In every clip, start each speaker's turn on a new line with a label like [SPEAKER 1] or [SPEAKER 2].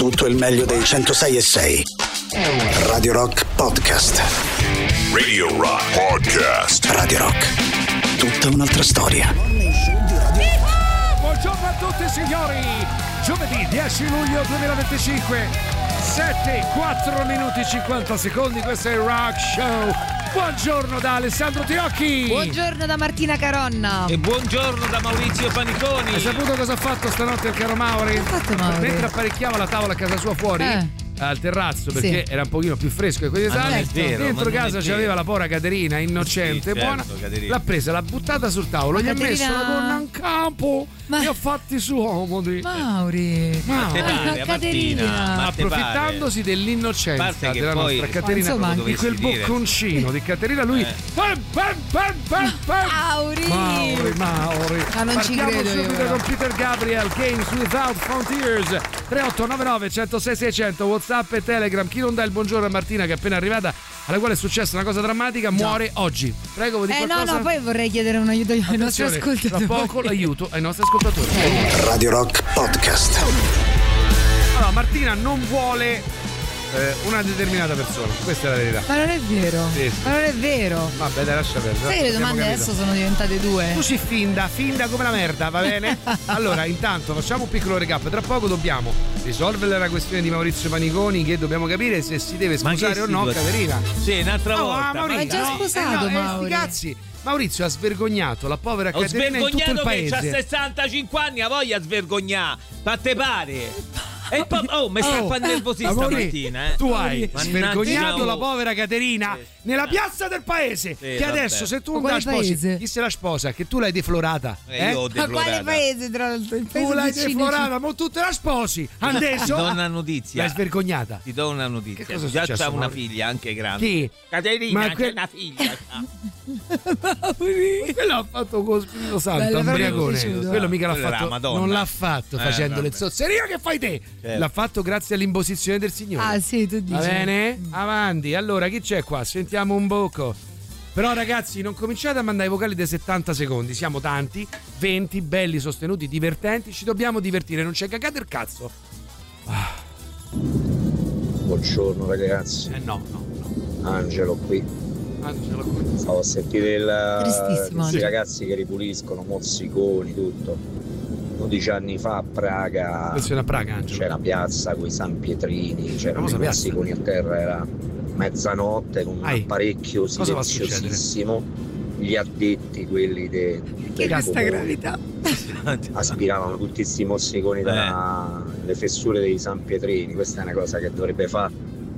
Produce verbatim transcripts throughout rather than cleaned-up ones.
[SPEAKER 1] tutto il meglio dei centosei e sei. Radio Rock Podcast.
[SPEAKER 2] Radio Rock Podcast.
[SPEAKER 1] Radio Rock. Tutta un'altra storia.
[SPEAKER 3] Buongiorno a tutti signori. Giovedì dieci luglio duemilaventicinque, sette, quattro minuti cinquanta secondi. Questo è il Rock Show. Buongiorno da Alessandro Tirocchi.
[SPEAKER 4] Buongiorno da Martina Caronna.
[SPEAKER 5] E buongiorno da Maurizio Paniconi.
[SPEAKER 3] Hai saputo cosa ha fatto stanotte il caro Mauri?
[SPEAKER 4] Che ha fatto Mauri?
[SPEAKER 3] Mentre apparecchiava la tavola a casa sua fuori,
[SPEAKER 4] Eh.
[SPEAKER 3] al terrazzo, perché
[SPEAKER 4] Sì.
[SPEAKER 3] era un pochino più fresco di quelli
[SPEAKER 5] Ma non
[SPEAKER 3] esami,
[SPEAKER 5] è vero,
[SPEAKER 3] dentro
[SPEAKER 5] ma non
[SPEAKER 3] casa
[SPEAKER 5] è
[SPEAKER 3] c'aveva
[SPEAKER 5] vero.
[SPEAKER 3] la povera Caterina innocente,
[SPEAKER 5] Sì,
[SPEAKER 3] buona,
[SPEAKER 5] certo, Caterina.
[SPEAKER 3] l'ha presa, l'ha buttata sul tavolo,
[SPEAKER 4] Ma
[SPEAKER 3] gli
[SPEAKER 4] Caterina-
[SPEAKER 3] ha messo la gonna in campo,
[SPEAKER 4] Ma-
[SPEAKER 3] li ha fatti scomodi.
[SPEAKER 4] Mauri.
[SPEAKER 3] Mauri.
[SPEAKER 5] Te pare, a
[SPEAKER 4] Caterina.
[SPEAKER 5] Martina, ma te pare?
[SPEAKER 3] Approfittandosi dell'innocenza
[SPEAKER 5] Parte che
[SPEAKER 3] della
[SPEAKER 5] poi-
[SPEAKER 3] nostra
[SPEAKER 4] Ma
[SPEAKER 3] Caterina,
[SPEAKER 4] insomma,
[SPEAKER 3] di
[SPEAKER 4] anche-
[SPEAKER 3] quel
[SPEAKER 5] dovessi dire.
[SPEAKER 3] bocconcino di Caterina, lui
[SPEAKER 5] Eh.
[SPEAKER 3] pam, pam, pam, pam, pam.
[SPEAKER 4] Mauri.
[SPEAKER 3] Mauri, Mauri.
[SPEAKER 4] Ah, non ci
[SPEAKER 3] Partiamo
[SPEAKER 4] credo io,
[SPEAKER 3] subito
[SPEAKER 4] però.
[SPEAKER 3] con Peter Gabriel, Games Without Frontiers. Tre otto nove nove uno zero sei sei zero zero, WhatsApp e Telegram. Chi non dà il buongiorno a Martina, che è appena arrivata, alla quale è successa una cosa drammatica, muore oggi. Prego, vuoi dire
[SPEAKER 4] Eh no,
[SPEAKER 3] qualcosa?
[SPEAKER 4] no, poi vorrei chiedere un aiuto ai nostri
[SPEAKER 3] Attenzione,
[SPEAKER 4] ascoltatori.
[SPEAKER 3] tra poco l'aiuto ai nostri ascoltatori.
[SPEAKER 1] Radio Rock Podcast.
[SPEAKER 3] Allora, Martina non vuole eh, una determinata persona, questa è la verità.
[SPEAKER 4] Ma non è vero.
[SPEAKER 3] Sì, sì.
[SPEAKER 4] Ma non è vero.
[SPEAKER 3] Vabbè, dai, lascia perdere.
[SPEAKER 4] Sai che le
[SPEAKER 3] Abbiamo
[SPEAKER 4] domande
[SPEAKER 3] capito.
[SPEAKER 4] adesso sono diventate due?
[SPEAKER 3] Tu si finda, finda come la merda, va bene? Allora, intanto facciamo un piccolo recap. Tra poco dobbiamo risolvere la questione di Maurizio Paniconi, che dobbiamo capire se si deve
[SPEAKER 5] Ma che
[SPEAKER 3] scusare o no
[SPEAKER 5] situazione?
[SPEAKER 3] Caterina.
[SPEAKER 5] Sì, un'altra
[SPEAKER 3] Oh,
[SPEAKER 5] volta.
[SPEAKER 3] ah, Maurizio,
[SPEAKER 4] Ma è già
[SPEAKER 3] no,
[SPEAKER 4] sposato,
[SPEAKER 3] eh no, eh,
[SPEAKER 4] Mauri.
[SPEAKER 3] sti cazzi. Maurizio ha svergognato la povera
[SPEAKER 5] Ho
[SPEAKER 3] Caterina in tutto il
[SPEAKER 5] svergognato che c'ha
[SPEAKER 3] paese.
[SPEAKER 5] sessantacinque anni, ha voglia di svergognare. Fatte pare. E poi, oh, mi sta
[SPEAKER 3] Oh,
[SPEAKER 5] fa nervosista
[SPEAKER 3] Mauri,
[SPEAKER 5] stamattina, eh.
[SPEAKER 3] tu hai
[SPEAKER 5] Mannaggia,
[SPEAKER 3] svergognato
[SPEAKER 5] oh.
[SPEAKER 3] la povera Caterina
[SPEAKER 5] Sì.
[SPEAKER 3] nella piazza del paese,
[SPEAKER 5] Sì,
[SPEAKER 3] che
[SPEAKER 5] vabbè.
[SPEAKER 3] adesso se tu
[SPEAKER 4] Ma
[SPEAKER 3] non la
[SPEAKER 4] quale
[SPEAKER 3] sposi,
[SPEAKER 4] paese?
[SPEAKER 3] chi se la sposa? Che tu l'hai deflorata,
[SPEAKER 5] Eh,
[SPEAKER 3] eh?
[SPEAKER 5] io ho
[SPEAKER 4] Ma quale
[SPEAKER 5] deflorata.
[SPEAKER 4] paese, tra l'altro? Il paese
[SPEAKER 3] Tu l'hai
[SPEAKER 4] vicino?
[SPEAKER 3] deflorata, ma tu te la sposi. Adesso
[SPEAKER 5] Ti do una notizia.
[SPEAKER 3] l'hai svergognata.
[SPEAKER 5] Ti do una notizia.
[SPEAKER 3] Che cosa è
[SPEAKER 5] Già
[SPEAKER 3] successo,
[SPEAKER 5] c'ha una
[SPEAKER 3] Mauri?
[SPEAKER 5] figlia anche grande.
[SPEAKER 3] Chi?
[SPEAKER 5] Caterina,
[SPEAKER 3] Ma
[SPEAKER 5] c'è
[SPEAKER 3] que-
[SPEAKER 5] una figlia.
[SPEAKER 3] Quello l'ha fatto con lo Spirito Santo,
[SPEAKER 4] Bello, però mi è
[SPEAKER 3] Ambriagone.
[SPEAKER 4] piaciuto.
[SPEAKER 3] Quello mica l'ha
[SPEAKER 5] Quella era
[SPEAKER 3] fatto,
[SPEAKER 5] la Madonna.
[SPEAKER 3] non l'ha fatto
[SPEAKER 5] Eh,
[SPEAKER 3] facendo
[SPEAKER 5] vabbè.
[SPEAKER 3] le zozzerie che fai te.
[SPEAKER 5] Certo.
[SPEAKER 3] L'ha fatto grazie all'imposizione del Signore.
[SPEAKER 4] Ah, sì, tu dici.
[SPEAKER 3] Va bene? Avanti. Allora, chi c'è qua? Sentiamo un bocco. Però ragazzi, non cominciate a mandare i vocali dei settanta secondi, siamo tanti, venti, belli, sostenuti, divertenti, ci dobbiamo divertire, non c'è cagate il cazzo. Ah,
[SPEAKER 6] Buongiorno ragazzi,
[SPEAKER 3] eh no, no, no.
[SPEAKER 6] Angelo qui.
[SPEAKER 3] Angelo qui.
[SPEAKER 6] Stavo a sentire il,
[SPEAKER 4] Tristissimo,
[SPEAKER 6] questi
[SPEAKER 4] Angelo.
[SPEAKER 6] ragazzi che ripuliscono, mozziconi, tutto. dodici anni fa a Praga
[SPEAKER 3] Questa è una Praga, Angelo.
[SPEAKER 6] c'era una piazza con i San Pietrini, c'erano
[SPEAKER 3] Famosa
[SPEAKER 6] i
[SPEAKER 3] piazza.
[SPEAKER 6] mozziconi a terra, era mezzanotte con un
[SPEAKER 3] Ai.
[SPEAKER 6] apparecchio
[SPEAKER 3] Cosa va a succedere?
[SPEAKER 6] silenziosissimo. Gli addetti, quelli de,
[SPEAKER 4] Che
[SPEAKER 6] del
[SPEAKER 4] questa
[SPEAKER 6] comune,
[SPEAKER 4] gravità.
[SPEAKER 6] aspiravano tutti questi mozziconi dalle fessure dei San Pietrini. Questa è una cosa che dovrebbe fare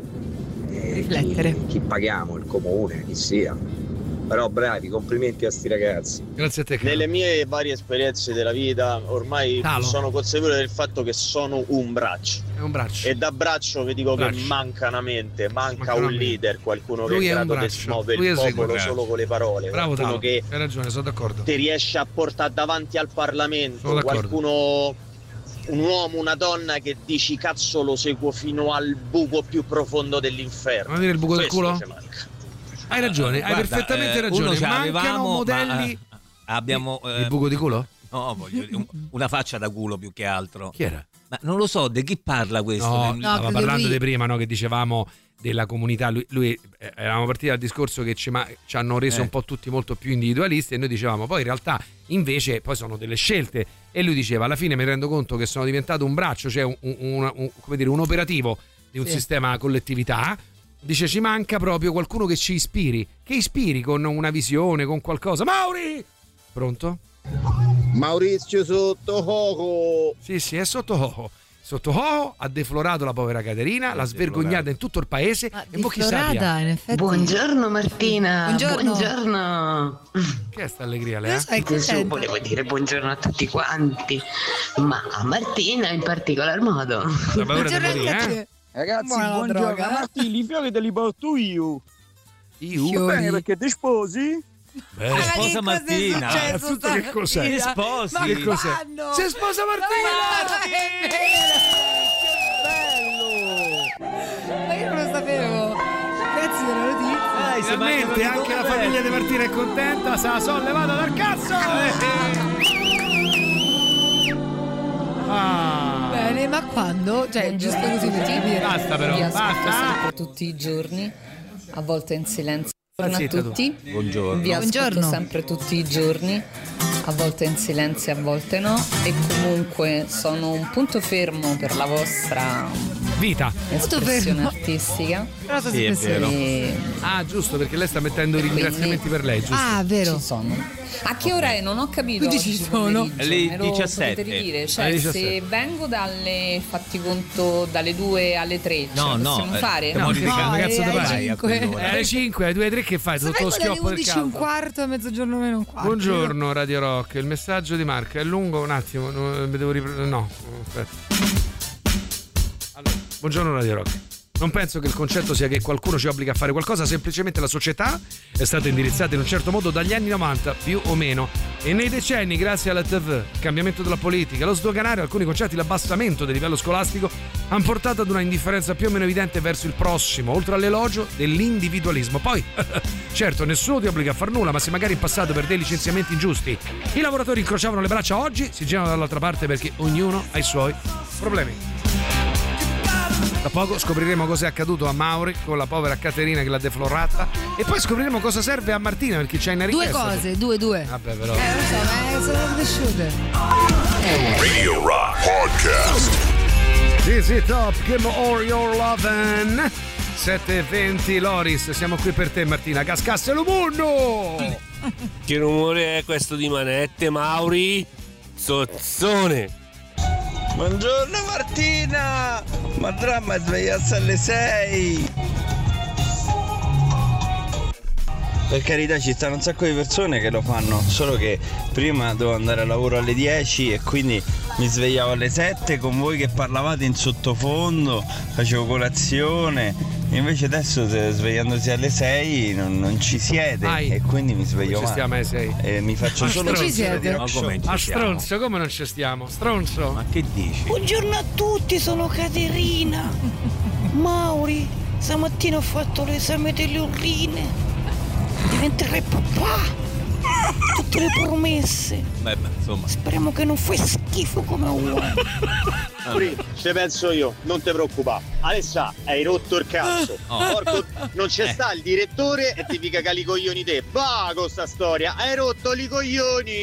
[SPEAKER 6] eh,
[SPEAKER 4] Riflettere.
[SPEAKER 6] chi, chi paghiamo, il comune, chi sia. Però bravi, complimenti a sti ragazzi.
[SPEAKER 3] Grazie a te. caro.
[SPEAKER 7] Nelle mie varie esperienze della vita ormai
[SPEAKER 3] Talo.
[SPEAKER 7] sono consapevole del fatto che sono un braccio
[SPEAKER 3] È un braccio.
[SPEAKER 7] e da braccio vi dico
[SPEAKER 3] Braccio.
[SPEAKER 7] che manca una mente, manca
[SPEAKER 3] Manca una
[SPEAKER 7] un
[SPEAKER 3] mente.
[SPEAKER 7] leader, qualcuno
[SPEAKER 3] Lui
[SPEAKER 7] che è
[SPEAKER 3] è
[SPEAKER 7] in
[SPEAKER 3] un
[SPEAKER 7] grado di
[SPEAKER 3] braccio.
[SPEAKER 7] smuovere
[SPEAKER 3] Lui
[SPEAKER 7] il
[SPEAKER 3] è
[SPEAKER 7] popolo
[SPEAKER 3] sicuro.
[SPEAKER 7] solo con le parole,
[SPEAKER 3] Bravo
[SPEAKER 7] qualcuno
[SPEAKER 3] Talo,
[SPEAKER 7] che
[SPEAKER 3] hai ragione, sono d'accordo.
[SPEAKER 7] ti riesce a portare davanti al Parlamento,
[SPEAKER 3] Sono d'accordo.
[SPEAKER 7] qualcuno, un uomo, una donna che dici cazzo lo seguo fino al buco più profondo dell'inferno.
[SPEAKER 3] Vuoi dire il buco del
[SPEAKER 7] Questo
[SPEAKER 3] culo?
[SPEAKER 7] ci manca.
[SPEAKER 3] Hai ragione, hai
[SPEAKER 5] Guarda,
[SPEAKER 3] perfettamente
[SPEAKER 5] eh,
[SPEAKER 3] ragione.
[SPEAKER 5] uno ce
[SPEAKER 3] Mancano
[SPEAKER 5] l'avevamo,
[SPEAKER 3] modelli.
[SPEAKER 5] ma, eh, abbiamo eh,
[SPEAKER 3] Il buco di culo?
[SPEAKER 5] no, voglio dire, un- una faccia da culo più che altro.
[SPEAKER 3] Chi era?
[SPEAKER 5] Ma non lo so, di chi parla questo?
[SPEAKER 3] No,
[SPEAKER 5] Del-
[SPEAKER 3] stava
[SPEAKER 4] credo
[SPEAKER 3] parlando
[SPEAKER 4] lui-
[SPEAKER 3] di prima, no, che dicevamo della comunità. Lui, lui eh, eravamo partiti dal discorso che ci, ma- ci hanno reso
[SPEAKER 5] Eh.
[SPEAKER 3] un po' tutti molto più individualisti, e noi dicevamo poi in realtà invece poi sono delle scelte, e lui diceva alla fine mi rendo conto che sono diventato un braccio, cioè un, un- un- un- come dire, un operativo di un
[SPEAKER 4] Sì.
[SPEAKER 3] sistema collettività. Dice ci manca proprio qualcuno che ci ispiri, che ispiri con una visione, con qualcosa. Mauri! Pronto?
[SPEAKER 7] Maurizio sotto Coco.
[SPEAKER 3] Sì, sì, è sotto Hoho. Sotto Hoho ha deflorato la povera Caterina, l'ha svergognata in tutto il paese.
[SPEAKER 4] Ma
[SPEAKER 3] e mo chi sappia.
[SPEAKER 4] deflorata, in effetti.
[SPEAKER 8] Buongiorno Martina.
[SPEAKER 4] Buongiorno.
[SPEAKER 8] Buongiorno.
[SPEAKER 3] Che è sta allegria,
[SPEAKER 4] Lo
[SPEAKER 3] Lea?
[SPEAKER 4] so, è
[SPEAKER 8] Gesù,
[SPEAKER 4] contenta.
[SPEAKER 8] volevo dire buongiorno a tutti quanti, ma a Martina in particolar modo.
[SPEAKER 3] La paura di
[SPEAKER 4] Buongiorno anche
[SPEAKER 3] morire,
[SPEAKER 4] a
[SPEAKER 3] eh?
[SPEAKER 4] te.
[SPEAKER 9] Ragazzi,
[SPEAKER 4] Buona
[SPEAKER 9] buongiorno.
[SPEAKER 4] droga, eh?
[SPEAKER 9] Martini, i fiori te li porto io.
[SPEAKER 3] Io?
[SPEAKER 4] Fiori.
[SPEAKER 9] Bene, perché ti sposi?
[SPEAKER 3] Beh,
[SPEAKER 4] Ma che
[SPEAKER 5] sposa
[SPEAKER 4] cos'è
[SPEAKER 5] Martina.
[SPEAKER 4] successo
[SPEAKER 3] Innanzitutto che cos'è?
[SPEAKER 4] stamattina?
[SPEAKER 5] Che sposi?
[SPEAKER 4] Ma
[SPEAKER 5] Che
[SPEAKER 3] cos'è?
[SPEAKER 4] quando?
[SPEAKER 3] Si è sposa Martina!
[SPEAKER 4] Ma è vero! Ma io non lo sapevo. Grazie della notizia.
[SPEAKER 5] Dai, se
[SPEAKER 3] Finalmente
[SPEAKER 5] mancano
[SPEAKER 3] anche
[SPEAKER 5] due
[SPEAKER 3] la
[SPEAKER 5] belli.
[SPEAKER 3] famiglia di Martina è contenta, se la sono levata dal cazzo! Ah,
[SPEAKER 4] Bene, Eh, ma quando? Cioè, giusto così per capire.
[SPEAKER 3] Basta però,
[SPEAKER 10] Vi aspetto
[SPEAKER 3] basta.
[SPEAKER 10] sempre tutti i giorni, a volte in silenzio. Buongiorno a
[SPEAKER 3] Zitta tu.
[SPEAKER 10] tutti.
[SPEAKER 5] Buongiorno.
[SPEAKER 10] Vi aspetto
[SPEAKER 4] Buongiorno.
[SPEAKER 10] sempre tutti i giorni, a volte in silenzio, a volte no. E comunque sono un punto fermo per la vostra
[SPEAKER 3] Vita.
[SPEAKER 10] espressione
[SPEAKER 4] fermo.
[SPEAKER 10] artistica.
[SPEAKER 4] Cosa
[SPEAKER 5] Sì,
[SPEAKER 4] si
[SPEAKER 5] è
[SPEAKER 4] pensa?
[SPEAKER 5] vero.
[SPEAKER 10] E
[SPEAKER 3] Ah, giusto, perché lei sta mettendo i ringraziamenti per lei, giusto?
[SPEAKER 4] Ah, vero.
[SPEAKER 10] ci sono. A che ora è? Non ho capito.
[SPEAKER 4] Quindi
[SPEAKER 10] oggi
[SPEAKER 4] ci
[SPEAKER 10] di
[SPEAKER 4] sono.
[SPEAKER 10] pomeriggio.
[SPEAKER 5] Alle
[SPEAKER 10] Me lo
[SPEAKER 5] diciassette.
[SPEAKER 10] potete ridire? Cioè,
[SPEAKER 3] Alle
[SPEAKER 10] se
[SPEAKER 3] diciassette.
[SPEAKER 10] vengo dalle fatti conto dalle due alle tre,
[SPEAKER 5] No,
[SPEAKER 10] cioè,
[SPEAKER 5] no,
[SPEAKER 10] possiamo
[SPEAKER 5] eh,
[SPEAKER 10] fare?
[SPEAKER 5] stiamo
[SPEAKER 3] No,
[SPEAKER 5] criticando.
[SPEAKER 3] no, cazzo
[SPEAKER 4] eh,
[SPEAKER 3] te
[SPEAKER 4] alle
[SPEAKER 3] pare?
[SPEAKER 4] cinque.
[SPEAKER 3] Eh, alle cinque, alle due, alle tre che fai?
[SPEAKER 4] Se
[SPEAKER 3] Tutto lo
[SPEAKER 4] vengo dalle
[SPEAKER 3] schioppo del
[SPEAKER 4] undici e un
[SPEAKER 3] caldo.
[SPEAKER 4] quarto, a mezzogiorno meno un quarto.
[SPEAKER 3] Buongiorno Radio Rock, il messaggio di Marco è lungo, un attimo, no, mi devo riprendere. No, aspetta. Allora, buongiorno Radio Rock. Non penso che il concetto sia che qualcuno ci obbliga a fare qualcosa, semplicemente la società è stata indirizzata in un certo modo dagli anni novanta, più o meno, e nei decenni, grazie alla tivù, il cambiamento della politica, lo sdoganare alcuni concetti, l'abbassamento del livello scolastico, hanno portato ad una indifferenza più o meno evidente verso il prossimo, oltre all'elogio dell'individualismo. Poi, certo, nessuno ti obbliga a far nulla, ma se magari in passato per dei licenziamenti ingiusti i lavoratori incrociavano le braccia, oggi si girano dall'altra parte perché ognuno ha i suoi problemi. Tra poco scopriremo cosa è accaduto a Mauri con la povera Caterina che l'ha deflorata e poi scopriremo cosa serve a Martina perché c'è in
[SPEAKER 4] Due
[SPEAKER 3] richiesta.
[SPEAKER 4] cose, due, due.
[SPEAKER 3] Vabbè, però.
[SPEAKER 4] Eh, lo so, ma sono cresciute.
[SPEAKER 2] Radio Rock Podcast.
[SPEAKER 3] This is top, give all your lovin'. sette e venti Loris, siamo qui per te Martina, cascasse lo mondo!
[SPEAKER 11] Che rumore è questo di manette, Mauri? Zozzone!
[SPEAKER 9] Buongiorno Martina! Ma dramma è svegliarsi alle sei! Per carità, ci stanno un sacco di persone che lo fanno, solo che prima dovevo andare a lavoro alle dieci e quindi mi svegliavo alle sette con voi che parlavate in sottofondo, facevo colazione, invece adesso se- svegliandosi alle sei non, non ci siete.
[SPEAKER 3] Ai.
[SPEAKER 9] E quindi mi sveglio
[SPEAKER 3] Non ci stiamo alle sei.
[SPEAKER 9] e mi faccio
[SPEAKER 3] Ma
[SPEAKER 9] solo
[SPEAKER 3] non ci
[SPEAKER 9] pensare
[SPEAKER 3] siete?
[SPEAKER 9] di
[SPEAKER 5] Ma
[SPEAKER 9] rock
[SPEAKER 5] come
[SPEAKER 9] show.
[SPEAKER 5] ci
[SPEAKER 3] A
[SPEAKER 5] siamo?
[SPEAKER 3] stronzo, come non ci stiamo? Stronzo!
[SPEAKER 5] Ma che dici?
[SPEAKER 12] Buongiorno a tutti, sono Caterina. Mauri, stamattina ho fatto l'esame delle urine. Diventerai papà. Tutte le promesse.
[SPEAKER 5] Beh, beh, insomma.
[SPEAKER 12] Speriamo che non fai schifo come uomo.
[SPEAKER 7] Ci penso io, non ti preoccupare. Alessa, hai rotto il cazzo.
[SPEAKER 5] Oh.
[SPEAKER 7] Porco, non c'è sta il direttore e ti dica che li coglioni te. Va con sta storia, hai rotto li coglioni.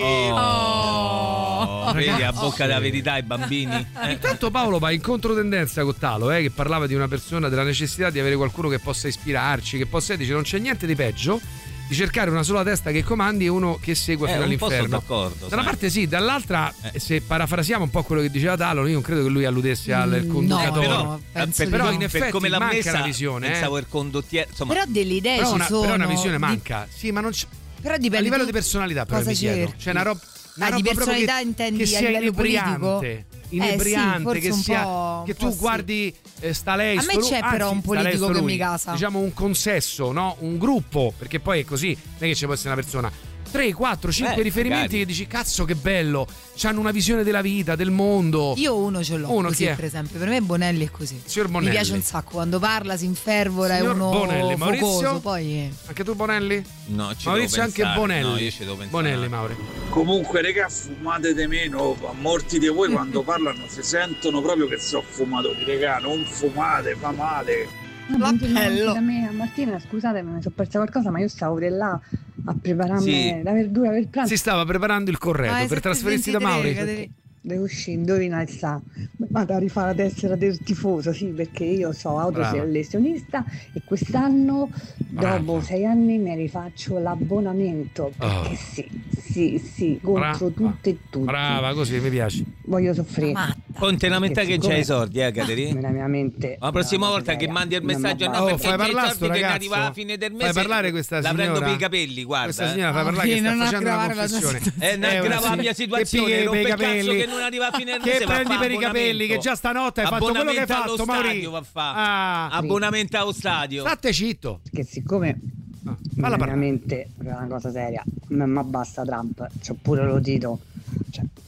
[SPEAKER 5] Oh. Vedi a bocca della verità i bambini. Eh.
[SPEAKER 3] Intanto Paolo va in controtendenza con Talo, eh, che parlava di una persona, della necessità di avere qualcuno che possa ispirarci, che possa, dice, non c'è niente di peggio di cercare una sola testa che comandi e uno che segue
[SPEAKER 5] Eh,
[SPEAKER 3] fino
[SPEAKER 5] un po' sono
[SPEAKER 3] all'inferno.
[SPEAKER 5] d'accordo,
[SPEAKER 3] Da una
[SPEAKER 5] sai.
[SPEAKER 3] parte sì, dall'altra, eh, se parafrasiamo un po' quello che diceva Talo, io non credo che lui alludesse al
[SPEAKER 4] Mm,
[SPEAKER 3] conducatore.
[SPEAKER 4] no,
[SPEAKER 5] Però,
[SPEAKER 4] penso
[SPEAKER 5] eh,
[SPEAKER 4] di
[SPEAKER 5] però
[SPEAKER 4] no.
[SPEAKER 5] in
[SPEAKER 3] Per
[SPEAKER 5] effetti
[SPEAKER 3] come l'ha
[SPEAKER 5] manca
[SPEAKER 3] messa la visione, eh.
[SPEAKER 5] pensavo il condottiere, insomma.
[SPEAKER 4] Però delle idee
[SPEAKER 3] Però
[SPEAKER 4] ci
[SPEAKER 3] una,
[SPEAKER 4] sono.
[SPEAKER 3] però una visione
[SPEAKER 4] di-
[SPEAKER 3] manca. Sì, ma non c'è.
[SPEAKER 4] Però
[SPEAKER 3] A
[SPEAKER 4] dipende
[SPEAKER 3] livello
[SPEAKER 4] tu
[SPEAKER 3] di personalità, però
[SPEAKER 4] cosa
[SPEAKER 3] mi chiedo.
[SPEAKER 4] cerchi.
[SPEAKER 3] C'è una roba. Una
[SPEAKER 4] Ah, di
[SPEAKER 3] roba proprio
[SPEAKER 4] personalità
[SPEAKER 3] che,
[SPEAKER 4] intendi
[SPEAKER 3] che
[SPEAKER 4] a
[SPEAKER 3] sia
[SPEAKER 4] livello
[SPEAKER 3] inebriante.
[SPEAKER 4] politico?
[SPEAKER 3] Inebriante,
[SPEAKER 4] Eh sì, forse
[SPEAKER 3] che
[SPEAKER 4] un
[SPEAKER 3] sia
[SPEAKER 4] po',
[SPEAKER 3] che
[SPEAKER 4] un
[SPEAKER 3] tu
[SPEAKER 4] po' sì.
[SPEAKER 3] guardi eh, sta lei
[SPEAKER 4] A me
[SPEAKER 3] sto lui-
[SPEAKER 4] c'è però
[SPEAKER 3] anzi,
[SPEAKER 4] un
[SPEAKER 3] sta lei,
[SPEAKER 4] politico
[SPEAKER 3] sto
[SPEAKER 4] che
[SPEAKER 3] lui.
[SPEAKER 4] mi casa.
[SPEAKER 3] Diciamo un consesso, no? Un gruppo, perché poi è così, non è che ci può essere una persona. tre, quattro, cinque
[SPEAKER 5] Beh,
[SPEAKER 3] riferimenti
[SPEAKER 5] magari.
[SPEAKER 3] che dici cazzo che bello, hanno una visione della vita, del mondo.
[SPEAKER 4] Io uno ce l'ho
[SPEAKER 3] Uno
[SPEAKER 4] così,
[SPEAKER 3] chi è?
[SPEAKER 4] per esempio. Per me Bonelli è così.
[SPEAKER 3] Signor Bonelli.
[SPEAKER 4] Mi piace un sacco. Quando parla si infervora,
[SPEAKER 3] Signor
[SPEAKER 4] è uno
[SPEAKER 3] Bonelli. Maurizio?
[SPEAKER 4] focoso. Poi
[SPEAKER 3] Anche tu Bonelli?
[SPEAKER 5] No, ci
[SPEAKER 3] Maurizio
[SPEAKER 5] devo
[SPEAKER 3] anche
[SPEAKER 5] pensare.
[SPEAKER 3] Bonelli.
[SPEAKER 5] No, io ci devo pensare.
[SPEAKER 3] Bonelli, Mauri.
[SPEAKER 13] Comunque, regà, fumate di meno. A molti di voi quando parlano si sentono proprio che sono fumatori, regà. Non fumate, fa male.
[SPEAKER 4] L'appello.
[SPEAKER 14] Da me, a Martina, scusate, me ne sono persa qualcosa, ma io stavo di là a prepararmi
[SPEAKER 3] Sì.
[SPEAKER 14] la verdura per il pranzo.
[SPEAKER 3] Si stava preparando il corredo
[SPEAKER 14] Ah,
[SPEAKER 3] per trasferirsi da Mauri.
[SPEAKER 14] Devo uscire, indovina il sa. Vado a rifare la tessera del tifoso, sì, perché io so autolesionista e quest'anno,
[SPEAKER 3] Brava.
[SPEAKER 14] dopo sei anni, mi rifaccio l'abbonamento. Perché
[SPEAKER 3] Oh.
[SPEAKER 14] sì, sì, sì, contro
[SPEAKER 3] Brava.
[SPEAKER 14] tutte e tutti.
[SPEAKER 3] Brava, così mi piace.
[SPEAKER 14] Voglio soffrire.
[SPEAKER 5] Ponte una metà che c'hai i soldi, eh, Caterina.
[SPEAKER 14] Nella mia mente.
[SPEAKER 5] La prossima volta che mandi il messaggio no,
[SPEAKER 3] Oh,
[SPEAKER 5] perché
[SPEAKER 3] fai
[SPEAKER 5] c'hai i
[SPEAKER 3] parlare
[SPEAKER 5] soldi
[SPEAKER 3] sto
[SPEAKER 5] che ne
[SPEAKER 3] ragazzo.
[SPEAKER 5] arriva alla fine del
[SPEAKER 3] Fai
[SPEAKER 5] mese.
[SPEAKER 3] parlare questa
[SPEAKER 5] la
[SPEAKER 3] signora.
[SPEAKER 5] prendo per i capelli, guarda.
[SPEAKER 3] Questa
[SPEAKER 5] eh.
[SPEAKER 3] signora fa parlare che sta facendo una confessione.
[SPEAKER 5] Eh, non aggravare la mia situazione,
[SPEAKER 3] Che
[SPEAKER 5] rompe
[SPEAKER 3] pigli
[SPEAKER 5] il
[SPEAKER 3] per i
[SPEAKER 5] cazzo
[SPEAKER 3] capelli.
[SPEAKER 5] che non arriva a fine del
[SPEAKER 3] Che
[SPEAKER 5] mese. va a
[SPEAKER 3] prendi
[SPEAKER 5] fa
[SPEAKER 3] per i capelli,
[SPEAKER 5] abbonamento.
[SPEAKER 3] che già stanotte hai fatto quello che hai
[SPEAKER 5] Abbonamento
[SPEAKER 3] fatto,
[SPEAKER 5] allo
[SPEAKER 3] Mauri.
[SPEAKER 5] stadio, va a fa.
[SPEAKER 3] Ah.
[SPEAKER 5] Abbonamento allo stadio.
[SPEAKER 3] State zitto.
[SPEAKER 14] Che siccome nella mia mente è una cosa seria, ma ma basta Trump, c'ho pure lo Tito, cioè,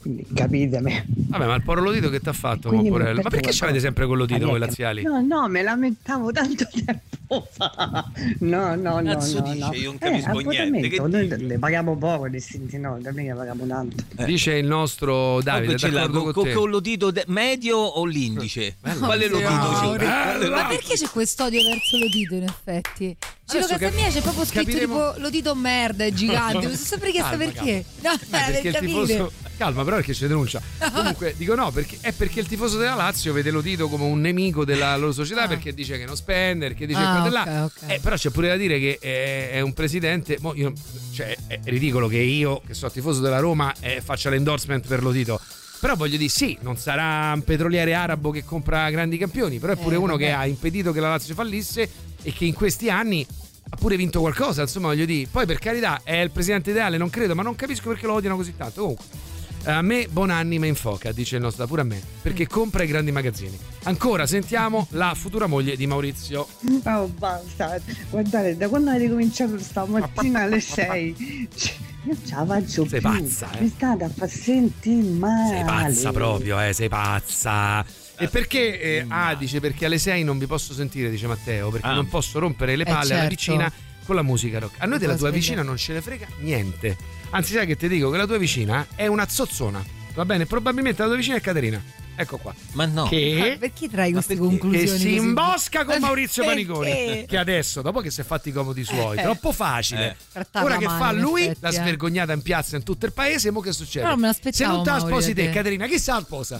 [SPEAKER 14] quindi capitemi.
[SPEAKER 3] Vabbè, ma il poro Lotito che t'ha fatto,
[SPEAKER 14] Quindi
[SPEAKER 3] Porello? Ma
[SPEAKER 14] mi
[SPEAKER 3] perché
[SPEAKER 14] aspetto
[SPEAKER 3] c'avete sempre con Lotito voi laziali?
[SPEAKER 14] No, no, me lamentavo tanto tempo fa. No, no, no,
[SPEAKER 5] Cazzo
[SPEAKER 14] no,
[SPEAKER 5] dice,
[SPEAKER 14] no.
[SPEAKER 5] io non capisco
[SPEAKER 14] eh,
[SPEAKER 5] niente. Che
[SPEAKER 14] noi
[SPEAKER 5] dici?
[SPEAKER 14] le paghiamo poco, distinti no, da me ne paghiamo tanto.
[SPEAKER 5] Eh.
[SPEAKER 3] Dice il nostro Davide,
[SPEAKER 5] Ce l'ha
[SPEAKER 3] d'accordo
[SPEAKER 5] con,
[SPEAKER 3] con te.
[SPEAKER 5] con lo dito de- medio o l'indice? Quale lo dito c'è?
[SPEAKER 4] Ma perché c'è quest'odio verso l'odito in effetti? Giro
[SPEAKER 3] Adesso
[SPEAKER 4] casa
[SPEAKER 3] cap-
[SPEAKER 4] mia c'è proprio scritto
[SPEAKER 3] capiremo-
[SPEAKER 4] tipo l'odito merda, è gigante. Non so sempre chiesto
[SPEAKER 3] Calma,
[SPEAKER 4] perché. No,
[SPEAKER 3] Eh,
[SPEAKER 4] per
[SPEAKER 3] perché il
[SPEAKER 4] capire.
[SPEAKER 3] tifoso... Calma, però perché c'è denuncia. Comunque dico no, perché è perché il tifoso della Lazio vede Lotito come un nemico della loro società,
[SPEAKER 4] Ah.
[SPEAKER 3] perché dice che non spende, perché dice
[SPEAKER 4] Ah,
[SPEAKER 3] che là.
[SPEAKER 4] ok, ok.
[SPEAKER 3] Eh, però c'è pure da dire che è, è un presidente. Mo io, cioè, è ridicolo che io, che sono tifoso della Roma, eh, faccia l'endorsement per Lotito. Però voglio dire, sì, non sarà un petroliere arabo che compra grandi campioni, però è pure
[SPEAKER 4] Eh,
[SPEAKER 3] uno
[SPEAKER 4] vabbè.
[SPEAKER 3] che ha impedito che la Lazio fallisse e che in questi anni ha pure vinto qualcosa, insomma, voglio dire. Poi per carità è il presidente ideale, non credo, ma non capisco perché lo odiano così tanto. Comunque, a me Bonanni me infoca, dice il nostro, pure a me, perché compra i grandi magazzini. Ancora sentiamo la futura moglie di Maurizio.
[SPEAKER 14] Oh, basta. Guardate, da quando avete cominciato stamattina alle sei, cioè, io ce la faccio
[SPEAKER 3] Sei
[SPEAKER 14] più.
[SPEAKER 3] pazza, eh?
[SPEAKER 14] Mi state a far sentire male.
[SPEAKER 3] Sei pazza proprio, eh, sei pazza. E perché, eh, ah, dice perché alle sei non vi posso sentire, dice Matteo, perché
[SPEAKER 5] Ah.
[SPEAKER 3] non posso rompere le
[SPEAKER 4] Eh,
[SPEAKER 3] palle alla
[SPEAKER 4] certo.
[SPEAKER 3] vicina con la musica rock. A noi della tua
[SPEAKER 4] Puoi
[SPEAKER 3] vicina
[SPEAKER 4] svegliare.
[SPEAKER 3] non ce ne frega niente. Anzi, sai che ti dico che la tua vicina è una zozzona. Va bene? Probabilmente la tua vicina è Caterina. Ecco qua.
[SPEAKER 5] Ma no.
[SPEAKER 3] Che,
[SPEAKER 4] Perché trai queste
[SPEAKER 5] perché?
[SPEAKER 4] conclusioni?
[SPEAKER 3] che si
[SPEAKER 4] così?
[SPEAKER 3] imbosca con Maurizio
[SPEAKER 4] Perché?
[SPEAKER 3] Paniconi. Che adesso, dopo che si è fatti i comodi suoi,
[SPEAKER 4] Eh.
[SPEAKER 3] troppo facile.
[SPEAKER 5] Eh.
[SPEAKER 4] Trattava
[SPEAKER 3] Ora che
[SPEAKER 4] male,
[SPEAKER 3] fa
[SPEAKER 4] in
[SPEAKER 3] lui,
[SPEAKER 4] effetti,
[SPEAKER 3] la
[SPEAKER 4] eh.
[SPEAKER 3] svergognata in piazza in tutto il paese, mo che succede?
[SPEAKER 4] Però me
[SPEAKER 3] Se
[SPEAKER 4] l'aspettavo,
[SPEAKER 3] non te la
[SPEAKER 4] Mauri,
[SPEAKER 3] sposi
[SPEAKER 4] da
[SPEAKER 3] te,
[SPEAKER 4] te.
[SPEAKER 3] Caterina, chi sa la sposa?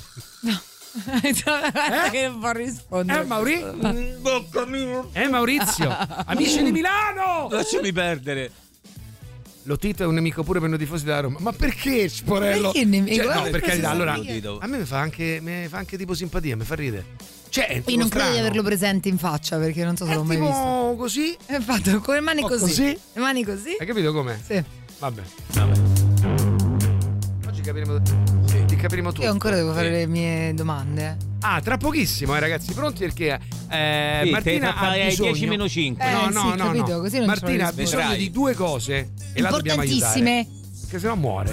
[SPEAKER 4] Guarda che non può rispondere.
[SPEAKER 3] Eh, Mauri?
[SPEAKER 5] Bocca mia.
[SPEAKER 3] Eh, Maurizio? Amici di Milano!
[SPEAKER 5] Lasciami perdere.
[SPEAKER 3] Lotito è un nemico pure per noi tifosi della Roma. Ma perché, Sporello?
[SPEAKER 4] Perché nemico?
[SPEAKER 3] Cioè, no,
[SPEAKER 4] Guarda,
[SPEAKER 3] per carità,
[SPEAKER 4] cosa
[SPEAKER 3] allora
[SPEAKER 5] Lotito.
[SPEAKER 3] a me mi fa anche mi fa anche tipo simpatia, mi fa ridere. Cioè, è
[SPEAKER 4] Io
[SPEAKER 3] tipo
[SPEAKER 4] non credo
[SPEAKER 3] strano.
[SPEAKER 4] di averlo presente in faccia perché non so se
[SPEAKER 3] È
[SPEAKER 4] l'ho mai
[SPEAKER 3] tipo
[SPEAKER 4] visto.
[SPEAKER 3] così?
[SPEAKER 4] È fatto con le mani
[SPEAKER 3] Oh,
[SPEAKER 4] così.
[SPEAKER 3] così?
[SPEAKER 4] Le mani così?
[SPEAKER 3] Hai capito com'è?
[SPEAKER 4] Sì.
[SPEAKER 3] Vabbè.
[SPEAKER 5] Vabbè.
[SPEAKER 3] Oggi capiremo ti capiremo tutto.
[SPEAKER 4] Io ancora devo fare
[SPEAKER 5] Sì.
[SPEAKER 4] le mie domande.
[SPEAKER 3] Ah, tra pochissimo, eh, ragazzi, pronti perché eh,
[SPEAKER 5] Sì,
[SPEAKER 3] Martina
[SPEAKER 5] te fa
[SPEAKER 3] ha
[SPEAKER 5] fare ai
[SPEAKER 3] bisogno
[SPEAKER 5] dieci meno cinque.
[SPEAKER 4] Eh,
[SPEAKER 3] No,
[SPEAKER 4] sì,
[SPEAKER 3] no, no,
[SPEAKER 4] capito,
[SPEAKER 3] no.
[SPEAKER 4] così non
[SPEAKER 3] Martina ha
[SPEAKER 4] ce lo
[SPEAKER 3] bisogno
[SPEAKER 5] Vedrai.
[SPEAKER 3] di due cose e la dobbiamo aiutare.
[SPEAKER 4] Importantissime.
[SPEAKER 3] Perché sennò muore.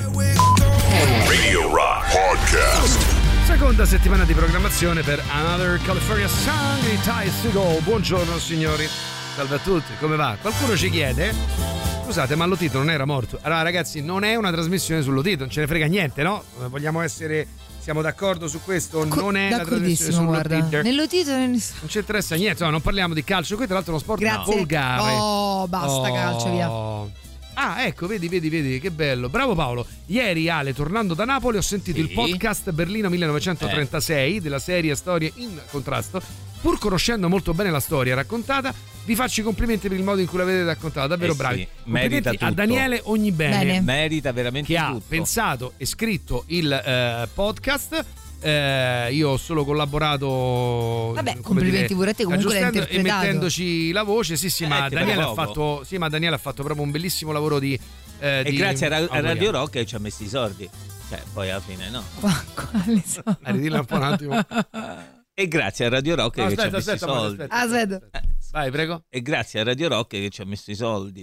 [SPEAKER 2] Radio Rock Podcast.
[SPEAKER 3] Seconda settimana di programmazione per Another California Song di Ty Segall. Buongiorno signori. Salve a tutti, come va? Qualcuno ci chiede? Scusate, ma Lotito non era morto. Allora ragazzi, non è una trasmissione sul Lotito, non ce ne frega niente, no? Vogliamo essere, siamo d'accordo su questo? Non è la trasmissione
[SPEAKER 4] D'accordissimo,
[SPEAKER 3] sul
[SPEAKER 4] guarda.
[SPEAKER 3] Lotito.
[SPEAKER 4] Nello titolo
[SPEAKER 3] Non ci interessa niente, no, non parliamo di calcio, qui tra l'altro è uno sport
[SPEAKER 4] Grazie.
[SPEAKER 3] volgare.
[SPEAKER 4] Oh, basta
[SPEAKER 3] Oh.
[SPEAKER 4] calcio, via.
[SPEAKER 3] Ah, ecco, vedi, vedi, vedi, che bello. Bravo Paolo. Ieri, Ale, tornando da Napoli, ho sentito
[SPEAKER 5] Sì.
[SPEAKER 3] il podcast Berlino millenovecentotrentasei della serie Storie in contrasto. Pur conoscendo molto bene la storia raccontata, vi faccio i complimenti per il modo in cui l'avete raccontata, davvero
[SPEAKER 5] Eh sì,
[SPEAKER 3] bravi.
[SPEAKER 5] merita
[SPEAKER 3] Complimenti a
[SPEAKER 5] tutto.
[SPEAKER 3] Daniele Ognibene,
[SPEAKER 4] Bene.
[SPEAKER 5] Merita veramente
[SPEAKER 3] che ha
[SPEAKER 5] tutto.
[SPEAKER 3] pensato e scritto il eh, podcast. Eh, io ho solo collaborato.
[SPEAKER 4] Vabbè,
[SPEAKER 3] come
[SPEAKER 4] complimenti
[SPEAKER 3] dire,
[SPEAKER 4] pure a te, comunque l'hai
[SPEAKER 3] aggiustando e
[SPEAKER 4] interpretato.
[SPEAKER 3] mettendoci la voce. Sì, sì,
[SPEAKER 5] Eh,
[SPEAKER 3] ma
[SPEAKER 5] te
[SPEAKER 3] Daniele ha
[SPEAKER 5] provo.
[SPEAKER 3] fatto. Sì, ma Daniele ha fatto proprio un bellissimo lavoro di. Eh,
[SPEAKER 5] E
[SPEAKER 3] di
[SPEAKER 5] grazie a, Ra- a Radio
[SPEAKER 3] autoriale.
[SPEAKER 5] Rock che ci ha messo i soldi. Cioè, poi alla fine no.
[SPEAKER 4] Qua- quali sono?
[SPEAKER 3] Ah, ridilla un po' un attimo.
[SPEAKER 5] E grazie a Radio Rock
[SPEAKER 3] No,
[SPEAKER 5] che ci ha
[SPEAKER 3] aspetta,
[SPEAKER 5] messo
[SPEAKER 3] aspetta,
[SPEAKER 5] i
[SPEAKER 3] amore,
[SPEAKER 5] soldi.
[SPEAKER 3] aspetta,
[SPEAKER 4] Aspetta.
[SPEAKER 3] aspetta, aspetta. Vai, prego.
[SPEAKER 5] E grazie a Radio Rock che ci ha messo i soldi.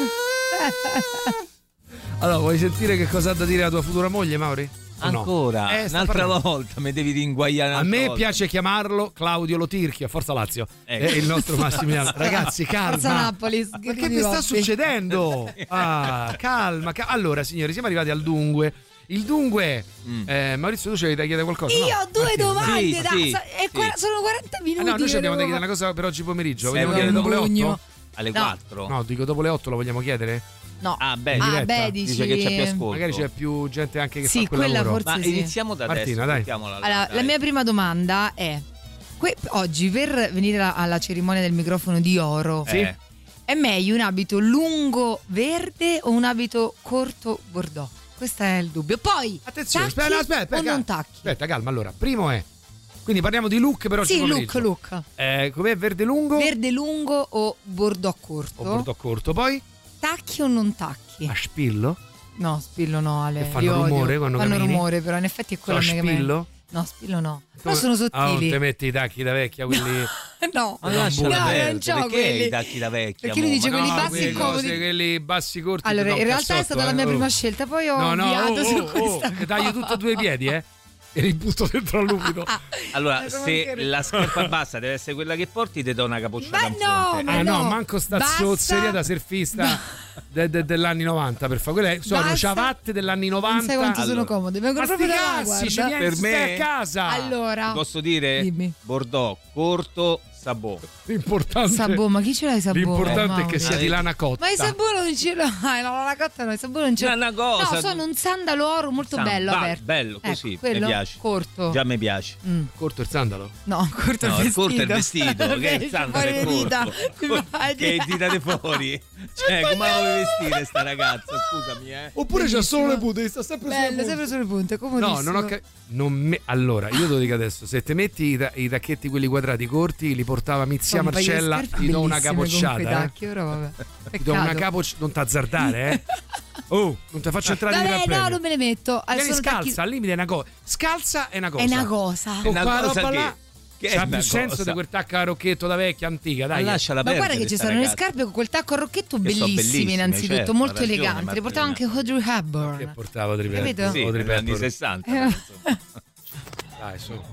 [SPEAKER 3] Allora, vuoi sentire che cosa ha da dire la tua futura moglie, Mauri? O no?
[SPEAKER 5] Ancora,
[SPEAKER 3] Eh, sta
[SPEAKER 5] un'altra
[SPEAKER 3] parlando.
[SPEAKER 5] volta mi devi ringuagliare
[SPEAKER 3] A
[SPEAKER 5] un'altra
[SPEAKER 3] me
[SPEAKER 5] volta.
[SPEAKER 3] piace chiamarlo Claudio Lotirchio, Forza Lazio.
[SPEAKER 5] Ecco.
[SPEAKER 3] È il nostro Massimiliano. Ragazzi, calma.
[SPEAKER 4] Forza Napoli.
[SPEAKER 3] Ma che vi sta succedendo? Ah, calma, ca- Allora, signori, siamo arrivati al dunque. Il dunque,
[SPEAKER 5] Mm.
[SPEAKER 3] eh, Maurizio, tu ci avevi da chiedere qualcosa?
[SPEAKER 4] Io
[SPEAKER 3] No?
[SPEAKER 4] ho due
[SPEAKER 3] Martina.
[SPEAKER 4] domande,
[SPEAKER 5] Sì,
[SPEAKER 4] dai,
[SPEAKER 5] sì,
[SPEAKER 4] so- e
[SPEAKER 5] sì.
[SPEAKER 4] qua- sono quaranta
[SPEAKER 3] Ah,
[SPEAKER 4] minuti.
[SPEAKER 3] no, noi ci
[SPEAKER 4] che
[SPEAKER 3] abbiamo da
[SPEAKER 4] devo-
[SPEAKER 3] chiedere una cosa per oggi pomeriggio.
[SPEAKER 5] Sei
[SPEAKER 3] Vogliamo
[SPEAKER 5] un
[SPEAKER 3] chiedere dopo le
[SPEAKER 4] pugno.
[SPEAKER 3] otto?
[SPEAKER 5] Alle
[SPEAKER 4] No.
[SPEAKER 5] quattro?
[SPEAKER 3] No, dico dopo le otto lo vogliamo chiedere?
[SPEAKER 4] No.
[SPEAKER 5] Ah, beh,
[SPEAKER 4] Ah,
[SPEAKER 3] diretta.
[SPEAKER 4] beh,
[SPEAKER 5] dice
[SPEAKER 4] dici...
[SPEAKER 5] che c'è più ascolto.
[SPEAKER 3] Magari c'è più gente anche che
[SPEAKER 4] Sì,
[SPEAKER 3] fa quel
[SPEAKER 4] quella
[SPEAKER 3] lavoro.
[SPEAKER 4] forse
[SPEAKER 5] Ma
[SPEAKER 4] sì.
[SPEAKER 5] iniziamo da
[SPEAKER 3] Martina,
[SPEAKER 5] adesso.
[SPEAKER 3] dai.
[SPEAKER 5] mettiamola là,
[SPEAKER 4] Allora,
[SPEAKER 5] dai.
[SPEAKER 4] la mia prima domanda è: que- oggi per venire a- alla cerimonia del microfono di oro,
[SPEAKER 3] Sì.
[SPEAKER 5] Eh,
[SPEAKER 4] è meglio un abito lungo verde o un abito corto bordeaux? Questo è il dubbio. Poi,
[SPEAKER 3] Attenzione,
[SPEAKER 4] tacchi
[SPEAKER 3] aspetta, aspetta, aspetta,
[SPEAKER 4] o non
[SPEAKER 3] calma.
[SPEAKER 4] tacchi?
[SPEAKER 3] Aspetta, calma. Allora, primo è. Quindi parliamo di look per oggi
[SPEAKER 4] Sì, look,
[SPEAKER 3] pomeriggio.
[SPEAKER 4] look.
[SPEAKER 3] Eh, com'è verde lungo?
[SPEAKER 4] Verde lungo o bordeaux corto?
[SPEAKER 3] O bordeaux corto, poi?
[SPEAKER 4] Tacchi o non tacchi?
[SPEAKER 3] A spillo?
[SPEAKER 4] No, spillo no, Ale.
[SPEAKER 3] Che fanno
[SPEAKER 4] li odio.
[SPEAKER 3] rumore quando
[SPEAKER 4] fanno
[SPEAKER 3] cammini?
[SPEAKER 4] rumore, però in effetti è quello
[SPEAKER 3] So, a
[SPEAKER 4] che mi-
[SPEAKER 3] spillo?
[SPEAKER 4] No, spillo no. Però
[SPEAKER 3] Come-
[SPEAKER 4] sono
[SPEAKER 3] Ah, non
[SPEAKER 4] sottili.
[SPEAKER 3] te metti i tacchi da vecchia, quelli
[SPEAKER 4] No,
[SPEAKER 5] Ma lasciala
[SPEAKER 4] no,
[SPEAKER 5] perdere,
[SPEAKER 4] non c'ho
[SPEAKER 5] perché
[SPEAKER 4] quelli.
[SPEAKER 5] i tacchi da vecchia?
[SPEAKER 4] Perché lui
[SPEAKER 5] mo?
[SPEAKER 4] dice
[SPEAKER 5] Ma
[SPEAKER 4] quelli
[SPEAKER 5] no,
[SPEAKER 4] bassi
[SPEAKER 5] quelli
[SPEAKER 4] comodi.
[SPEAKER 3] Cose, quelli bassi corti.
[SPEAKER 4] Allora,
[SPEAKER 3] ti do
[SPEAKER 4] in
[SPEAKER 3] un
[SPEAKER 4] realtà è
[SPEAKER 3] cazzotto,
[SPEAKER 4] stata la mia
[SPEAKER 3] eh.
[SPEAKER 4] prima scelta, poi ho
[SPEAKER 3] No, no,
[SPEAKER 4] avviato
[SPEAKER 3] oh,
[SPEAKER 4] su
[SPEAKER 3] oh, oh,
[SPEAKER 4] questa.
[SPEAKER 3] che taglio tutti e due i piedi, eh? E li butto dentro all'umido.
[SPEAKER 5] Allora,
[SPEAKER 4] Ma
[SPEAKER 5] se
[SPEAKER 4] che-
[SPEAKER 5] la scarpa bassa deve essere quella che porti, ti do una capocciata
[SPEAKER 4] Ma
[SPEAKER 5] in
[SPEAKER 4] no,
[SPEAKER 5] fronte.
[SPEAKER 4] ma
[SPEAKER 3] Ah no,
[SPEAKER 4] no,
[SPEAKER 3] manco sta
[SPEAKER 4] basta.
[SPEAKER 3] zozzeria da surfista de- de- degli novanta, per favore. Quelle sono
[SPEAKER 4] Basta.
[SPEAKER 3] ciabatte degli anni novanta.
[SPEAKER 4] Non sai quanto sono
[SPEAKER 5] Allora.
[SPEAKER 4] comode, vengono
[SPEAKER 3] Ma
[SPEAKER 4] proprio
[SPEAKER 3] sti
[SPEAKER 4] da là,
[SPEAKER 3] cazzi, ci
[SPEAKER 4] guarda.
[SPEAKER 3] vieni,
[SPEAKER 5] Per
[SPEAKER 3] stai
[SPEAKER 5] me-
[SPEAKER 3] a casa.
[SPEAKER 4] Allora,
[SPEAKER 5] Posso dire?
[SPEAKER 4] Dimmi.
[SPEAKER 5] Bordeaux, corto, sabò.
[SPEAKER 3] L'importante,
[SPEAKER 4] Sabò, ma chi ce l'ha i sabò?
[SPEAKER 3] l'importante è che
[SPEAKER 4] Mauri?
[SPEAKER 3] sia di lana cotta.
[SPEAKER 4] Ma i sabò non ce l'hai, no, la cotta no, i sabò non ce
[SPEAKER 5] Una- una cosa-
[SPEAKER 4] No, sono un sandalo oro molto
[SPEAKER 5] Sam-
[SPEAKER 4] bello
[SPEAKER 5] va,
[SPEAKER 4] aperto.
[SPEAKER 5] bello,
[SPEAKER 4] Ecco,
[SPEAKER 5] così, mi
[SPEAKER 4] quello
[SPEAKER 5] piace.
[SPEAKER 4] corto.
[SPEAKER 5] Già mi piace.
[SPEAKER 4] Mm.
[SPEAKER 3] Corto il sandalo?
[SPEAKER 4] No, corto
[SPEAKER 5] No,
[SPEAKER 4] il
[SPEAKER 5] il
[SPEAKER 4] vestito.
[SPEAKER 5] corto è il vestito, che il sandalo è
[SPEAKER 4] fuori le dita.
[SPEAKER 5] corto. Che dita fuori. Cioè, come la vuoi vestire sta ragazza? Scusami, eh.
[SPEAKER 3] Oppure c'ha solo le punte, sta sempre
[SPEAKER 4] Bello,
[SPEAKER 3] sulle
[SPEAKER 4] sempre
[SPEAKER 3] punte.
[SPEAKER 4] sulle punte, comodissimo.
[SPEAKER 3] No, non ho ca- non me- Allora, io te lo dico adesso, se te metti i, ta- i tacchetti quelli quadrati corti, li portava Mizia
[SPEAKER 4] Sono un paio di
[SPEAKER 3] Marcella,
[SPEAKER 4] scarpe
[SPEAKER 3] ti do una
[SPEAKER 4] bellissime con quei
[SPEAKER 3] capocciata, eh.
[SPEAKER 4] tacchi, ora vabbè.
[SPEAKER 3] Ti do una
[SPEAKER 4] Peccato.
[SPEAKER 3] capocciata, non t'azzardare, eh. Oh, non ti faccio entrare di
[SPEAKER 4] Vabbè,
[SPEAKER 3] gran
[SPEAKER 4] no,
[SPEAKER 3] premio.
[SPEAKER 4] non me le metto. Ah,
[SPEAKER 3] Vieni
[SPEAKER 4] sono tacchi-
[SPEAKER 3] scalza, al limite è una cosa. Scalza è una cosa.
[SPEAKER 4] È una cosa.
[SPEAKER 3] Con
[SPEAKER 5] Una
[SPEAKER 3] quella
[SPEAKER 5] cosa
[SPEAKER 3] roba
[SPEAKER 5] che-
[SPEAKER 3] là
[SPEAKER 5] che è
[SPEAKER 3] c'ha
[SPEAKER 5] una
[SPEAKER 3] più senso
[SPEAKER 5] cosa.
[SPEAKER 3] di quel tacco a rocchetto da vecchia antica, dai.
[SPEAKER 5] Ma lasciala
[SPEAKER 4] Ma guarda
[SPEAKER 5] perdere
[SPEAKER 4] che ci
[SPEAKER 5] sta
[SPEAKER 4] sono le
[SPEAKER 5] ragazza.
[SPEAKER 4] scarpe con quel tacco a rocchetto
[SPEAKER 5] Che so
[SPEAKER 4] bellissime,
[SPEAKER 5] bellissime,
[SPEAKER 4] innanzitutto,
[SPEAKER 5] certo,
[SPEAKER 4] molto
[SPEAKER 5] ha ragione,
[SPEAKER 4] eleganti. Le portava anche
[SPEAKER 5] Martina.
[SPEAKER 4] Audrey Hepburn.
[SPEAKER 3] Che portava Audrey
[SPEAKER 4] Capito?
[SPEAKER 3] Hepburn.
[SPEAKER 5] Sì,
[SPEAKER 3] Audrey
[SPEAKER 5] negli anni
[SPEAKER 3] Hepburn.
[SPEAKER 5] sessanta.
[SPEAKER 4] Eh.
[SPEAKER 3] Dai, su.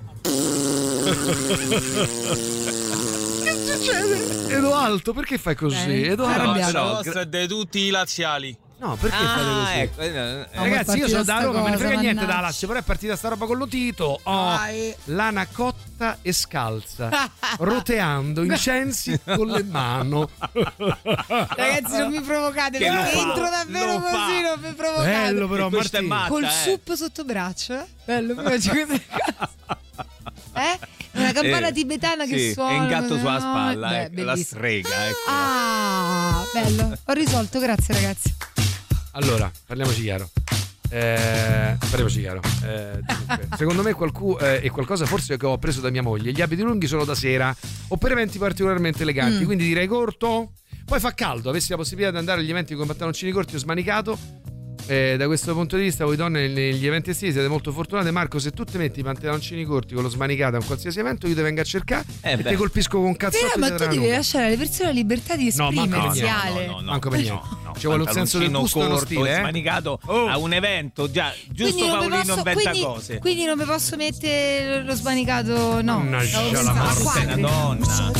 [SPEAKER 3] Che succede? Edoaldo, perché fai così?
[SPEAKER 4] Bene.
[SPEAKER 3] Edoaldo.
[SPEAKER 4] Arrabbiato.
[SPEAKER 5] però-
[SPEAKER 15] La vostra è di tutti i laziali.
[SPEAKER 3] No, perché fate
[SPEAKER 5] Ah,
[SPEAKER 3] così?
[SPEAKER 5] ecco. eh, eh,
[SPEAKER 4] No,
[SPEAKER 3] Ragazzi, io
[SPEAKER 4] partita
[SPEAKER 3] sono
[SPEAKER 4] sta
[SPEAKER 3] da Roma, me ne
[SPEAKER 4] cosa,
[SPEAKER 3] frega niente
[SPEAKER 4] mannaggia.
[SPEAKER 3] da Lazio, però è partita sta roba con lo Tito. Ho
[SPEAKER 4] Dai.
[SPEAKER 3] lana cotta e scalza, roteando incensi con le mani.
[SPEAKER 4] Ragazzi, non mi provocate,
[SPEAKER 5] Che
[SPEAKER 4] perché
[SPEAKER 5] lo fa,
[SPEAKER 4] entro davvero
[SPEAKER 5] lo
[SPEAKER 4] così,
[SPEAKER 5] fa.
[SPEAKER 4] non mi provocate.
[SPEAKER 3] Bello però,
[SPEAKER 5] E questa è
[SPEAKER 3] Martino.
[SPEAKER 5] matta,
[SPEAKER 4] Col
[SPEAKER 5] eh.
[SPEAKER 4] sup sotto braccio, eh? Bello, mi faccio queste cose. Eh? Una campana
[SPEAKER 5] Eh,
[SPEAKER 4] tibetana che
[SPEAKER 5] sì,
[SPEAKER 4] suona.
[SPEAKER 5] e un gatto sulla
[SPEAKER 4] no,
[SPEAKER 5] spalla,
[SPEAKER 4] beh,
[SPEAKER 5] ecco, la
[SPEAKER 4] bellissimo.
[SPEAKER 5] strega, ecco.
[SPEAKER 4] Ah, bello. Ho risolto, grazie ragazzi.
[SPEAKER 3] Allora, parliamoci chiaro. Eh, parliamoci chiaro. Eh, dunque, secondo me qualcuno eh, è qualcosa forse che ho preso da mia moglie. Gli abiti lunghi sono da sera o per eventi particolarmente eleganti,
[SPEAKER 4] Mm.
[SPEAKER 3] quindi direi corto. Poi fa caldo, avessi la possibilità di andare agli eventi con pantaloncini corti o smanicato. Eh, da questo punto di vista voi donne negli eventi estivi siete molto fortunate. Marco, se tu ti metti i pantaloncini corti con lo smanicato a un qualsiasi evento, io ti vengo a cercare
[SPEAKER 5] Eh,
[SPEAKER 3] e
[SPEAKER 5] beh.
[SPEAKER 3] ti colpisco con un cazzotto
[SPEAKER 4] Però, ma
[SPEAKER 3] di
[SPEAKER 4] tu
[SPEAKER 3] terra
[SPEAKER 4] devi
[SPEAKER 3] nuda.
[SPEAKER 4] lasciare alle persone la libertà di
[SPEAKER 3] No, manco
[SPEAKER 4] esprimersi,
[SPEAKER 3] per niente.
[SPEAKER 4] Ale.
[SPEAKER 5] No, no, no,
[SPEAKER 3] Manco per
[SPEAKER 5] no,
[SPEAKER 3] niente.
[SPEAKER 5] no.
[SPEAKER 3] Ci vuole un senso del
[SPEAKER 5] Pantaloncino
[SPEAKER 3] gusto e uno
[SPEAKER 5] corto,
[SPEAKER 3] stile, eh?
[SPEAKER 5] smanicato
[SPEAKER 3] Oh.
[SPEAKER 5] a un evento, già, giusto
[SPEAKER 4] Quindi non mi
[SPEAKER 5] Paolino
[SPEAKER 4] posso-
[SPEAKER 5] inventa
[SPEAKER 4] quindi,
[SPEAKER 5] cose.
[SPEAKER 4] quindi non mi posso mettere lo smanicato, no.
[SPEAKER 3] Mannaggia
[SPEAKER 4] Stavo
[SPEAKER 3] la
[SPEAKER 4] pensando a
[SPEAKER 3] Marta.
[SPEAKER 5] Sei una
[SPEAKER 4] quadri.
[SPEAKER 5] donna.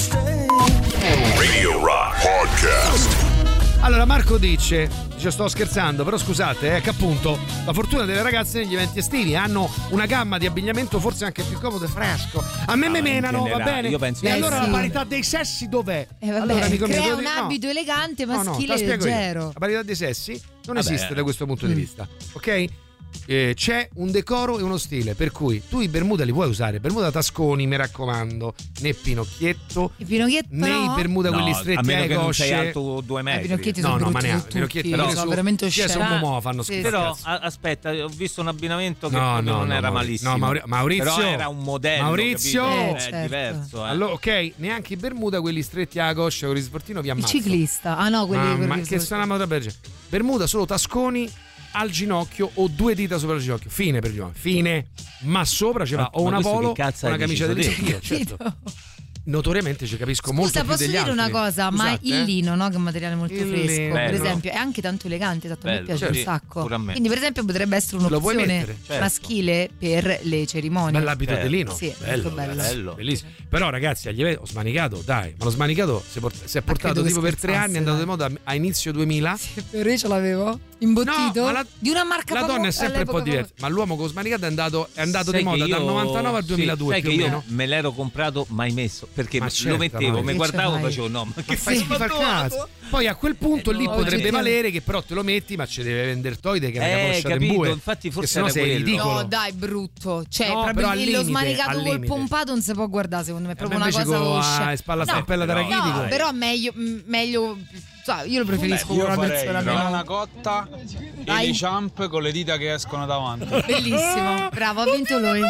[SPEAKER 2] Radio Rock Podcast.
[SPEAKER 3] Allora Marco dice, dice sto scherzando, però scusate, è che appunto la fortuna delle ragazze negli eventi estivi hanno una gamma di abbigliamento forse anche più comodo e fresco. A me
[SPEAKER 5] No,
[SPEAKER 3] me
[SPEAKER 5] in
[SPEAKER 3] menano, va
[SPEAKER 5] generale,
[SPEAKER 3] bene?
[SPEAKER 5] io penso
[SPEAKER 3] e
[SPEAKER 5] che-
[SPEAKER 3] allora
[SPEAKER 4] Beh,
[SPEAKER 3] la
[SPEAKER 4] sì.
[SPEAKER 3] parità dei sessi dov'è?
[SPEAKER 4] Eh, vabbè,
[SPEAKER 3] allora, amico mio,
[SPEAKER 4] crea
[SPEAKER 3] te lo
[SPEAKER 4] un
[SPEAKER 3] dico- no.
[SPEAKER 4] abito elegante,
[SPEAKER 3] No, no, te
[SPEAKER 4] maschile
[SPEAKER 3] la
[SPEAKER 4] e
[SPEAKER 3] spiego io.
[SPEAKER 4] leggero.
[SPEAKER 3] La parità dei sessi non
[SPEAKER 5] Vabbè.
[SPEAKER 3] esiste da questo punto di
[SPEAKER 4] Mm.
[SPEAKER 3] vista, ok? Eh, c'è un decoro e uno stile, per cui tu i Bermuda li puoi usare, Bermuda tasconi, mi raccomando, né Pinocchietto,
[SPEAKER 4] I Pinocchietto
[SPEAKER 3] né i
[SPEAKER 4] no?
[SPEAKER 3] Bermuda quelli
[SPEAKER 5] No,
[SPEAKER 3] stretti
[SPEAKER 5] a meno
[SPEAKER 3] ai
[SPEAKER 5] che non sei
[SPEAKER 3] cosce.
[SPEAKER 5] alto due
[SPEAKER 4] Eh,
[SPEAKER 5] metri.
[SPEAKER 4] i Pinocchietti
[SPEAKER 3] No,
[SPEAKER 4] sono
[SPEAKER 3] no, ma
[SPEAKER 4] brutti
[SPEAKER 3] neanche,
[SPEAKER 4] tutti,
[SPEAKER 3] Pinocchietti
[SPEAKER 4] sono
[SPEAKER 3] però su-
[SPEAKER 4] veramente
[SPEAKER 3] sì,
[SPEAKER 4] osceni.
[SPEAKER 3] sono mo fanno
[SPEAKER 4] Sì,
[SPEAKER 3] schifo.
[SPEAKER 5] Però
[SPEAKER 3] Cazzo.
[SPEAKER 5] a- aspetta, ho visto un abbinamento che
[SPEAKER 3] No,
[SPEAKER 5] proprio
[SPEAKER 3] no,
[SPEAKER 5] non
[SPEAKER 3] no,
[SPEAKER 5] era
[SPEAKER 3] Mauri-
[SPEAKER 5] malissimo.
[SPEAKER 3] no, Mauri- Maurizio.
[SPEAKER 5] Però era un modello.
[SPEAKER 3] Maurizio.
[SPEAKER 5] capito?
[SPEAKER 4] Eh,
[SPEAKER 5] è
[SPEAKER 4] certo.
[SPEAKER 5] diverso. Eh.
[SPEAKER 3] Allora, ok, neanche i Bermuda, quelli stretti alla coscia con il sportino vi
[SPEAKER 4] Il
[SPEAKER 3] ammazzo.
[SPEAKER 4] ciclista. Ah no, quelli
[SPEAKER 3] Mamma,
[SPEAKER 4] quelli
[SPEAKER 3] che
[SPEAKER 4] sono-
[SPEAKER 3] sono una moda. Bermuda solo tasconi al ginocchio o due dita sopra il ginocchio. Fine per gli uomini. Fine. Ma sopra ce va
[SPEAKER 5] Ma-
[SPEAKER 3] o
[SPEAKER 5] ma
[SPEAKER 3] una
[SPEAKER 5] questo
[SPEAKER 3] polo
[SPEAKER 5] che cazzo
[SPEAKER 3] o una
[SPEAKER 5] hai
[SPEAKER 3] camicia
[SPEAKER 5] deciso
[SPEAKER 3] del
[SPEAKER 5] te?
[SPEAKER 3] io, certo. Notoriamente ci capisco molto
[SPEAKER 4] Scusa,
[SPEAKER 3] più
[SPEAKER 4] posso
[SPEAKER 3] degli
[SPEAKER 4] dire
[SPEAKER 3] altri.
[SPEAKER 4] una cosa? Ma
[SPEAKER 3] Scusate,
[SPEAKER 4] il
[SPEAKER 3] eh.
[SPEAKER 4] lino, no? Che è un materiale molto
[SPEAKER 3] Il
[SPEAKER 4] fresco,
[SPEAKER 3] lino.
[SPEAKER 4] per
[SPEAKER 5] Bello.
[SPEAKER 4] esempio, è anche tanto elegante, esatto, a me
[SPEAKER 5] Bello,
[SPEAKER 4] piace
[SPEAKER 5] sì,
[SPEAKER 4] un sacco.
[SPEAKER 5] pure a me.
[SPEAKER 4] Quindi, per esempio, potrebbe essere
[SPEAKER 3] Lo puoi
[SPEAKER 4] un'opzione
[SPEAKER 3] mettere,
[SPEAKER 5] certo.
[SPEAKER 4] maschile per le cerimonie.
[SPEAKER 3] Bell'abito
[SPEAKER 5] Certo.
[SPEAKER 3] di lino.
[SPEAKER 4] Sì,
[SPEAKER 3] bello,
[SPEAKER 4] molto bello.
[SPEAKER 3] bello. Bellissimo. Però ragazzi, agli eventi ho smanicato, dai, ma lo smanicato si è, port- si è portato
[SPEAKER 4] credo che
[SPEAKER 3] tipo per tre
[SPEAKER 4] scherzasse,
[SPEAKER 3] anni, è andato
[SPEAKER 4] dai.
[SPEAKER 3] di moda a inizio duemila.
[SPEAKER 4] Sì, per io ce l'avevo imbottito
[SPEAKER 3] No, ma la-
[SPEAKER 4] di una marca
[SPEAKER 3] La
[SPEAKER 4] famo-
[SPEAKER 3] donna è sempre un po'
[SPEAKER 4] all'epoca
[SPEAKER 3] diversa, ma l'uomo con lo smanicato è andato, è andato
[SPEAKER 5] Sai
[SPEAKER 3] di moda
[SPEAKER 5] che
[SPEAKER 3] dal
[SPEAKER 5] io-
[SPEAKER 3] novantanove al
[SPEAKER 5] sì,
[SPEAKER 3] duemiladue
[SPEAKER 5] sai
[SPEAKER 3] più
[SPEAKER 5] che
[SPEAKER 3] o
[SPEAKER 5] io
[SPEAKER 3] meno.
[SPEAKER 5] me l'ero comprato mai messo perché
[SPEAKER 3] Ma
[SPEAKER 5] lo
[SPEAKER 3] certo,
[SPEAKER 5] mettevo,
[SPEAKER 3] no.
[SPEAKER 5] mi
[SPEAKER 4] Che
[SPEAKER 5] guardavo e
[SPEAKER 4] c'hai?
[SPEAKER 5] facevo no, ma che
[SPEAKER 3] Ma fai
[SPEAKER 5] fai
[SPEAKER 3] schifo al cazzo. Poi a quel punto
[SPEAKER 5] Eh,
[SPEAKER 3] lì
[SPEAKER 5] no,
[SPEAKER 3] potrebbe
[SPEAKER 4] oggi-
[SPEAKER 3] valere che però te lo metti, ma ci deve vendere Toide che è una
[SPEAKER 5] Eh,
[SPEAKER 3] capoccia
[SPEAKER 5] capito,
[SPEAKER 3] bue.
[SPEAKER 5] infatti forse
[SPEAKER 3] che sennò
[SPEAKER 5] era
[SPEAKER 3] sei
[SPEAKER 5] quello.
[SPEAKER 3] ridicolo.
[SPEAKER 4] No, dai, brutto. Cioè,
[SPEAKER 3] No,
[SPEAKER 4] proprio
[SPEAKER 3] però al
[SPEAKER 4] lo
[SPEAKER 3] limite,
[SPEAKER 4] smanicato
[SPEAKER 3] al
[SPEAKER 4] col
[SPEAKER 3] limite.
[SPEAKER 4] pompato non si può guardare, secondo me. È proprio
[SPEAKER 3] Eh,
[SPEAKER 4] una
[SPEAKER 3] invece
[SPEAKER 4] cosa
[SPEAKER 3] con,
[SPEAKER 4] oscia.
[SPEAKER 3] ah, spalla
[SPEAKER 4] No,
[SPEAKER 3] stampella da
[SPEAKER 5] però-
[SPEAKER 3] rachitico.
[SPEAKER 4] No, però meglio, m- meglio so, io lo preferisco con
[SPEAKER 15] Io
[SPEAKER 4] una
[SPEAKER 15] farei
[SPEAKER 4] persona
[SPEAKER 15] una
[SPEAKER 4] meno.
[SPEAKER 15] cotta e
[SPEAKER 4] Dai.
[SPEAKER 15] le ciamp con le dita che escono davanti.
[SPEAKER 4] Bellissimo, bravo, ha vinto lui.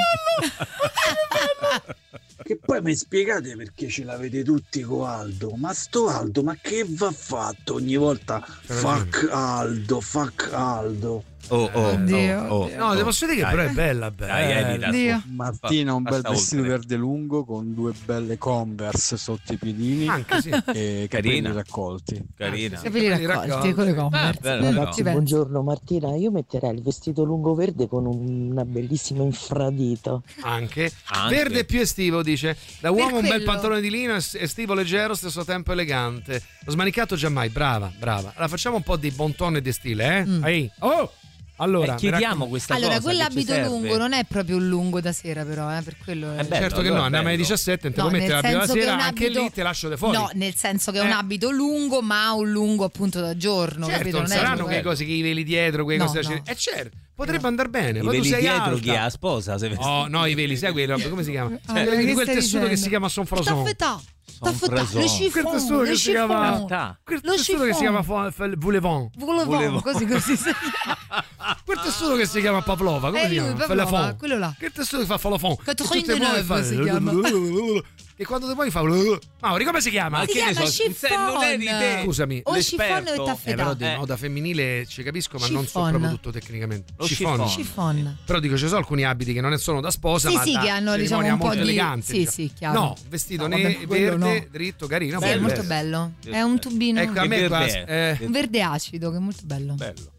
[SPEAKER 13] Che poi mi spiegate perché ce l'avete tutti con Aldo? Ma sto Aldo, ma che va fatto ogni volta? Fuck Aldo, fuck Aldo.
[SPEAKER 5] Oh, oh,
[SPEAKER 4] Oddio,
[SPEAKER 5] oh, oh,
[SPEAKER 3] No,
[SPEAKER 5] oh.
[SPEAKER 3] ti posso dire che
[SPEAKER 5] Dai.
[SPEAKER 3] però è bella, bella.
[SPEAKER 5] Dai, Edita,
[SPEAKER 4] Dio.
[SPEAKER 16] Martina, un bel
[SPEAKER 5] Passa
[SPEAKER 16] vestito
[SPEAKER 5] oltre.
[SPEAKER 16] verde lungo con due belle Converse sotto i piedini
[SPEAKER 3] Anche sì.
[SPEAKER 16] e capelli
[SPEAKER 5] Carina.
[SPEAKER 16] raccolti.
[SPEAKER 5] Carina.
[SPEAKER 4] Capelli raccolti con le Converse.
[SPEAKER 5] bello,
[SPEAKER 4] Eh,
[SPEAKER 5] però.
[SPEAKER 4] ci penso.
[SPEAKER 17] Buongiorno Martina, io metterei il vestito lungo verde con una bellissima infradito.
[SPEAKER 3] Anche.
[SPEAKER 5] Anche.
[SPEAKER 3] Verde più estivo, dice. Da uomo un bel
[SPEAKER 4] quello.
[SPEAKER 3] pantalone di lino, es- estivo leggero, stesso tempo elegante. Lo smanicato giammai, brava, brava. Allora facciamo un po' di bon ton e di stile, eh?
[SPEAKER 4] Mm.
[SPEAKER 3] Ehi. Oh! Allora,
[SPEAKER 5] Eh, chiediamo questa
[SPEAKER 4] Allora,
[SPEAKER 5] cosa. che ci
[SPEAKER 4] quell'abito
[SPEAKER 5] serve.
[SPEAKER 4] lungo non è proprio un lungo da sera, però, eh, per quello è...
[SPEAKER 5] È bello,
[SPEAKER 3] certo che
[SPEAKER 5] allora
[SPEAKER 3] no,
[SPEAKER 5] è
[SPEAKER 3] andiamo alle
[SPEAKER 5] bello.
[SPEAKER 3] diciassette, non te
[SPEAKER 4] No,
[SPEAKER 3] lo metti
[SPEAKER 4] nel
[SPEAKER 3] la prima
[SPEAKER 4] senso che
[SPEAKER 3] sera,
[SPEAKER 4] un
[SPEAKER 3] anche
[SPEAKER 4] abito-
[SPEAKER 3] lì te lascio de fuori.
[SPEAKER 4] No, nel senso che è un
[SPEAKER 3] Eh.
[SPEAKER 4] abito lungo, ma un lungo appunto da giorno,
[SPEAKER 3] Certo,
[SPEAKER 4] capito?
[SPEAKER 3] non
[SPEAKER 4] Non è
[SPEAKER 3] saranno
[SPEAKER 4] lungo-
[SPEAKER 3] quei cose che i veli dietro, quei
[SPEAKER 4] No,
[SPEAKER 3] cose
[SPEAKER 4] no.
[SPEAKER 3] Eh certo, potrebbe andare bene,
[SPEAKER 5] I
[SPEAKER 3] ma tu
[SPEAKER 5] veli
[SPEAKER 3] sei
[SPEAKER 5] dietro
[SPEAKER 3] alta.
[SPEAKER 5] chi ha la sposa? Se
[SPEAKER 3] Oh, no, i veli, sai quello, come si chiama?
[SPEAKER 4] Ah,
[SPEAKER 3] Cioè,
[SPEAKER 4] che
[SPEAKER 3] di quel
[SPEAKER 4] stai
[SPEAKER 3] tessuto che
[SPEAKER 4] dicendo?
[SPEAKER 3] si chiama sonfroson.
[SPEAKER 4] Taffetà, taffetà,
[SPEAKER 5] Frasone.
[SPEAKER 4] le
[SPEAKER 3] Quel
[SPEAKER 4] chiffon,
[SPEAKER 3] tessuto
[SPEAKER 4] le
[SPEAKER 3] che si chiama
[SPEAKER 4] chiffon,
[SPEAKER 3] quel
[SPEAKER 4] lo
[SPEAKER 3] tessuto che si chiama
[SPEAKER 4] chiffon.
[SPEAKER 3] fa- fa- voulevant.
[SPEAKER 4] Volevamo,
[SPEAKER 5] Volevo.
[SPEAKER 4] così così si
[SPEAKER 3] Quel tessuto che si chiama Pavlova, come
[SPEAKER 4] Eh,
[SPEAKER 3] si
[SPEAKER 4] lui,
[SPEAKER 3] chiama?
[SPEAKER 4] Pavlova,
[SPEAKER 3] Falafon.
[SPEAKER 4] quello là.
[SPEAKER 3] Che tessuto che fa falafon? Che tutte le
[SPEAKER 4] trentanove
[SPEAKER 3] muove fa-
[SPEAKER 4] si chiama.
[SPEAKER 3] Che quando ti poi fa Mauri, come si chiama?
[SPEAKER 5] Ma
[SPEAKER 4] Si
[SPEAKER 5] che ne
[SPEAKER 4] chiama
[SPEAKER 5] so, se non eri te.
[SPEAKER 4] chiffon.
[SPEAKER 3] Scusami.
[SPEAKER 4] O chiffon o
[SPEAKER 5] l'esperto.
[SPEAKER 3] Eh,
[SPEAKER 4] taffetà.
[SPEAKER 3] però di
[SPEAKER 5] Eh.
[SPEAKER 3] moda femminile ci capisco, ma non so
[SPEAKER 4] Chiffon.
[SPEAKER 3] proprio tutto tecnicamente.
[SPEAKER 5] Lo
[SPEAKER 3] Chiffon.
[SPEAKER 5] chiffon.
[SPEAKER 4] Chiffon.
[SPEAKER 3] Però dico, ci sono alcuni abiti che non sono da sposa,
[SPEAKER 4] Sì,
[SPEAKER 3] ma
[SPEAKER 4] sì,
[SPEAKER 3] da
[SPEAKER 4] che hanno,
[SPEAKER 3] cerimonia
[SPEAKER 4] diciamo, un po'
[SPEAKER 3] molto
[SPEAKER 4] di-
[SPEAKER 3] elegante.
[SPEAKER 4] sì,
[SPEAKER 3] diciamo.
[SPEAKER 4] sì, chiaro.
[SPEAKER 3] No, vestito
[SPEAKER 4] No,
[SPEAKER 3] ne-
[SPEAKER 4] vabbè, quello
[SPEAKER 3] verde,
[SPEAKER 4] no.
[SPEAKER 3] dritto, carino.
[SPEAKER 4] Sì, è
[SPEAKER 3] bello.
[SPEAKER 4] molto bello. È un tubino.
[SPEAKER 3] Ecco, a
[SPEAKER 5] Che
[SPEAKER 3] me qua,
[SPEAKER 5] verde è?
[SPEAKER 3] eh,
[SPEAKER 4] Un verde acido che è molto bello.
[SPEAKER 5] Bello.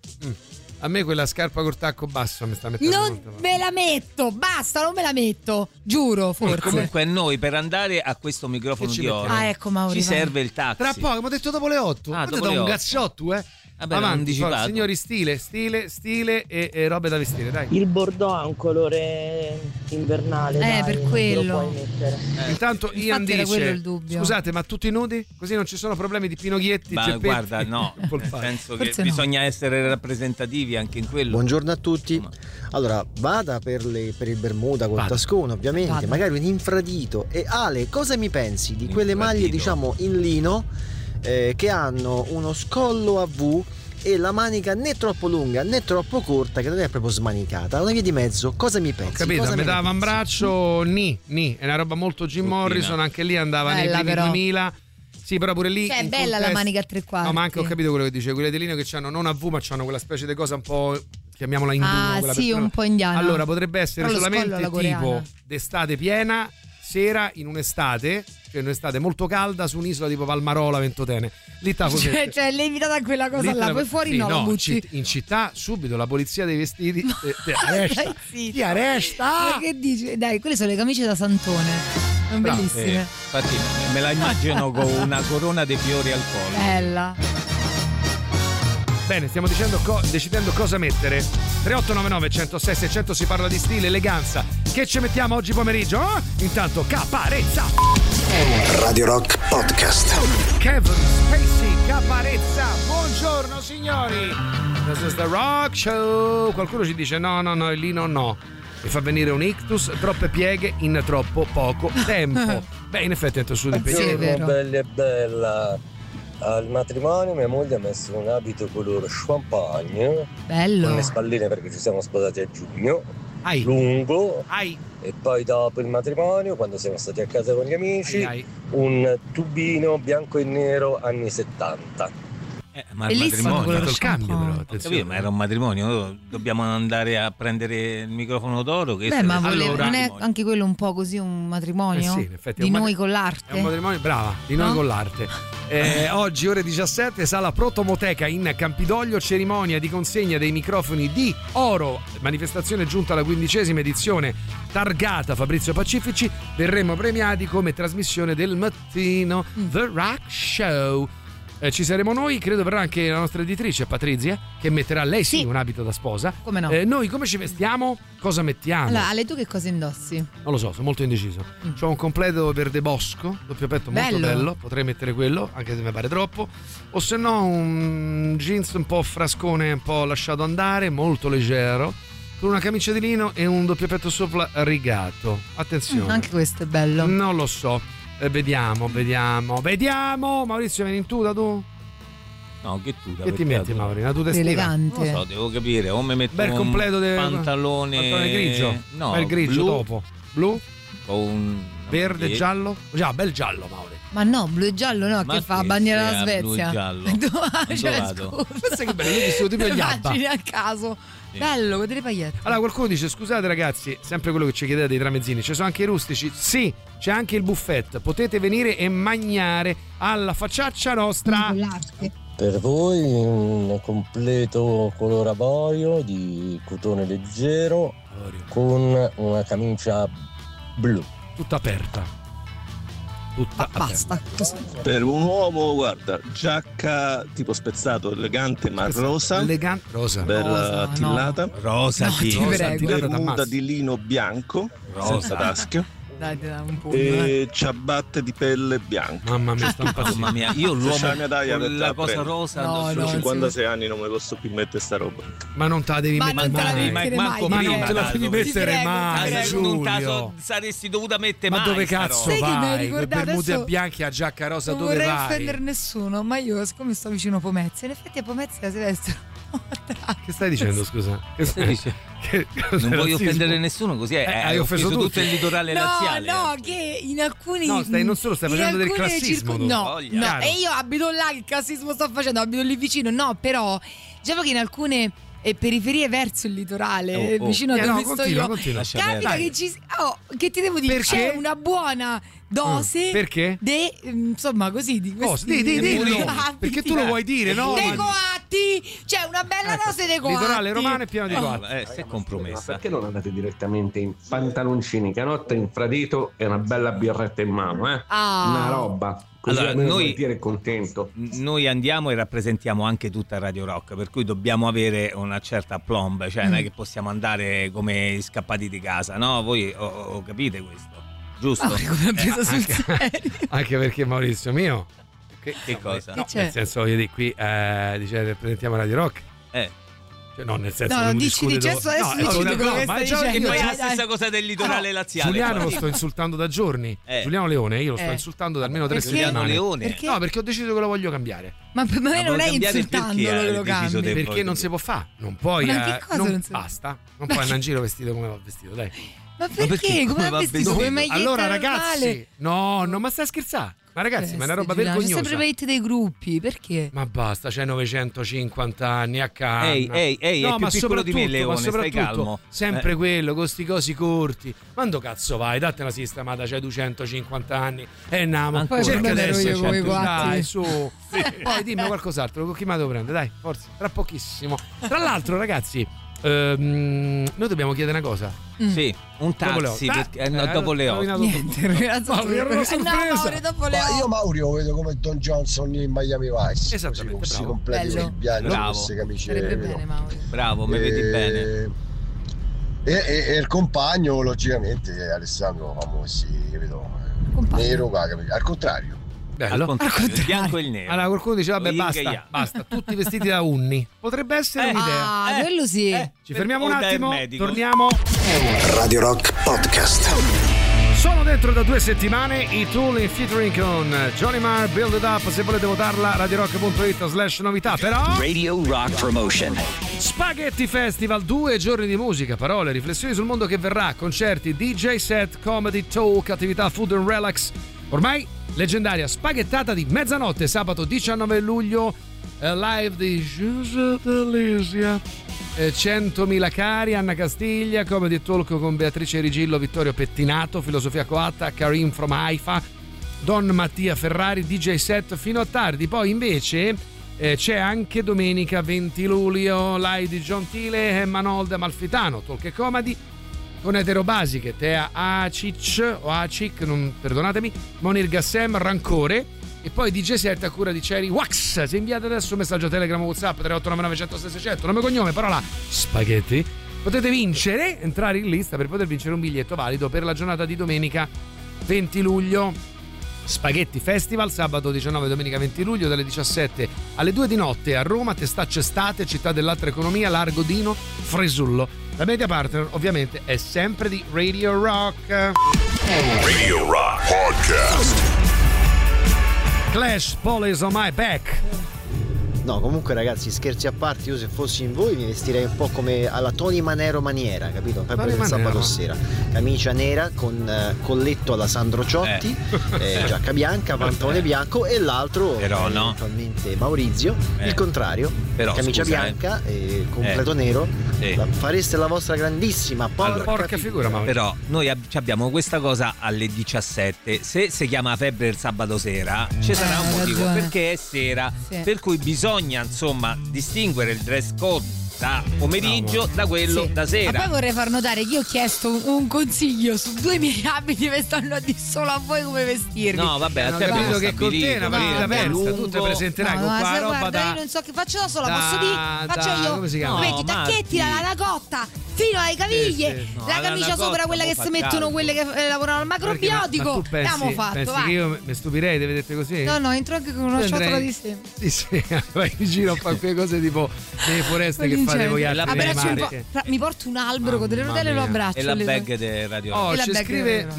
[SPEAKER 3] a me quella scarpa col tacco basso mi sta mettendo
[SPEAKER 4] Non
[SPEAKER 3] molto male.
[SPEAKER 4] me la metto, basta, non me la metto. Giuro, forse.
[SPEAKER 5] Comunque a noi per andare a questo microfono
[SPEAKER 3] Che ci
[SPEAKER 5] di oro
[SPEAKER 3] mettiamo?
[SPEAKER 4] Ah, ecco, Mauri,
[SPEAKER 5] ci
[SPEAKER 4] vai.
[SPEAKER 5] serve il taxi.
[SPEAKER 3] Tra poco, mi ha detto dopo le otto.
[SPEAKER 5] Ah,
[SPEAKER 3] Guarda,
[SPEAKER 5] dopo
[SPEAKER 3] da
[SPEAKER 5] le
[SPEAKER 3] un
[SPEAKER 5] otto.
[SPEAKER 3] gazzotto, eh.
[SPEAKER 5] Vabbè, l'ho
[SPEAKER 3] Avanti,
[SPEAKER 5] anticipato.
[SPEAKER 3] forza, signori, stile, stile, stile e, e robe da vestire, dai.
[SPEAKER 17] Il bordeaux ha un colore invernale.
[SPEAKER 4] Eh,
[SPEAKER 17] dai,
[SPEAKER 4] per
[SPEAKER 17] non te
[SPEAKER 4] quello.
[SPEAKER 17] Lo puoi mettere.
[SPEAKER 3] Intanto Ian
[SPEAKER 4] Infatti era quello
[SPEAKER 3] dice:
[SPEAKER 4] il dubbio.
[SPEAKER 3] scusate, ma tutti nudi? Così non ci sono problemi di Pinoghietti,
[SPEAKER 5] Ma
[SPEAKER 3] Geppetti.
[SPEAKER 5] guarda, no, nel
[SPEAKER 3] Polpari.
[SPEAKER 5] senso che
[SPEAKER 4] Forse no.
[SPEAKER 5] bisogna essere rappresentativi anche in quello.
[SPEAKER 18] Buongiorno a tutti. Allora, vada per, le, per il Bermuda col
[SPEAKER 3] Vada.
[SPEAKER 18] tascone, ovviamente,
[SPEAKER 4] Vada.
[SPEAKER 18] magari un infradito. E Ale, cosa mi pensi di quelle
[SPEAKER 5] Infradito.
[SPEAKER 18] maglie, diciamo, in lino eh, che hanno uno scollo a V e la manica né troppo lunga né troppo corta, che non è proprio smanicata, una via di mezzo? Cosa mi pensi?
[SPEAKER 3] Ho capito,
[SPEAKER 18] Cosa
[SPEAKER 3] a
[SPEAKER 18] me
[SPEAKER 3] metà
[SPEAKER 18] ne pensi?
[SPEAKER 3] avambraccio, ni, ni, è una roba molto Jim
[SPEAKER 5] Bruttina.
[SPEAKER 3] Morrison, anche lì andava nei
[SPEAKER 4] Bella,
[SPEAKER 3] primi
[SPEAKER 4] però.
[SPEAKER 3] duemila. Sì, però pure lì.
[SPEAKER 4] Cioè, è
[SPEAKER 3] in
[SPEAKER 4] bella la
[SPEAKER 3] contesto-
[SPEAKER 4] manica a tre quarti.
[SPEAKER 3] No, ma anche ho capito quello che dice, quelle di lino che hanno non a V, ma hanno quella specie di cosa un po', chiamiamola indù.
[SPEAKER 4] Ah,
[SPEAKER 3] quella
[SPEAKER 4] sì,
[SPEAKER 3] per-
[SPEAKER 4] un po' indiana.
[SPEAKER 3] Allora, potrebbe essere
[SPEAKER 4] Però lo scollo
[SPEAKER 3] solamente
[SPEAKER 4] alla coreana.
[SPEAKER 3] tipo d'estate piena, sera in un'estate, cioè un'estate molto calda su un'isola tipo Palmarola, Ventotene. Lì t'ha così.
[SPEAKER 4] Cioè, cioè l'hai invitata a quella cosa
[SPEAKER 3] Lì te
[SPEAKER 4] là,
[SPEAKER 3] la-
[SPEAKER 4] poi fuori
[SPEAKER 3] sì,
[SPEAKER 4] no, la
[SPEAKER 3] in
[SPEAKER 4] butti.
[SPEAKER 3] citt- in città subito la polizia dei vestiti eh, ti arresta.
[SPEAKER 4] Dai, zitto.
[SPEAKER 3] Ti arresta.
[SPEAKER 4] Ma che dici? Dai, quelle sono le camicie da Santone. Sono
[SPEAKER 3] Bravo.
[SPEAKER 5] Eh,
[SPEAKER 4] bellissime.
[SPEAKER 5] infatti me la immagino con una corona dei fiori al collo.
[SPEAKER 4] Bella.
[SPEAKER 3] Bene, stiamo dicendo co- decidendo cosa mettere. tre otto nove nove uno zero sei seicento, si parla di stile, eleganza. Che ci mettiamo oggi pomeriggio? Eh? Intanto Caparezza.
[SPEAKER 1] Radio Rock Podcast.
[SPEAKER 3] Kevin Spacey, Caparezza. Buongiorno signori. This is the Rock Show. Qualcuno ci dice no, no, no, il lino no. Mi fa venire un ictus, troppe pieghe in troppo poco tempo. Beh, in effetti è tessuto di
[SPEAKER 4] Sì, è
[SPEAKER 3] pieghe.
[SPEAKER 4] vero.
[SPEAKER 19] Bella e bella. Al matrimonio mia moglie ha messo un abito color champagne
[SPEAKER 4] Bello.
[SPEAKER 19] con le spalline perché ci siamo sposati a giugno,
[SPEAKER 3] Ai.
[SPEAKER 19] lungo,
[SPEAKER 3] Ai.
[SPEAKER 19] e poi dopo il matrimonio, quando siamo stati a casa con gli amici,
[SPEAKER 3] Ai, ai.
[SPEAKER 19] un tubino bianco e nero anni settanta.
[SPEAKER 5] Eh, ma il
[SPEAKER 4] Bellissimo
[SPEAKER 5] matrimonio
[SPEAKER 4] quello
[SPEAKER 3] il cambio però,
[SPEAKER 5] Ho
[SPEAKER 3] attenzione.
[SPEAKER 5] capito, ma era un matrimonio, dobbiamo andare a prendere il microfono d'oro. Che
[SPEAKER 4] Beh, ma volevo-
[SPEAKER 3] Allora-
[SPEAKER 4] non è anche quello un po' così un matrimonio?
[SPEAKER 3] Eh sì, in effetti è
[SPEAKER 4] di
[SPEAKER 3] un
[SPEAKER 4] noi
[SPEAKER 3] matri-
[SPEAKER 4] con
[SPEAKER 3] È
[SPEAKER 4] l'arte?
[SPEAKER 3] un matrimonio, brava, di noi
[SPEAKER 4] No?
[SPEAKER 3] con l'arte. Eh, oggi, ore diciassette, sala Protomoteca in Campidoglio, cerimonia di consegna dei microfoni di oro. Manifestazione giunta alla quindicesima edizione, targata Fabrizio Pacifici. Verremo premiati come trasmissione del mattino,
[SPEAKER 4] Mm.
[SPEAKER 3] The Rock Show. Eh, ci saremo noi, credo verrà anche la nostra editrice Patrizia, che metterà lei sì,
[SPEAKER 4] Sì.
[SPEAKER 3] un abito da sposa.
[SPEAKER 4] Come no?
[SPEAKER 3] Eh, noi come ci vestiamo? Cosa mettiamo?
[SPEAKER 4] Allora, Ale, tu che cosa indossi?
[SPEAKER 3] Non lo so, sono molto indeciso.
[SPEAKER 4] Mm.
[SPEAKER 3] C'ho un completo verde bosco, doppio petto molto
[SPEAKER 4] Bello.
[SPEAKER 3] bello. Potrei mettere quello, anche se mi pare troppo. O se no un jeans un po' frascone, un po' lasciato andare, molto leggero, con una camicia di lino e un doppio petto sopra rigato. Attenzione.
[SPEAKER 4] Mm, anche questo è bello.
[SPEAKER 3] Non lo so. Eh, vediamo, vediamo, vediamo. Maurizio, vieni in tuta tu?
[SPEAKER 5] No, che tu?
[SPEAKER 3] Che ti metti, Mauri? Una tuta estiva?
[SPEAKER 4] Elegante.
[SPEAKER 5] Non lo so, devo capire. O mi metto
[SPEAKER 3] Bel
[SPEAKER 5] un
[SPEAKER 3] completo del
[SPEAKER 5] pantalone,
[SPEAKER 3] pantalone grigio.
[SPEAKER 5] No,
[SPEAKER 3] Bel grigio
[SPEAKER 5] blu.
[SPEAKER 3] dopo. Blu?
[SPEAKER 5] un
[SPEAKER 3] verde,
[SPEAKER 5] maglietta.
[SPEAKER 3] giallo? Già, bel giallo, Mauri.
[SPEAKER 4] Ma no, blu e giallo no,
[SPEAKER 5] Ma
[SPEAKER 4] che fa
[SPEAKER 5] che
[SPEAKER 4] bandiera
[SPEAKER 5] sia
[SPEAKER 4] della
[SPEAKER 5] blu e
[SPEAKER 4] Svezia.
[SPEAKER 5] giallo?
[SPEAKER 4] Dove- cioè,
[SPEAKER 5] vado?
[SPEAKER 4] scusa.
[SPEAKER 3] Sai che bello, io vestito tipo gli Abba.
[SPEAKER 4] Immagini a caso. Bello, con delle pagliette.
[SPEAKER 3] Allora qualcuno dice scusate ragazzi, sempre quello che ci chiedete dei tramezzini, ci sono anche i rustici? Sì, c'è anche il buffet, potete venire e mangiare alla facciaccia nostra.
[SPEAKER 19] Per voi un completo color avorio di cotone leggero con una camicia blu.
[SPEAKER 3] Tutta aperta. Tutta
[SPEAKER 4] basta.
[SPEAKER 20] Per un uomo, guarda, giacca tipo spezzato, elegante ma rosa.
[SPEAKER 3] Elegante rosa.
[SPEAKER 20] Bella
[SPEAKER 3] Rosa,
[SPEAKER 20] attillata.
[SPEAKER 3] no. Rosa, No, sì. ti
[SPEAKER 20] Rosa,
[SPEAKER 3] prego.
[SPEAKER 20] Bermuda
[SPEAKER 3] T'ammazzo.
[SPEAKER 20] di lino bianco,
[SPEAKER 3] Rosa.
[SPEAKER 20] senza tasche.
[SPEAKER 4] Dai, ti dà un pugno. eh.
[SPEAKER 20] E ciabatte di pelle bianca.
[SPEAKER 3] Mamma mia, sta impazzendo.
[SPEAKER 5] Mamma mia, io l'uomo
[SPEAKER 20] Se c'è la mia taglia
[SPEAKER 5] con
[SPEAKER 20] per
[SPEAKER 5] la
[SPEAKER 20] te,
[SPEAKER 5] cosa
[SPEAKER 20] prendo.
[SPEAKER 5] rosa
[SPEAKER 4] No,
[SPEAKER 5] non
[SPEAKER 4] no,
[SPEAKER 20] Ho
[SPEAKER 4] sì.
[SPEAKER 20] cinquantasei anni, non mi posso più mettere sta roba.
[SPEAKER 3] Ma non te la devi
[SPEAKER 4] Ma
[SPEAKER 3] mettere
[SPEAKER 4] non te la devi
[SPEAKER 3] mai.
[SPEAKER 4] mettere
[SPEAKER 5] manco
[SPEAKER 4] mai,
[SPEAKER 3] Ma non te la
[SPEAKER 5] prima,
[SPEAKER 3] devi
[SPEAKER 5] Dato.
[SPEAKER 3] mettere
[SPEAKER 4] Ti prego,
[SPEAKER 3] mai,
[SPEAKER 4] ti prego.
[SPEAKER 5] non te la
[SPEAKER 3] Giulio.
[SPEAKER 5] so- saresti dovuta mettere
[SPEAKER 3] Ma
[SPEAKER 5] mai
[SPEAKER 3] dove
[SPEAKER 5] sta
[SPEAKER 3] cazzo
[SPEAKER 5] roba.
[SPEAKER 4] Sai che mi hai
[SPEAKER 3] vai? Con
[SPEAKER 4] ricordato
[SPEAKER 3] bermude
[SPEAKER 4] adesso?
[SPEAKER 3] bianche a giacca rosa,
[SPEAKER 4] Non
[SPEAKER 3] dove
[SPEAKER 4] vorrei
[SPEAKER 3] vai?
[SPEAKER 4] offendere nessuno, ma io siccome sto vicino a Pomezia, in effetti a Pomezia la Silvestro.
[SPEAKER 3] Che stai dicendo, scusa? Che
[SPEAKER 5] Stai dicendo?
[SPEAKER 3] Che- cos'è
[SPEAKER 5] Non voglio
[SPEAKER 3] razzismo?
[SPEAKER 5] offendere nessuno, così è,
[SPEAKER 3] Eh,
[SPEAKER 5] hai
[SPEAKER 3] hai offeso
[SPEAKER 5] offeso tutto
[SPEAKER 3] tutti.
[SPEAKER 5] il litorale
[SPEAKER 4] No,
[SPEAKER 5] laziale.
[SPEAKER 4] no, che in alcuni
[SPEAKER 3] No, stai- non solo stai
[SPEAKER 4] in
[SPEAKER 3] facendo del
[SPEAKER 4] alcune
[SPEAKER 3] classismo,
[SPEAKER 4] circo-
[SPEAKER 3] tu.
[SPEAKER 4] No,
[SPEAKER 5] Voglia.
[SPEAKER 4] no,
[SPEAKER 3] Chiaro.
[SPEAKER 4] e io abito là, che classismo sto facendo? Abito lì vicino. No, però diciamo che in alcune eh, periferie verso il litorale,
[SPEAKER 5] Oh, oh.
[SPEAKER 4] vicino a
[SPEAKER 3] Eh,
[SPEAKER 4] dove
[SPEAKER 3] no,
[SPEAKER 4] sto
[SPEAKER 3] continua,
[SPEAKER 4] io,
[SPEAKER 3] continua.
[SPEAKER 5] Lascia
[SPEAKER 4] capita
[SPEAKER 5] perdere.
[SPEAKER 4] che ci oh, che ti devo dire,
[SPEAKER 3] Perché?
[SPEAKER 4] c'è una buona dose
[SPEAKER 3] Mm, perché?
[SPEAKER 4] de insomma così di
[SPEAKER 3] Oh,
[SPEAKER 4] questi
[SPEAKER 3] di- di- dillo,
[SPEAKER 4] abiti.
[SPEAKER 3] perché tu lo vuoi dire, no?
[SPEAKER 4] dei
[SPEAKER 3] Ma-
[SPEAKER 4] coatti, c'è una bella
[SPEAKER 3] Ecco,
[SPEAKER 4] dose dei coatti.
[SPEAKER 3] litorale romano è pieno di
[SPEAKER 4] Oh.
[SPEAKER 3] coatti.
[SPEAKER 5] Eh, si è compromessa.
[SPEAKER 21] Perché non andate direttamente in pantaloncini, canotta, infradito e una bella birretta in mano, eh?
[SPEAKER 4] Ah.
[SPEAKER 21] Una roba. Così
[SPEAKER 5] Allora,
[SPEAKER 21] almeno
[SPEAKER 5] noi-
[SPEAKER 21] il volentieri è contento.
[SPEAKER 5] Noi andiamo e rappresentiamo anche tutta Radio Rock, per cui dobbiamo avere una certa plomb, cioè non è che possiamo andare come scappati di casa, no? Voi o, o capite questo, giusto?
[SPEAKER 4] Ma come l'ha preso sul
[SPEAKER 3] anche-
[SPEAKER 4] serio?
[SPEAKER 3] Anche perché Maurizio mio. Che,
[SPEAKER 5] Che cosa?
[SPEAKER 3] No,
[SPEAKER 4] Che c'è?
[SPEAKER 3] nel senso, io di qui eh, dice rappresentiamo Radio Rock.
[SPEAKER 5] Eh.
[SPEAKER 3] Cioè, no, nel senso
[SPEAKER 4] No,
[SPEAKER 3] non
[SPEAKER 4] no,
[SPEAKER 3] mi
[SPEAKER 4] dici,
[SPEAKER 3] discute
[SPEAKER 4] dici,
[SPEAKER 3] dove-
[SPEAKER 4] adesso- adesso
[SPEAKER 3] no,
[SPEAKER 4] dici
[SPEAKER 3] no,
[SPEAKER 4] tu quello
[SPEAKER 3] no,
[SPEAKER 4] che
[SPEAKER 3] ma
[SPEAKER 4] stai
[SPEAKER 3] già
[SPEAKER 4] dicendo.
[SPEAKER 5] Che poi è la
[SPEAKER 4] Dai, dai.
[SPEAKER 5] stessa cosa del litorale laziale.
[SPEAKER 3] Giuliano lo
[SPEAKER 5] poi-
[SPEAKER 3] sto insultando da giorni.
[SPEAKER 5] Eh.
[SPEAKER 3] Giuliano Leone, io lo sto
[SPEAKER 4] Eh.
[SPEAKER 3] insultando da almeno tre
[SPEAKER 4] Perché?
[SPEAKER 3] settimane.
[SPEAKER 5] Giuliano Leone?
[SPEAKER 4] Perché?
[SPEAKER 3] No, perché ho deciso che lo voglio cambiare.
[SPEAKER 4] Ma per me
[SPEAKER 5] Ma
[SPEAKER 4] non
[SPEAKER 5] vuoi
[SPEAKER 4] è
[SPEAKER 5] cambiare
[SPEAKER 4] insultandolo
[SPEAKER 5] perché
[SPEAKER 4] che
[SPEAKER 5] hai
[SPEAKER 4] lo
[SPEAKER 5] deciso
[SPEAKER 4] cambi.
[SPEAKER 5] di-
[SPEAKER 3] Perché
[SPEAKER 5] poi-
[SPEAKER 3] non si può fare. Non puoi.
[SPEAKER 4] Ma che
[SPEAKER 3] eh,
[SPEAKER 4] cosa
[SPEAKER 3] non
[SPEAKER 4] non si-
[SPEAKER 3] basta. Non puoi andare in giro vestito come va vestito, dai.
[SPEAKER 4] Ma perché?
[SPEAKER 5] perché?
[SPEAKER 4] Come
[SPEAKER 5] Come
[SPEAKER 4] ha
[SPEAKER 5] va
[SPEAKER 4] vestito?
[SPEAKER 5] vestito?
[SPEAKER 4] Come maglietta
[SPEAKER 3] Allora,
[SPEAKER 4] normale?
[SPEAKER 3] ragazzi, no, no, ma stai scherzando? Ma ragazzi, ma è una roba
[SPEAKER 4] Giuliano, c'è
[SPEAKER 3] vergognosa.
[SPEAKER 4] sempre magliette dei gruppi, perché?
[SPEAKER 3] Ma basta, c'hai novecentocinquanta anni a casa.
[SPEAKER 5] Ehi, ehi, ehi, è
[SPEAKER 3] no,
[SPEAKER 5] più
[SPEAKER 3] ma
[SPEAKER 5] piccolo di me,
[SPEAKER 3] soprattutto-
[SPEAKER 5] Leone,
[SPEAKER 3] ma
[SPEAKER 5] stai
[SPEAKER 3] soprattutto
[SPEAKER 5] calmo.
[SPEAKER 3] sempre
[SPEAKER 5] Eh.
[SPEAKER 3] quello, con sti cosi corti. Quando cazzo vai? Date una sistemata, c'hai duecentocinquanta anni. E andiamo.
[SPEAKER 4] Poi
[SPEAKER 3] Cerca
[SPEAKER 4] quando ero
[SPEAKER 3] adesso
[SPEAKER 4] io con i
[SPEAKER 3] cento,
[SPEAKER 4] guatti.
[SPEAKER 3] dai, su. Poi dimmi qualcos'altro, con chi me la devo prendere? Dai, forza, tra pochissimo. Tra l'altro, ragazzi, ehm, noi dobbiamo chiedere una cosa.
[SPEAKER 5] Sì, un
[SPEAKER 3] Dopo le
[SPEAKER 5] taxi,
[SPEAKER 3] otto.
[SPEAKER 5] perché- eh, no,
[SPEAKER 3] Eh,
[SPEAKER 5] dopo le
[SPEAKER 3] ho
[SPEAKER 5] otto.
[SPEAKER 3] rovinato tutto.
[SPEAKER 4] Niente, ragazzi,
[SPEAKER 3] Mauri, era una
[SPEAKER 4] eh, no,
[SPEAKER 3] sorpresa.
[SPEAKER 4] Mauri, dopo le
[SPEAKER 22] Ma io
[SPEAKER 4] otto.
[SPEAKER 22] Mauri lo vedo come Don Johnson in Miami Vice.
[SPEAKER 3] Esattamente,
[SPEAKER 22] così, con
[SPEAKER 3] bravo.
[SPEAKER 22] completi
[SPEAKER 4] Bello.
[SPEAKER 22] sul bianco,
[SPEAKER 5] Bravo.
[SPEAKER 22] con queste camicie.
[SPEAKER 4] Sarebbe
[SPEAKER 22] no.
[SPEAKER 4] bene, Mauri.
[SPEAKER 5] Bravo, mi vedi
[SPEAKER 22] E-
[SPEAKER 5] bene.
[SPEAKER 22] E, e- e il compagno, logicamente, Alessandro, famosi, capito?
[SPEAKER 4] Compagno.
[SPEAKER 22] Nero, con la camicia- al contrario.
[SPEAKER 5] Al
[SPEAKER 3] Bello.
[SPEAKER 5] contrario, il bianco e il nero.
[SPEAKER 3] Allora qualcuno dice vabbè
[SPEAKER 5] Yin che
[SPEAKER 3] basta,
[SPEAKER 5] yang.
[SPEAKER 3] basta, tutti vestiti da unni. Potrebbe essere
[SPEAKER 5] Eh,
[SPEAKER 3] un'idea.
[SPEAKER 4] Ah,
[SPEAKER 5] Eh,
[SPEAKER 4] quello sì.
[SPEAKER 5] eh.
[SPEAKER 3] Ci fermiamo un
[SPEAKER 5] O da
[SPEAKER 3] attimo,
[SPEAKER 5] medico.
[SPEAKER 3] torniamo.
[SPEAKER 1] Radio Rock Podcast.
[SPEAKER 3] Sono dentro da due settimane i Tool in featuring con Johnny Marr, Build It Up. Se volete votarla, radiorock.it slash novità. Però
[SPEAKER 23] Radio Rock Promotion.
[SPEAKER 3] Spaghetti Festival, due giorni di musica, parole, riflessioni sul mondo che verrà, concerti, D J set, comedy, talk, attività food and relax. Ormai leggendaria spaghettata di mezzanotte, sabato diciannove luglio, eh, live di Giuseppe Delisia, eh, centomila cari, Anna Castiglia, comedy talk con Beatrice Rigillo, Vittorio Pettinato, Filosofia Coatta, Karim from Haifa, Don Mattia Ferrari, D J set fino a tardi. Poi invece eh, c'è anche domenica venti luglio, live di John Tile e Manolda Malfitano, talk e comedy con Etero Basiche, Tea Acic o Acic, non, perdonatemi, Monir Gassem, Rancore e poi D J set a cura di Cherry Wax. Se inviate adesso un messaggio Telegram o WhatsApp tre otto nove nove zero zero sei zero zero, nome e cognome, parola spaghetti, potete vincere, entrare in lista per poter vincere un biglietto valido per la giornata di domenica venti luglio. Spaghetti Festival, sabato diciannove, domenica venti luglio, dalle diciassette alle due di notte a Roma, Testaccio Estate, Città dell'Alta Economia, Largo Dino, Fresullo. La media partner ovviamente è sempre di Radio Rock.
[SPEAKER 2] Radio Rock Podcast.
[SPEAKER 3] Clash, Police on My Back.
[SPEAKER 18] No, comunque ragazzi, scherzi a parte, io se fossi in voi mi vestirei un po' come alla Tony Manero maniera, capito? Per
[SPEAKER 3] Tony
[SPEAKER 18] il
[SPEAKER 3] Manero.
[SPEAKER 18] sabato sera. Camicia nera con eh, colletto alla Sandro Ciotti, eh. Eh, giacca bianca, pantalone bianco e l'altro
[SPEAKER 5] Però
[SPEAKER 18] eh,
[SPEAKER 5] no.
[SPEAKER 18] eventualmente Maurizio,
[SPEAKER 5] Eh.
[SPEAKER 18] il contrario,
[SPEAKER 5] Però,
[SPEAKER 18] camicia
[SPEAKER 5] scusa,
[SPEAKER 18] bianca e completo
[SPEAKER 5] Eh.
[SPEAKER 18] nero.
[SPEAKER 5] Sì.
[SPEAKER 18] La- fareste la vostra grandissima porca,
[SPEAKER 5] Allora,
[SPEAKER 3] porca figura, Maurizio.
[SPEAKER 5] Però noi ab- abbiamo questa cosa alle diciassette. Se si chiama febbre il sabato sera, ci sarà un
[SPEAKER 4] hai
[SPEAKER 5] motivo
[SPEAKER 4] ragione.
[SPEAKER 5] perché è sera.
[SPEAKER 4] Sì.
[SPEAKER 5] Per cui bisogna insomma distinguere il dress code da pomeriggio da quello
[SPEAKER 4] Sì.
[SPEAKER 5] da
[SPEAKER 4] Ma
[SPEAKER 5] sera.
[SPEAKER 4] poi vorrei far notare che io ho chiesto un, un consiglio su due miei abiti che stanno a dire solo a voi come vestirmi.
[SPEAKER 5] No, vabbè, a
[SPEAKER 3] Hanno
[SPEAKER 5] te abbiamo
[SPEAKER 3] capito che con te è una
[SPEAKER 5] stabilito,
[SPEAKER 3] partita
[SPEAKER 5] no,
[SPEAKER 3] aperta, tu
[SPEAKER 5] lungo.
[SPEAKER 3] te presenterai
[SPEAKER 4] No,
[SPEAKER 3] con
[SPEAKER 4] no,
[SPEAKER 3] qua
[SPEAKER 4] se
[SPEAKER 3] roba
[SPEAKER 4] guarda,
[SPEAKER 3] da...
[SPEAKER 4] io non so che faccio da sola,
[SPEAKER 3] da-
[SPEAKER 4] posso dire? Faccio
[SPEAKER 3] da-
[SPEAKER 4] io.
[SPEAKER 3] come si chiama?
[SPEAKER 4] Metti i
[SPEAKER 5] No,
[SPEAKER 4] tacchetti,
[SPEAKER 5] Marti.
[SPEAKER 4] la, la cotta fino alle caviglie,
[SPEAKER 3] Sì, sì.
[SPEAKER 5] No,
[SPEAKER 4] la
[SPEAKER 5] la
[SPEAKER 4] camicia
[SPEAKER 5] Nagotta,
[SPEAKER 4] sopra, quella
[SPEAKER 5] mo
[SPEAKER 4] che
[SPEAKER 5] fa
[SPEAKER 4] si mettono
[SPEAKER 5] caldo.
[SPEAKER 4] quelle che eh, lavorano al macrobiotico.
[SPEAKER 3] Ma tu pensi,
[SPEAKER 4] Abbiamo fatto,
[SPEAKER 3] pensi
[SPEAKER 4] vai.
[SPEAKER 3] che io mi stupirei di vederti così?
[SPEAKER 4] No, no, entro anche con una
[SPEAKER 3] Io
[SPEAKER 4] ciotola
[SPEAKER 3] andrei-
[SPEAKER 4] di seme.
[SPEAKER 3] Sì, sì, vai in giro a fare quelle cose tipo nelle foreste che fate voi altri nelle
[SPEAKER 4] Abbraccio un po',
[SPEAKER 3] Marche.
[SPEAKER 4] fra- mi porto un albero con delle
[SPEAKER 3] Mamma
[SPEAKER 4] rotelle e lo
[SPEAKER 3] mia.
[SPEAKER 4] abbraccio.
[SPEAKER 5] E la
[SPEAKER 4] le-
[SPEAKER 5] bag del radio.
[SPEAKER 3] Oh,
[SPEAKER 4] E la
[SPEAKER 3] ci
[SPEAKER 4] bag
[SPEAKER 3] scrive
[SPEAKER 4] vera.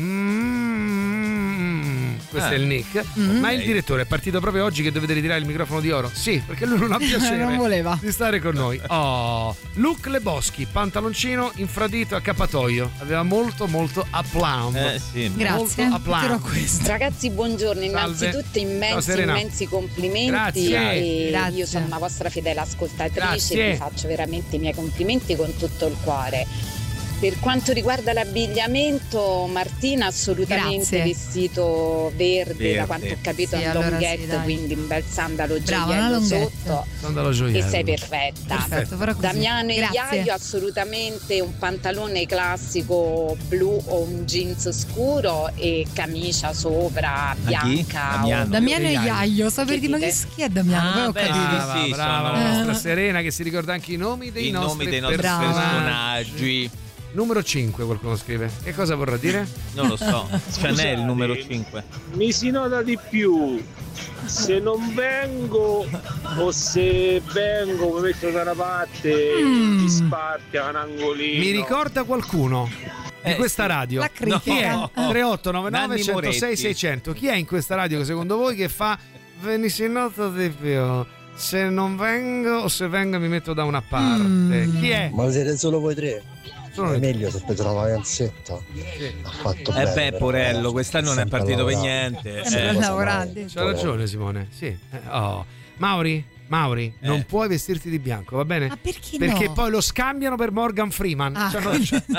[SPEAKER 3] mm, questo
[SPEAKER 5] Eh.
[SPEAKER 3] è il nick.
[SPEAKER 4] Mm.
[SPEAKER 3] Ma il direttore è partito proprio oggi che dovete ritirare il microfono di oro? Sì, perché lui non ha piacere
[SPEAKER 4] Non voleva.
[SPEAKER 3] di stare con noi. Oh, Luke Leboschi, pantaloncino infradito accappatoio. Aveva molto molto aplomb.
[SPEAKER 5] Eh sì.
[SPEAKER 4] Grazie,
[SPEAKER 3] Molto aplomb.
[SPEAKER 4] però questo.
[SPEAKER 6] Ragazzi, buongiorno.
[SPEAKER 3] Salve.
[SPEAKER 6] Innanzitutto
[SPEAKER 3] Ciao,
[SPEAKER 6] immensi,
[SPEAKER 3] Serena.
[SPEAKER 6] immensi complimenti.
[SPEAKER 3] Grazie.
[SPEAKER 6] E
[SPEAKER 4] Grazie.
[SPEAKER 6] Io sono una vostra fedele ascoltatrice
[SPEAKER 3] Grazie.
[SPEAKER 6] e vi faccio veramente i miei complimenti con tutto il cuore. Per quanto riguarda l'abbigliamento, Martina assolutamente
[SPEAKER 4] Grazie.
[SPEAKER 6] vestito verde,
[SPEAKER 5] Verde.
[SPEAKER 6] da quanto ho capito
[SPEAKER 4] Sì,
[SPEAKER 6] è un
[SPEAKER 4] allora
[SPEAKER 6] longhetto,
[SPEAKER 4] sì, dai.
[SPEAKER 6] quindi un bel sandalo
[SPEAKER 4] Brava, una
[SPEAKER 6] gioiello
[SPEAKER 4] longhetta.
[SPEAKER 6] sotto.
[SPEAKER 3] Sandalo
[SPEAKER 6] E
[SPEAKER 3] gioiello.
[SPEAKER 6] sei perfetta.
[SPEAKER 4] Perfetto, farò così.
[SPEAKER 6] Damiano e
[SPEAKER 4] Grazie.
[SPEAKER 6] Iaio assolutamente un pantalone classico blu o un jeans scuro e camicia sopra bianca.
[SPEAKER 5] Damiano.
[SPEAKER 6] o-
[SPEAKER 4] Damiano e
[SPEAKER 3] Iaio.
[SPEAKER 4] Iaio, so per
[SPEAKER 6] Che
[SPEAKER 4] dire, ma che
[SPEAKER 6] dite?
[SPEAKER 4] chi è Damiano?
[SPEAKER 5] Ah,
[SPEAKER 4] Poi ho
[SPEAKER 5] beh,
[SPEAKER 4] capito.
[SPEAKER 3] Brava,
[SPEAKER 5] Sì,
[SPEAKER 3] brava,
[SPEAKER 5] sono-
[SPEAKER 3] la nostra
[SPEAKER 4] Eh.
[SPEAKER 3] Serena che si ricorda anche i nomi dei
[SPEAKER 5] I
[SPEAKER 3] nostri,
[SPEAKER 5] nomi dei nostri
[SPEAKER 4] Brava.
[SPEAKER 5] personaggi.
[SPEAKER 3] Numero cinque qualcuno scrive. Che cosa vorrà dire?
[SPEAKER 5] Non lo so. Chanel numero cinque.
[SPEAKER 8] Mi si nota di più se non vengo o se vengo mi metto da una parte
[SPEAKER 4] Mm.
[SPEAKER 8] mi sparchia un angolino.
[SPEAKER 3] Mi ricorda qualcuno di
[SPEAKER 5] Eh,
[SPEAKER 3] questa
[SPEAKER 5] sì.
[SPEAKER 3] radio?
[SPEAKER 4] La critica.
[SPEAKER 3] Chi è?
[SPEAKER 5] No.
[SPEAKER 3] tre otto nove nove
[SPEAKER 5] Nanni
[SPEAKER 3] uno zero sei
[SPEAKER 5] Moretti.
[SPEAKER 3] seicento. Chi è in questa radio che secondo voi che fa venisse in nota di più? Se non vengo o se vengo mi metto da una parte.
[SPEAKER 4] Mm.
[SPEAKER 3] Chi è?
[SPEAKER 22] Ma siete solo voi tre?
[SPEAKER 3] Sono
[SPEAKER 22] è
[SPEAKER 3] io.
[SPEAKER 22] meglio se prendo una vacanzetta. Ha fatto
[SPEAKER 5] Eh
[SPEAKER 22] bene.
[SPEAKER 5] beh,
[SPEAKER 22] però,
[SPEAKER 5] porello,
[SPEAKER 22] eh,
[SPEAKER 5] quest'anno non è
[SPEAKER 22] sempre
[SPEAKER 5] partito per
[SPEAKER 22] lavorato.
[SPEAKER 5] niente.
[SPEAKER 4] Sempre
[SPEAKER 5] Eh.
[SPEAKER 22] cosa
[SPEAKER 4] lavorate.
[SPEAKER 22] mai.
[SPEAKER 3] C'ha ragione Simone. Sì. Eh, oh. Mauri, Mauri,
[SPEAKER 5] Eh.
[SPEAKER 3] non puoi vestirti di bianco, va bene?
[SPEAKER 4] Ma perché
[SPEAKER 3] Perché
[SPEAKER 4] no?
[SPEAKER 3] poi lo scambiano per Morgan Freeman.
[SPEAKER 4] Ah.
[SPEAKER 3] Cioè, non c'è-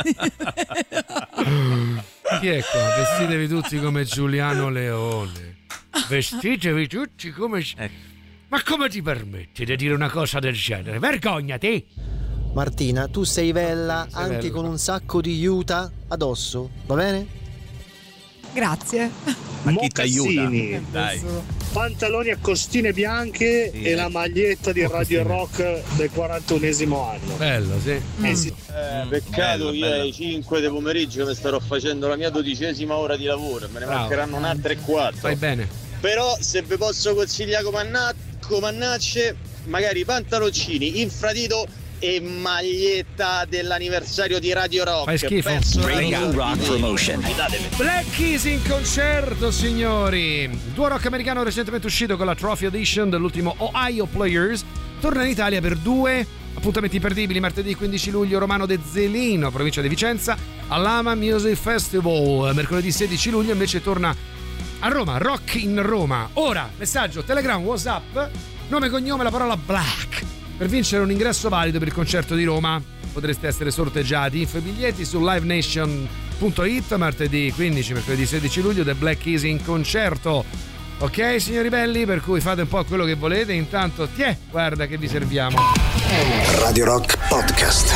[SPEAKER 3] Chi è qua? Vestitevi tutti come Giuliano Leone. Vestitevi tutti come...
[SPEAKER 5] Ecco.
[SPEAKER 3] Ma come ti permetti di dire una cosa del genere? Vergognati!
[SPEAKER 18] Martina, tu sei bella
[SPEAKER 3] Sei
[SPEAKER 18] anche
[SPEAKER 3] bella.
[SPEAKER 18] con un sacco di juta addosso, va bene?
[SPEAKER 4] Grazie.
[SPEAKER 5] Ma chi ti aiuta?
[SPEAKER 8] Mocassini,
[SPEAKER 5] Dai.
[SPEAKER 8] pantaloni a costine bianche
[SPEAKER 5] Sì,
[SPEAKER 8] e
[SPEAKER 5] eh.
[SPEAKER 8] la maglietta di
[SPEAKER 3] Oh,
[SPEAKER 8] Radio
[SPEAKER 3] costine.
[SPEAKER 8] Rock del quarantunesimo anno.
[SPEAKER 3] Bello, sì.
[SPEAKER 8] Eh sì.
[SPEAKER 7] Eh,
[SPEAKER 5] Mm,
[SPEAKER 7] peccato
[SPEAKER 5] bello,
[SPEAKER 7] che io
[SPEAKER 5] bello.
[SPEAKER 7] alle cinque di pomeriggio mi starò facendo la mia dodicesima ora di lavoro, me ne
[SPEAKER 3] Bravo.
[SPEAKER 7] mancheranno un'altra e quattro.
[SPEAKER 3] Fai bene.
[SPEAKER 7] Però se vi posso consigliare comanna- comannacce, magari pantaloncini, infradito e maglietta dell'anniversario di Radio Rock.
[SPEAKER 3] Fai schifo.
[SPEAKER 7] Penso
[SPEAKER 23] Radio Rock Promotion.
[SPEAKER 3] Black Keys in concerto, signori. Il duo rock americano recentemente uscito con la Trophy Edition dell'ultimo Ohio Players torna in Italia per due appuntamenti imperdibili. Martedì quindici luglio Romano de Zelino, provincia di Vicenza, all'Ama Music Festival. Mercoledì sedici luglio invece torna a Roma, Rock in Roma. Ora, messaggio, Telegram, WhatsApp, nome e cognome, la parola Black, per vincere un ingresso valido per il concerto di Roma. Potreste essere sorteggiati. Info e biglietti su live nation punto it. Martedì quindici, mercoledì sedici luglio The Black Keys in concerto. Ok signori belli, per cui fate un po' quello che volete. Intanto, tiè, guarda che vi serviamo.
[SPEAKER 1] Radio Rock Podcast.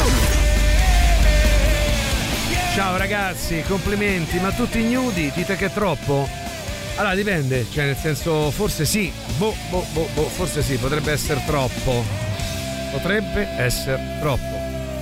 [SPEAKER 3] Ciao ragazzi, complimenti, ma tutti nudi, dite che è troppo? Allora dipende, cioè nel senso forse sì, boh, boh, boh, boh, forse sì, potrebbe essere troppo. Potrebbe essere troppo.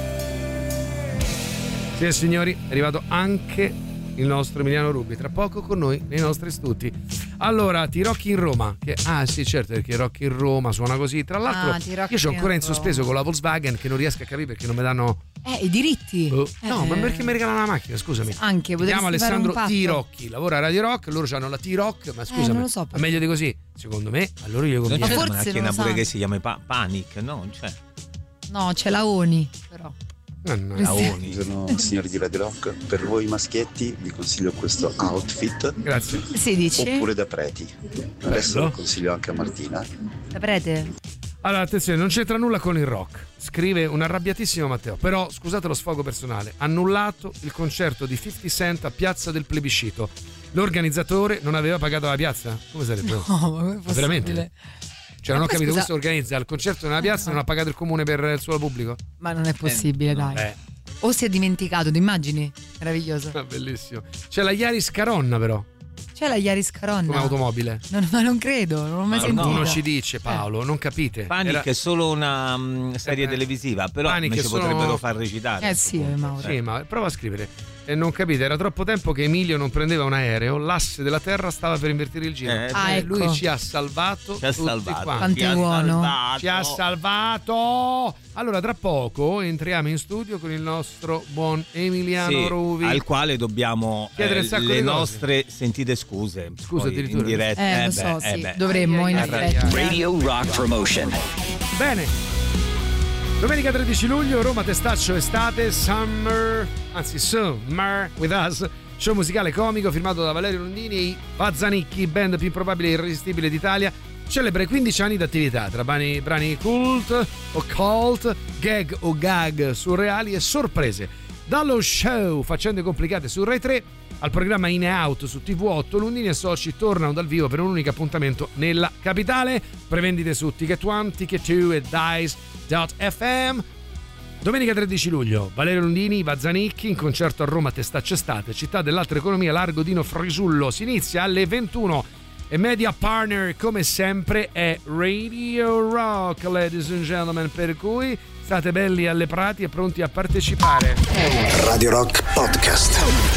[SPEAKER 3] Sì signori, è arrivato anche il nostro Emiliano Rubi, tra poco con noi nei nostri studi. Allora, T-Rock in Roma, che, ah sì certo, perché Rock in Roma suona così. Tra l'altro
[SPEAKER 4] Ah, T-Rock
[SPEAKER 3] io c'ho ancora
[SPEAKER 4] in
[SPEAKER 3] in sospeso
[SPEAKER 4] Roma.
[SPEAKER 3] con la Volkswagen che non riesco a capire perché non mi danno
[SPEAKER 4] Eh, i diritti.
[SPEAKER 3] Oh. No,
[SPEAKER 4] eh.
[SPEAKER 3] ma perché mi regalano la macchina? Scusami.
[SPEAKER 4] Anche,
[SPEAKER 3] Mi chiamo
[SPEAKER 4] potresti fare un
[SPEAKER 3] Alessandro
[SPEAKER 4] patto.
[SPEAKER 3] T-Rocchi, lavora a Radio Rock, loro hanno la T-Rock, ma scusami,
[SPEAKER 4] non lo so
[SPEAKER 3] ma
[SPEAKER 4] perché.
[SPEAKER 3] meglio di così? Secondo me, allora io
[SPEAKER 5] Non
[SPEAKER 3] conviene.
[SPEAKER 5] c'è
[SPEAKER 4] forse
[SPEAKER 5] una
[SPEAKER 4] non
[SPEAKER 5] macchina
[SPEAKER 4] lo
[SPEAKER 5] pure
[SPEAKER 4] sanno.
[SPEAKER 5] che si chiama pa- Panic, no? Non c'è.
[SPEAKER 4] No, c'è la Oni, però.
[SPEAKER 3] No, no,
[SPEAKER 4] La
[SPEAKER 5] Oni.
[SPEAKER 9] Buongiorno signori di Radio Rock, per voi maschietti vi consiglio questo outfit.
[SPEAKER 3] Grazie.
[SPEAKER 4] Si dice?
[SPEAKER 9] Oppure da preti. Adesso
[SPEAKER 3] Bello.
[SPEAKER 9] lo consiglio anche a Martina.
[SPEAKER 4] La prete?
[SPEAKER 3] Allora, attenzione, non c'entra nulla con il rock. Scrive un arrabbiatissimo Matteo. Però, scusate lo sfogo personale, annullato il concerto di cinquanta Cent a Piazza del Plebiscito. L'organizzatore non aveva pagato la piazza? Come sarebbe?
[SPEAKER 4] No, ma come è possibile?
[SPEAKER 3] Veramente? Cioè, non
[SPEAKER 4] Ma
[SPEAKER 3] ho
[SPEAKER 4] poi,
[SPEAKER 3] capito,
[SPEAKER 4] scusa-
[SPEAKER 3] questo organizza il concerto nella piazza e non ha pagato il comune per il suo pubblico?
[SPEAKER 4] Ma non è possibile, dai.
[SPEAKER 3] Eh,
[SPEAKER 4] O si è dimenticato, ti immagini? Meraviglioso.
[SPEAKER 3] ah, bellissimo. C'è la Iaris Caronna, però,
[SPEAKER 4] C'è la Yaris Caronna.
[SPEAKER 3] come automobile.
[SPEAKER 4] Non, ma non credo, non l'ho mai
[SPEAKER 5] Ma
[SPEAKER 4] sentita.
[SPEAKER 3] Uno ci dice, Paolo, non capite.
[SPEAKER 5] Panic
[SPEAKER 3] Era-
[SPEAKER 5] è solo una mm, serie
[SPEAKER 3] Eh,
[SPEAKER 5] televisiva, però
[SPEAKER 3] Panic
[SPEAKER 5] invece
[SPEAKER 3] è solo-
[SPEAKER 5] potrebbero far recitare.
[SPEAKER 4] Eh sì, eh, Mauro.
[SPEAKER 3] Sì, ma prova a scrivere. E non capite, era troppo tempo che Emilio non prendeva un aereo, l'asse della Terra stava per invertire il giro.
[SPEAKER 5] Eh,
[SPEAKER 4] Ah,
[SPEAKER 3] E
[SPEAKER 4] ecco.
[SPEAKER 3] lui ci ha salvato
[SPEAKER 5] Ci ha
[SPEAKER 3] tutti
[SPEAKER 5] salvato.
[SPEAKER 3] quanti.
[SPEAKER 4] Quanto
[SPEAKER 5] Ci
[SPEAKER 4] è
[SPEAKER 5] ha
[SPEAKER 4] buono.
[SPEAKER 5] salvato.
[SPEAKER 3] Ci ha salvato! Allora, tra poco entriamo in studio con il nostro buon Emiliano
[SPEAKER 5] Sì,
[SPEAKER 3] Ruvi.
[SPEAKER 5] al quale dobbiamo
[SPEAKER 3] Chiedere
[SPEAKER 5] eh,
[SPEAKER 3] un sacco
[SPEAKER 5] le
[SPEAKER 3] di cose.
[SPEAKER 5] nostre sentite scuse.
[SPEAKER 3] Scusa,
[SPEAKER 5] Poi
[SPEAKER 3] addirittura.
[SPEAKER 5] in diretta.
[SPEAKER 4] Eh, lo
[SPEAKER 5] beh,
[SPEAKER 4] so,
[SPEAKER 5] eh
[SPEAKER 4] sì.
[SPEAKER 5] beh.
[SPEAKER 4] Dovremmo, in
[SPEAKER 3] Ai, ai,
[SPEAKER 4] effetti.
[SPEAKER 3] ai, ai.
[SPEAKER 23] Radio Rock Promotion.
[SPEAKER 3] Bene. Domenica tredici luglio, Roma Testaccio Estate, Summer, anzi Summer with Us, show musicale comico firmato da Valerio Lundini e i Pazzanicchi, band più improbabile e irresistibile d'Italia. Celebra i quindici anni d'attività tra brani, brani cult, occult, gag o gag surreali e sorprese. Dallo show Faccende complicate su Rai tre al programma In e Out su T V otto, Lundini e Soci tornano dal vivo per un unico appuntamento nella capitale. Prevendite su Ticket One, Ticket Two e Dice punto F M. Domenica tredici luglio, Valerio Lundini, Vazzanicchi in concerto a Roma Testaccio Estate, città dell'altra economia, Largo Dino Frisullo. Si inizia alle ventuno e media partner come sempre è Radio Rock, ladies and gentlemen, per cui state belli alle prati e pronti a partecipare.
[SPEAKER 1] Radio Rock Podcast.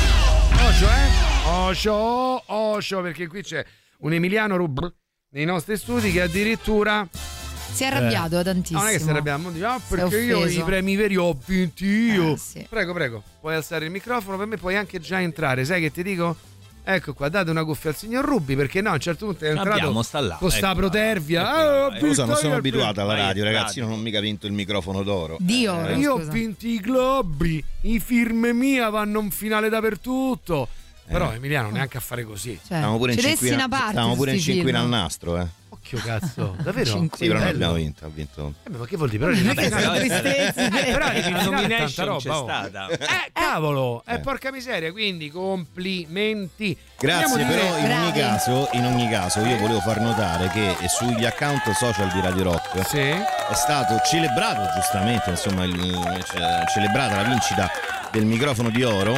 [SPEAKER 3] Oscio, eh? Oscio, Oscio, perché qui c'è un Emiliano Rub nei nostri studi che addirittura
[SPEAKER 4] Si è arrabbiato
[SPEAKER 3] Eh,
[SPEAKER 4] tantissimo.
[SPEAKER 3] non è che si arrabbiamo, dice, ah,
[SPEAKER 4] Si è
[SPEAKER 3] perché io
[SPEAKER 4] offeso.
[SPEAKER 3] i premi veri ho vinti io.
[SPEAKER 4] Eh, sì.
[SPEAKER 3] Prego, prego, puoi alzare il microfono, per me puoi anche già entrare, sai che ti dico? Ecco qua, date una cuffia al signor Rubi, perché no, a un certo punto è entrato
[SPEAKER 5] Abbiamo, sta là,
[SPEAKER 3] con sta
[SPEAKER 5] ecco,
[SPEAKER 3] protervia.
[SPEAKER 5] ecco,
[SPEAKER 3] Ah, ho
[SPEAKER 5] ecco.
[SPEAKER 3] vinto
[SPEAKER 10] Scusa, non sono
[SPEAKER 3] io il
[SPEAKER 10] abituato alla
[SPEAKER 5] Vai,
[SPEAKER 10] radio,
[SPEAKER 5] radio.
[SPEAKER 10] ragazzi. Io non ho mica vinto il microfono d'oro.
[SPEAKER 4] Dio,
[SPEAKER 10] Eh,
[SPEAKER 3] Io ho
[SPEAKER 4] scusa.
[SPEAKER 3] vinto i globi, i firme mia vanno in finale dappertutto. Però Emiliano neanche a fare così.
[SPEAKER 4] Cioè,
[SPEAKER 10] Stavamo pure in
[SPEAKER 4] ci dessi
[SPEAKER 10] cinquina,
[SPEAKER 4] una parte
[SPEAKER 10] stavamo
[SPEAKER 4] su
[SPEAKER 10] pure in
[SPEAKER 4] sti
[SPEAKER 10] cinquina al
[SPEAKER 4] film.
[SPEAKER 10] nastro, eh.
[SPEAKER 3] Occhio cazzo, davvero?
[SPEAKER 4] Cinque-
[SPEAKER 10] Sì, però non
[SPEAKER 3] bello.
[SPEAKER 10] abbiamo vinto, ha vinto.
[SPEAKER 3] Eh, ma che vuol dire? Però
[SPEAKER 4] Non è
[SPEAKER 3] arrivi in
[SPEAKER 4] che
[SPEAKER 3] finale-
[SPEAKER 4] sono tristezze.
[SPEAKER 3] Eh, però arrivi in
[SPEAKER 5] La
[SPEAKER 3] finale tanta
[SPEAKER 5] nomination
[SPEAKER 3] roba,
[SPEAKER 5] c'è
[SPEAKER 3] oh.
[SPEAKER 5] stata.
[SPEAKER 3] Eh, cavolo, eh,
[SPEAKER 10] Eh.
[SPEAKER 3] porca miseria, quindi complimenti.
[SPEAKER 10] Grazie,
[SPEAKER 3] Vogliamo dire-
[SPEAKER 10] però in ogni,
[SPEAKER 4] Bravi.
[SPEAKER 10] caso, in ogni caso io volevo far notare che sugli account social di Radio Rock
[SPEAKER 3] Sì.
[SPEAKER 10] è stato celebrato giustamente, insomma, il- cioè, celebrata la vincita del microfono di oro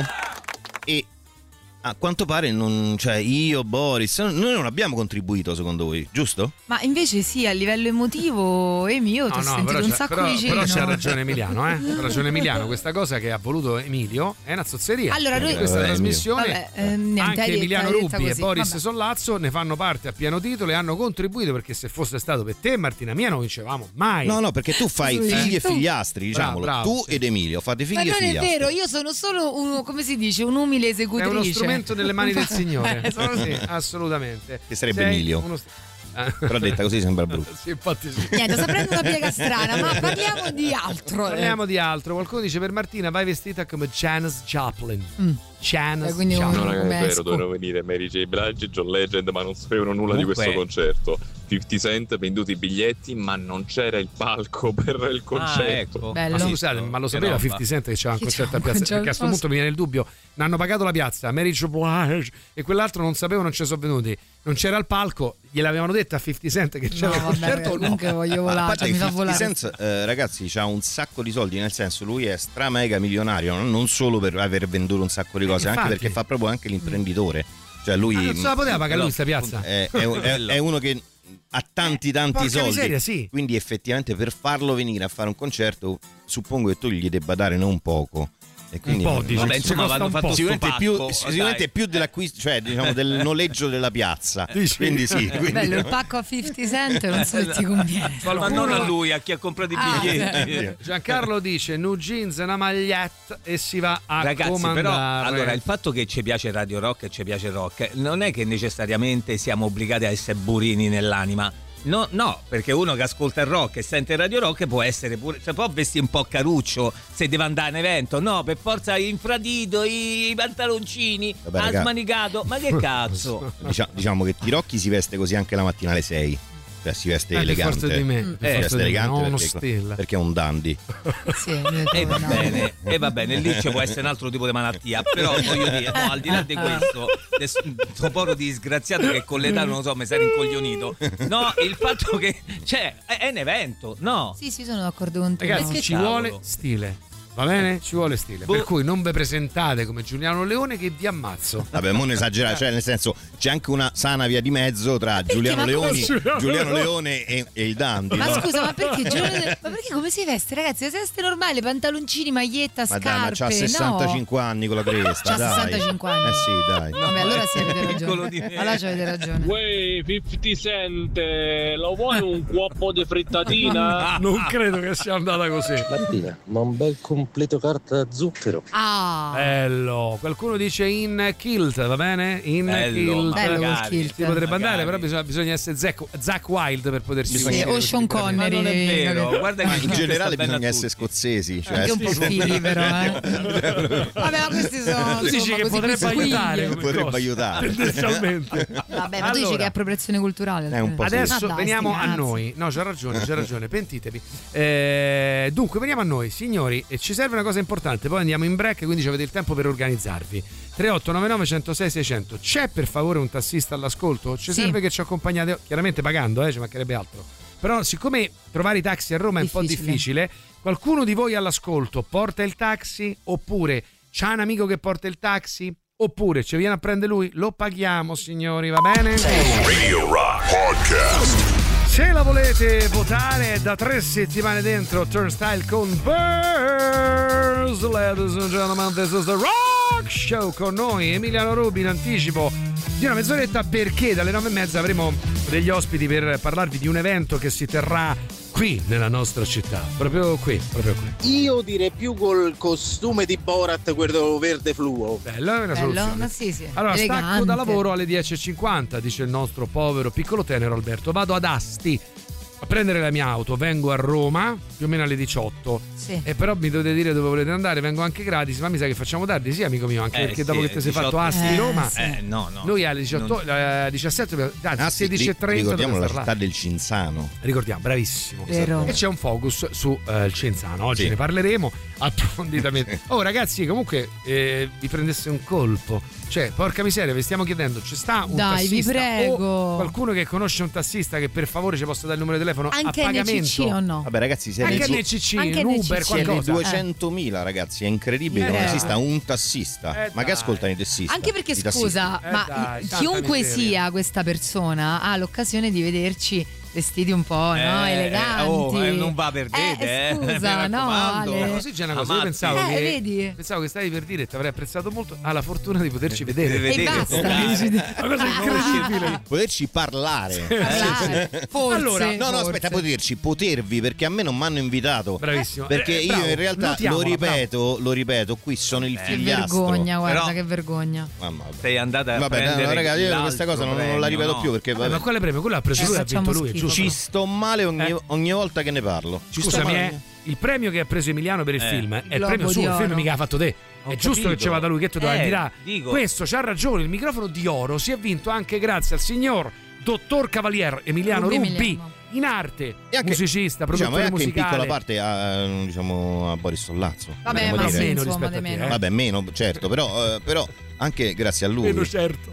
[SPEAKER 10] e a quanto pare non, cioè io, Boris, noi non abbiamo contribuito secondo voi, giusto?
[SPEAKER 4] Ma invece sì, a livello emotivo, Emi, io ti ho sentito
[SPEAKER 3] però
[SPEAKER 4] un
[SPEAKER 3] c'ha-
[SPEAKER 4] sacco
[SPEAKER 3] però,
[SPEAKER 4] vicino.
[SPEAKER 3] però c'ha ragione Emiliano, eh? Ha ragione Emiliano, questa cosa che ha voluto Emilio è una zozzeria.
[SPEAKER 4] Allora, noi-
[SPEAKER 3] questa
[SPEAKER 10] Eh,
[SPEAKER 3] trasmissione
[SPEAKER 4] Vabbè, eh, niente,
[SPEAKER 3] anche
[SPEAKER 4] hai
[SPEAKER 3] Emiliano
[SPEAKER 4] detta- hai detta
[SPEAKER 3] Rubbi e
[SPEAKER 4] così,
[SPEAKER 3] Boris
[SPEAKER 4] vabbè.
[SPEAKER 3] Sollazzo ne fanno parte a pieno titolo e hanno contribuito, perché se fosse stato per te Martina Mia non vincevamo mai.
[SPEAKER 10] No, no, perché tu fai
[SPEAKER 4] Sì.
[SPEAKER 10] figli e
[SPEAKER 4] Tu-
[SPEAKER 10] figliastri, diciamolo.
[SPEAKER 3] Bravo, bravo,
[SPEAKER 10] tu
[SPEAKER 3] sì.
[SPEAKER 10] ed Emilio fate figli
[SPEAKER 4] Ma
[SPEAKER 10] e
[SPEAKER 4] non è
[SPEAKER 10] figliastri.
[SPEAKER 4] vero, io sono solo uno, come si dice, un'umile
[SPEAKER 3] È
[SPEAKER 4] esecutrice.
[SPEAKER 3] uno strumento nelle mani del Signore.
[SPEAKER 4] Eh, sono-
[SPEAKER 3] Sì, assolutamente.
[SPEAKER 10] Che sarebbe
[SPEAKER 3] Sei
[SPEAKER 10] Emilio.
[SPEAKER 3] uno st- Ah.
[SPEAKER 10] Però detta così sembra brutto.
[SPEAKER 3] Sì, infatti sì.
[SPEAKER 4] Niente, sta prendendo una piega strana, ma parliamo di altro. eh.
[SPEAKER 3] Parliamo di altro. Qualcuno dice per Martina vai vestita come Janis Joplin.
[SPEAKER 4] Mm.
[SPEAKER 3] Janis
[SPEAKER 4] Eh, quindi
[SPEAKER 3] Joplin.
[SPEAKER 4] uno-
[SPEAKER 11] No, raga, è
[SPEAKER 4] come
[SPEAKER 11] vero,
[SPEAKER 4] esco.
[SPEAKER 11] dovevano venire Mary J. Blige e John Legend, ma non sapevano nulla
[SPEAKER 5] Comunque-
[SPEAKER 11] di questo concerto. cinquanta Cent, venduti i biglietti, ma non c'era il palco per il concerto.
[SPEAKER 5] Ah, ecco.
[SPEAKER 4] Bello.
[SPEAKER 3] Ma scusate, ma lo
[SPEAKER 5] Che
[SPEAKER 3] sapeva
[SPEAKER 5] roba.
[SPEAKER 3] cinquanta Cent che c'era un
[SPEAKER 4] Che
[SPEAKER 3] concerto
[SPEAKER 4] c'era
[SPEAKER 3] a
[SPEAKER 4] un
[SPEAKER 3] piazza?
[SPEAKER 4] concerto?
[SPEAKER 3] Perché a questo punto mi viene il dubbio. Ne hanno pagato la piazza, Mary Jo Blige e quell'altro non sapevo, non ci sono venuti. Non c'era il palco, gliel'avevano detto a cinquanta Cent che c'era
[SPEAKER 4] No,
[SPEAKER 3] il
[SPEAKER 4] vabbè,
[SPEAKER 3] concerto o no?
[SPEAKER 4] comunque voglio
[SPEAKER 10] Ma a
[SPEAKER 4] volare,
[SPEAKER 10] parte
[SPEAKER 4] cioè,
[SPEAKER 10] che
[SPEAKER 4] mi fa
[SPEAKER 10] cinquanta
[SPEAKER 4] volare.
[SPEAKER 10] Cent, eh, ragazzi, c'ha un sacco di soldi, nel senso lui è stra mega milionario, no? Non solo per aver venduto un sacco di cose,
[SPEAKER 3] Eh,
[SPEAKER 10] anche
[SPEAKER 3] infatti.
[SPEAKER 10] perché fa proprio anche l'imprenditore. Cioè lui
[SPEAKER 3] Ah, non se la poteva pagare lui sta piazza.
[SPEAKER 10] è, è un- è- è uno che ha tanti tanti
[SPEAKER 3] porca
[SPEAKER 10] soldi,
[SPEAKER 3] miseria, sì.
[SPEAKER 10] quindi effettivamente per farlo venire a fare un concerto suppongo che tu gli debba dare non poco. E quindi
[SPEAKER 3] un po', dice,
[SPEAKER 10] vabbè,
[SPEAKER 3] insomma,
[SPEAKER 10] vanno fatto sicuramente più, sicuramente più dell'acquisto, cioè diciamo del noleggio della piazza.
[SPEAKER 3] Dici?
[SPEAKER 10] Quindi sì. Quindi...
[SPEAKER 4] Bello, il pacco a cinquanta Cent non so se ti conviene.
[SPEAKER 5] Ma non a lui, a chi ha comprato i
[SPEAKER 4] Ah,
[SPEAKER 5] biglietti.
[SPEAKER 3] Giancarlo dice new jeans, una maglietta e si va a
[SPEAKER 5] Ragazzi,
[SPEAKER 3] comandare.
[SPEAKER 5] però allora il fatto che ci piace Radio Rock e ci piace il rock non è che necessariamente siamo obbligati a essere burini nell'anima. No, no, perché uno che ascolta il rock e sente Radio Rock può essere pure, cioè può vestire un po' caruccio se deve andare a un evento, no, per forza infradito, i, i pantaloncini,
[SPEAKER 10] Vabbè,
[SPEAKER 5] ha
[SPEAKER 10] raga.
[SPEAKER 5] smanicato, ma che cazzo?
[SPEAKER 10] Diciamo, diciamo che Tirocchi si veste così anche la mattina alle sei. Cioè si veste
[SPEAKER 3] Ah, più
[SPEAKER 10] elegante.
[SPEAKER 3] forte di me, più
[SPEAKER 10] Si
[SPEAKER 3] forte
[SPEAKER 10] veste
[SPEAKER 3] di me,
[SPEAKER 10] elegante
[SPEAKER 3] ho uno
[SPEAKER 10] perché,
[SPEAKER 3] stile.
[SPEAKER 10] perché è un dandy.
[SPEAKER 4] Sì,
[SPEAKER 5] E va bene, e va bene, lì ci può essere un altro tipo di malattia, però voglio dire, no, al di là di questo, questo povero disgraziato che con l'età non lo so, mi sarà incoglionito. No, il fatto che cioè è un evento, no?
[SPEAKER 4] Sì, sì, sono d'accordo con te.
[SPEAKER 3] Ragazzi,
[SPEAKER 4] no?
[SPEAKER 3] ci vuole stile. Va bene? Ci vuole stile. Per cui non vi presentate come Giuliano Leone che vi ammazzo.
[SPEAKER 10] Vabbè, non esagerare, cioè nel senso c'è anche una sana via di mezzo tra Giuliano
[SPEAKER 4] ma come
[SPEAKER 10] Leoni,
[SPEAKER 3] Giuliano
[SPEAKER 10] Giuliano
[SPEAKER 3] Leone?
[SPEAKER 10] Leone e, e il dandy.
[SPEAKER 4] Ma
[SPEAKER 10] no?
[SPEAKER 4] scusa, ma perché, Giuliano- ma perché come si veste, ragazzi? Si veste normale, pantaloncini, maglietta,
[SPEAKER 10] Ma
[SPEAKER 4] scarpe.
[SPEAKER 10] dai, ma c'ha sessantacinque anni con la cresta,
[SPEAKER 4] C'ha
[SPEAKER 10] dai.
[SPEAKER 4] sessantacinque anni.
[SPEAKER 10] Eh sì, dai.
[SPEAKER 4] Vabbè, allora sì, avete
[SPEAKER 5] piccolo
[SPEAKER 4] ragione.
[SPEAKER 5] di me.
[SPEAKER 4] Allora ci avete ragione.
[SPEAKER 8] Uè, cinquanta Cent, lo vuoi un cuoppo di frittatina?
[SPEAKER 3] Non credo che sia andata così.
[SPEAKER 21] Martina, ma un bel completo carta zucchero.
[SPEAKER 4] Ah,
[SPEAKER 3] Bello. Qualcuno dice in kilt, va bene? In
[SPEAKER 5] Bello,
[SPEAKER 3] kilt.
[SPEAKER 4] bello
[SPEAKER 5] magari.
[SPEAKER 4] col kilt.
[SPEAKER 3] Si potrebbe
[SPEAKER 5] Magari.
[SPEAKER 3] andare, però bisogna, bisogna essere Zack, Zack Wild per potersi
[SPEAKER 4] Sì,
[SPEAKER 3] vestire
[SPEAKER 4] o
[SPEAKER 3] così
[SPEAKER 4] Sean
[SPEAKER 3] bene.
[SPEAKER 4] Connery.
[SPEAKER 5] Ma non è vero, guarda
[SPEAKER 10] Ma
[SPEAKER 5] che
[SPEAKER 10] in generale
[SPEAKER 5] sta bene a
[SPEAKER 10] bisogna essere
[SPEAKER 5] tutti.
[SPEAKER 10] scozzesi, cioè
[SPEAKER 4] anche un po' figli però, eh. Vabbè, ma questi sono
[SPEAKER 3] Tu dici
[SPEAKER 4] insomma,
[SPEAKER 3] che
[SPEAKER 4] così
[SPEAKER 3] potrebbe
[SPEAKER 4] quisquiglie.
[SPEAKER 3] aiutare come
[SPEAKER 10] potrebbe
[SPEAKER 3] cosa.
[SPEAKER 10] aiutare.
[SPEAKER 3] Tendenzialmente.
[SPEAKER 4] Vabbè, ma tu dici
[SPEAKER 3] Allora,
[SPEAKER 4] che è appropriazione culturale.
[SPEAKER 10] È un po' sì.
[SPEAKER 3] Adesso
[SPEAKER 4] Ma dai,
[SPEAKER 3] veniamo
[SPEAKER 4] sti
[SPEAKER 3] a
[SPEAKER 4] cazzi.
[SPEAKER 3] noi. No, c'ha ragione, c'ha ragione, pentitevi. Eh, dunque, veniamo a noi, signori. E ci serve una cosa importante. Poi andiamo in break, quindi avete il tempo per organizzarvi. tre otto nove nove uno zero sei sei zero zero. C'è per favore un tassista all'ascolto? Ci
[SPEAKER 4] Sì.
[SPEAKER 3] serve che ci accompagnate, chiaramente pagando, eh, ci mancherebbe altro. Però, siccome trovare i taxi a Roma è un po'
[SPEAKER 4] Difficile.
[SPEAKER 3] difficile, qualcuno di voi all'ascolto porta il taxi? Oppure c'ha un amico che porta il taxi? Oppure ci viene a prendere lui? Lo paghiamo, signori, va bene?
[SPEAKER 2] Radio Rock Podcast.
[SPEAKER 3] Se la volete votare è da tre settimane dentro Turnstile con Burns. Ladies and gentlemen, this is the Rock Show con noi Emiliano Rubi in anticipo di una mezz'oretta, perché dalle nove e mezza avremo degli ospiti per parlarvi di un evento che si terrà qui nella nostra città, proprio qui, proprio qui.
[SPEAKER 12] Io direi più col costume di Borat, quello verde fluo.
[SPEAKER 3] Bello, è una
[SPEAKER 4] Bello?
[SPEAKER 3] soluzione.
[SPEAKER 4] Ma sì, sì.
[SPEAKER 3] Allora,
[SPEAKER 4] Elegante.
[SPEAKER 3] stacco da lavoro alle dieci e cinquanta, dice il nostro povero piccolo tenero Alberto. Vado ad Asti a prendere la mia auto, vengo a Roma più o meno alle diciotto.
[SPEAKER 4] Sì.
[SPEAKER 3] E però mi dovete dire dove volete andare, vengo anche gratis, ma mi sa che facciamo tardi, sì amico mio, anche
[SPEAKER 5] Eh,
[SPEAKER 3] perché
[SPEAKER 5] sì,
[SPEAKER 3] dopo che ti sei
[SPEAKER 5] diciotto
[SPEAKER 3] fatto Asti
[SPEAKER 4] Eh,
[SPEAKER 3] Roma,
[SPEAKER 4] sì.
[SPEAKER 5] Eh, no, no.
[SPEAKER 3] noi alle diciotto,
[SPEAKER 5] Non-
[SPEAKER 3] eh, diciassette, anzi
[SPEAKER 10] Ah, sì,
[SPEAKER 3] sedici e trenta
[SPEAKER 10] ricordiamo la
[SPEAKER 3] dobbiamo
[SPEAKER 10] città
[SPEAKER 3] star là.
[SPEAKER 10] del Cinzano.
[SPEAKER 3] Ricordiamo, bravissimo.
[SPEAKER 4] Vero.
[SPEAKER 3] E c'è un focus su eh, il Cinzano. Oggi
[SPEAKER 10] Sì.
[SPEAKER 3] ne parleremo approfonditamente. Oh, ragazzi, comunque eh, vi prendesse un colpo. Cioè, porca miseria, vi stiamo chiedendo: ci sta un
[SPEAKER 4] Dai, vi
[SPEAKER 3] tassista
[SPEAKER 4] prego.
[SPEAKER 3] o qualcuno che conosce un tassista che per favore ci possa dare il numero di telefono
[SPEAKER 4] Anche
[SPEAKER 3] a
[SPEAKER 4] N C
[SPEAKER 3] pagamento?
[SPEAKER 4] C o no?
[SPEAKER 10] Vabbè ragazzi, siete
[SPEAKER 3] Anche
[SPEAKER 10] nei,
[SPEAKER 3] N C C,
[SPEAKER 4] Anche
[SPEAKER 3] in
[SPEAKER 4] N C C.
[SPEAKER 3] Uber,
[SPEAKER 10] siete nei
[SPEAKER 3] qualcosa.
[SPEAKER 10] duecentomila ragazzi, è incredibile che
[SPEAKER 4] Eh.
[SPEAKER 10] non esista un tassista.
[SPEAKER 3] Eh,
[SPEAKER 10] Ma che
[SPEAKER 3] dai.
[SPEAKER 10] ascoltano i tassisti?
[SPEAKER 4] Anche perché,
[SPEAKER 10] I tassisti.
[SPEAKER 4] scusa,
[SPEAKER 3] Eh
[SPEAKER 4] ma
[SPEAKER 3] dai, santa
[SPEAKER 4] chiunque
[SPEAKER 3] miseria.
[SPEAKER 4] sia questa persona ha l'occasione di vederci vestiti un po', no?
[SPEAKER 5] Eh,
[SPEAKER 4] Eleganti.
[SPEAKER 5] oh, eh, non va perdete,
[SPEAKER 4] Eh,
[SPEAKER 5] eh,
[SPEAKER 4] scusa,
[SPEAKER 5] mi
[SPEAKER 4] no,
[SPEAKER 5] raccomando.
[SPEAKER 4] Ale.
[SPEAKER 3] Ma così c'è una cosa, io
[SPEAKER 5] Ammazzi.
[SPEAKER 3] pensavo,
[SPEAKER 4] Eh,
[SPEAKER 3] che,
[SPEAKER 4] vedi?
[SPEAKER 3] pensavo che stavi per dire, ti avrei apprezzato molto, ha la fortuna di poterci vedere.
[SPEAKER 5] E
[SPEAKER 4] E basta.
[SPEAKER 3] Una cosa incredibile.
[SPEAKER 10] Poterci parlare.
[SPEAKER 4] Parlare. Forse,
[SPEAKER 3] Allora,
[SPEAKER 10] No, no,
[SPEAKER 4] forse.
[SPEAKER 10] aspetta, poterci, potervi, perché a me non mi hanno invitato.
[SPEAKER 3] Bravissimo.
[SPEAKER 10] Perché
[SPEAKER 3] Eh,
[SPEAKER 10] io
[SPEAKER 3] bravo,
[SPEAKER 10] in realtà
[SPEAKER 3] notiamola,
[SPEAKER 10] lo ripeto, lo ripeto, qui sono il
[SPEAKER 4] Che
[SPEAKER 10] figliastro.
[SPEAKER 4] vergogna, guarda,
[SPEAKER 5] Però-
[SPEAKER 4] che vergogna.
[SPEAKER 10] Mamma mia.
[SPEAKER 5] Sei andata a
[SPEAKER 10] Vabbè,
[SPEAKER 5] prendere
[SPEAKER 10] no, ragazzi, io questa cosa non, non la
[SPEAKER 5] l'altro
[SPEAKER 10] ripeto
[SPEAKER 5] premio,
[SPEAKER 10] più
[SPEAKER 5] no?
[SPEAKER 10] perché
[SPEAKER 3] Vabbè, ma quale premio? Quello ha preso
[SPEAKER 4] Eh,
[SPEAKER 3] lui, ha
[SPEAKER 4] facciamo
[SPEAKER 3] vinto lui, è
[SPEAKER 4] schifo.
[SPEAKER 3] giusto?
[SPEAKER 10] ci sto male ogni,
[SPEAKER 3] Eh.
[SPEAKER 10] ogni volta che ne parlo. Ci sto
[SPEAKER 3] Scusami,
[SPEAKER 10] male.
[SPEAKER 3] eh, il premio che ha preso Emiliano per il
[SPEAKER 5] Eh.
[SPEAKER 3] film è il
[SPEAKER 4] Globo
[SPEAKER 3] premio suo,
[SPEAKER 4] di
[SPEAKER 3] il film
[SPEAKER 4] oro.
[SPEAKER 3] mica ha fatto te.
[SPEAKER 5] Ho
[SPEAKER 3] È giusto
[SPEAKER 5] capito.
[SPEAKER 3] che ci vada lui, che tu dovrai
[SPEAKER 5] Eh,
[SPEAKER 3] dire.
[SPEAKER 5] dico.
[SPEAKER 3] Questo c'ha ragione, il microfono di oro si è vinto anche grazie al signor dottor Cavalier Emiliano
[SPEAKER 4] Rubi
[SPEAKER 3] Rubi,
[SPEAKER 4] Emiliano.
[SPEAKER 3] in arte,
[SPEAKER 10] E anche-
[SPEAKER 3] musicista,
[SPEAKER 10] Diciamo,
[SPEAKER 3] produttore
[SPEAKER 10] e anche in
[SPEAKER 3] musicale.
[SPEAKER 10] piccola parte a, diciamo, a Boris Sollazzo.
[SPEAKER 4] Vabbè,
[SPEAKER 10] Dobbiamo
[SPEAKER 4] ma
[SPEAKER 10] dire.
[SPEAKER 4] sì,
[SPEAKER 3] meno
[SPEAKER 4] insomma,
[SPEAKER 3] rispetto
[SPEAKER 4] di
[SPEAKER 3] a te,
[SPEAKER 4] meno.
[SPEAKER 3] eh.
[SPEAKER 10] Vabbè, meno, certo, però, eh, però anche grazie a lui.
[SPEAKER 3] Meno certo.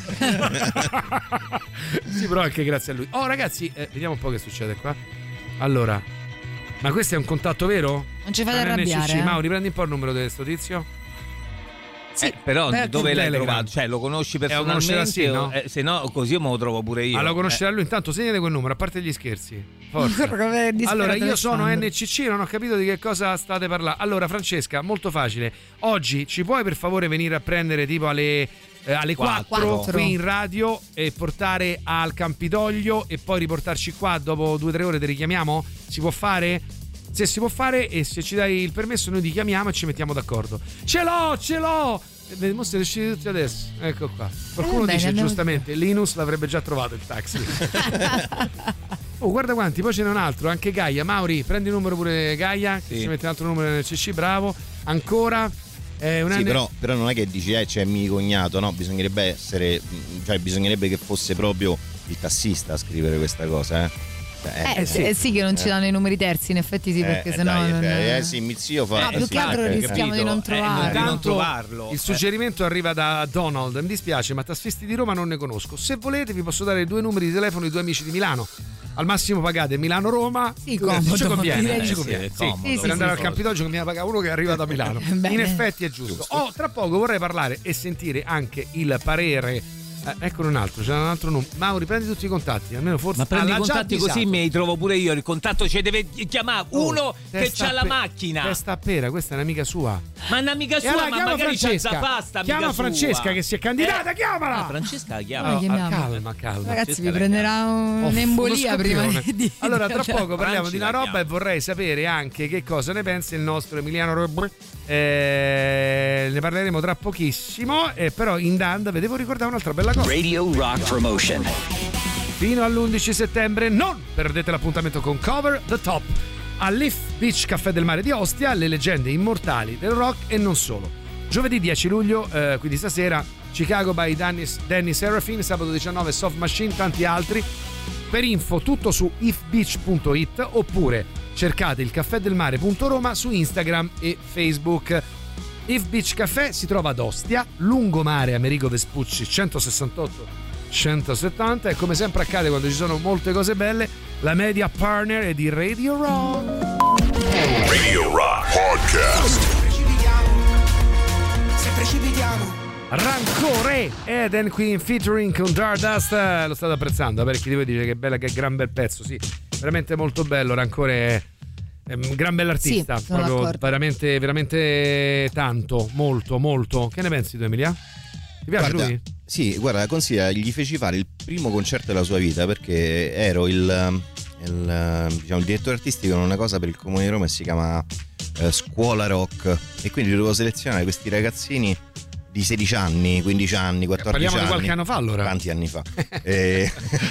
[SPEAKER 3] Sì, però anche grazie a lui. Oh ragazzi, eh, vediamo un po' che succede qua. Allora, ma questo è un contatto vero?
[SPEAKER 4] Non ci fate
[SPEAKER 3] Ma non è
[SPEAKER 4] arrabbiare,
[SPEAKER 3] N C C.
[SPEAKER 4] eh.
[SPEAKER 3] Mauri, prendi un po' il numero di questo tizio.
[SPEAKER 4] Sì,
[SPEAKER 5] eh, però, però dove l'hai
[SPEAKER 3] Telegram.
[SPEAKER 5] trovato? Cioè, lo conosci personalmente?
[SPEAKER 3] Eh, sì, no?
[SPEAKER 5] Eh, se no, così me lo trovo pure io.
[SPEAKER 3] Ma lo conoscerà
[SPEAKER 5] eh.
[SPEAKER 3] lui, intanto segnate quel numero, a parte gli scherzi. Forza.
[SPEAKER 4] Come è disperato
[SPEAKER 3] Allora, io sono
[SPEAKER 4] Alessandro.
[SPEAKER 3] N C C, non ho capito di che cosa state parlando. Allora, Francesca, molto facile. Oggi ci puoi per favore venire a prendere tipo alle, eh, alle quattro,
[SPEAKER 4] quattro
[SPEAKER 3] qui in radio e portare al Campidoglio e poi riportarci qua dopo due o tre ore ti richiamiamo? Si può fare? Se si può fare e se ci dai il permesso noi ti chiamiamo e ci mettiamo d'accordo. Ce l'ho, ce l'ho! Vediamo se riuscite tutti adesso. Ecco qua. Qualcuno
[SPEAKER 4] Eh, bene,
[SPEAKER 3] dice
[SPEAKER 4] andiamo.
[SPEAKER 3] giustamente Linus l'avrebbe già trovato il taxi. Oh, guarda quanti, poi ce n'è un altro, anche Gaia. Mauri, prendi il numero pure Gaia, che
[SPEAKER 10] Sì.
[SPEAKER 3] si mette un altro numero nel C C, bravo. Ancora eh, un
[SPEAKER 10] Sì,
[SPEAKER 3] N-
[SPEAKER 10] però, però non è che dici eh, c'è mio cognato, no? Bisognerebbe essere, cioè bisognerebbe che fosse proprio il tassista a scrivere questa cosa, eh. Cioè,
[SPEAKER 4] Eh, sì. eh, sì, che non ci danno i numeri terzi, in effetti sì, perché
[SPEAKER 10] eh,
[SPEAKER 4] sennò
[SPEAKER 10] dai,
[SPEAKER 4] non...
[SPEAKER 10] cioè, eh sì, mio zio fa
[SPEAKER 4] No,
[SPEAKER 10] eh,
[SPEAKER 4] più
[SPEAKER 10] sì,
[SPEAKER 4] che altro
[SPEAKER 10] eh,
[SPEAKER 4] rischiamo
[SPEAKER 10] capito?
[SPEAKER 4] di non
[SPEAKER 10] Eh,
[SPEAKER 4] trovare.
[SPEAKER 5] di non
[SPEAKER 3] Intanto
[SPEAKER 5] trovarlo.
[SPEAKER 3] il suggerimento arriva da Donald. Mi dispiace, ma tassisti di Roma non ne conosco. Se volete, vi posso dare due numeri di telefono di due amici di Milano. Al massimo pagate Milano-Roma.
[SPEAKER 4] Sì, comodo,
[SPEAKER 3] ci conviene,
[SPEAKER 4] direi
[SPEAKER 3] eh,
[SPEAKER 4] di
[SPEAKER 3] ci
[SPEAKER 4] sì.
[SPEAKER 3] conviene.
[SPEAKER 5] È
[SPEAKER 3] Sì,
[SPEAKER 5] comodo.
[SPEAKER 3] per
[SPEAKER 4] sì,
[SPEAKER 3] andare
[SPEAKER 4] sì,
[SPEAKER 3] al Campidoglio che mi paga uno che arriva da Milano.
[SPEAKER 4] Bene.
[SPEAKER 3] In effetti è giusto. Oh, tra poco vorrei parlare e sentire anche il parere. Eh, eccolo un altro, c'è un altro numero. Mauri, prendi tutti i contatti, almeno forse.
[SPEAKER 5] Ma prendi
[SPEAKER 3] Ah,
[SPEAKER 5] i
[SPEAKER 3] l'ha già
[SPEAKER 5] contatti
[SPEAKER 3] avvisato.
[SPEAKER 5] così mi trovo pure io. Il contatto ci deve chiamare
[SPEAKER 3] Oh,
[SPEAKER 5] uno che
[SPEAKER 3] testa
[SPEAKER 5] c'ha la
[SPEAKER 3] pe-
[SPEAKER 5] macchina.
[SPEAKER 3] Testa a pera, questa è un'amica sua.
[SPEAKER 5] Ma è un'amica
[SPEAKER 3] E
[SPEAKER 5] sua,
[SPEAKER 3] allora
[SPEAKER 5] ma
[SPEAKER 3] chiama
[SPEAKER 5] magari c'ha
[SPEAKER 3] Francesca.
[SPEAKER 5] Zapasta. amica
[SPEAKER 3] Chiama
[SPEAKER 5] sua.
[SPEAKER 3] Francesca che si è candidata,
[SPEAKER 5] Eh.
[SPEAKER 3] chiamala.
[SPEAKER 5] Ah, Francesca la
[SPEAKER 4] Ah,
[SPEAKER 5] chiama.
[SPEAKER 4] chiamiamo.
[SPEAKER 3] calma, calma.
[SPEAKER 4] Ragazzi,
[SPEAKER 5] Francesca
[SPEAKER 4] vi
[SPEAKER 5] la
[SPEAKER 4] prenderà
[SPEAKER 3] Oh,
[SPEAKER 4] un'embolia
[SPEAKER 3] uno
[SPEAKER 4] prima
[SPEAKER 3] scoppione.
[SPEAKER 4] di...
[SPEAKER 3] Allora, tra poco parliamo
[SPEAKER 5] Franci
[SPEAKER 3] di una
[SPEAKER 5] la
[SPEAKER 3] roba
[SPEAKER 5] chiama.
[SPEAKER 3] e vorrei sapere anche che cosa ne pensa il nostro Emiliano Robr. Eh, ne parleremo tra pochissimo. Eh, però, intanto, vi devo ricordare un'altra bella cosa.
[SPEAKER 23] Radio Rock Promotion.
[SPEAKER 3] Fino all'undici settembre non perdete l'appuntamento con Cover the Top al Leaf Beach Caffè del Mare di Ostia, le leggende immortali del rock e non solo. Giovedì dieci luglio, eh, quindi stasera, Chicago by Danny, Danny Serafin, sabato diciannove Soft Machine, tanti altri. Per info tutto su if beach punto it oppure cercate il caffè del mare.roma su Instagram e Facebook. If Beach Caffè si trova ad Ostia, lungomare Amerigo Vespucci centosessantotto centosettanta e come sempre accade quando ci sono molte cose belle, la media partner è di Radio Rock.
[SPEAKER 2] Radio Rock Podcast.
[SPEAKER 13] Se precipitiamo.
[SPEAKER 3] Rancore Eden Queen featuring con Stardust, lo state apprezzando perché di voi dice che bella, che gran bel pezzo, sì, veramente molto bello. Rancore è, è un gran bell'artista,
[SPEAKER 4] Sì, sono
[SPEAKER 3] proprio
[SPEAKER 4] d'accordo.
[SPEAKER 3] veramente veramente tanto, molto molto. Che ne pensi tu, Emilia? Ti piace
[SPEAKER 10] Guarda,
[SPEAKER 3] lui?
[SPEAKER 10] sì, guarda, considera, gli feci fare il primo concerto della sua vita perché ero il, il, diciamo, il direttore artistico in una cosa per il Comune di Roma che si chiama eh, Scuola Rock e quindi dovevo selezionare questi ragazzini di sedici anni, quindici anni, quattordici
[SPEAKER 3] Parliamo
[SPEAKER 10] anni.
[SPEAKER 3] di qualche anno fa allora?
[SPEAKER 10] Tanti anni fa. e,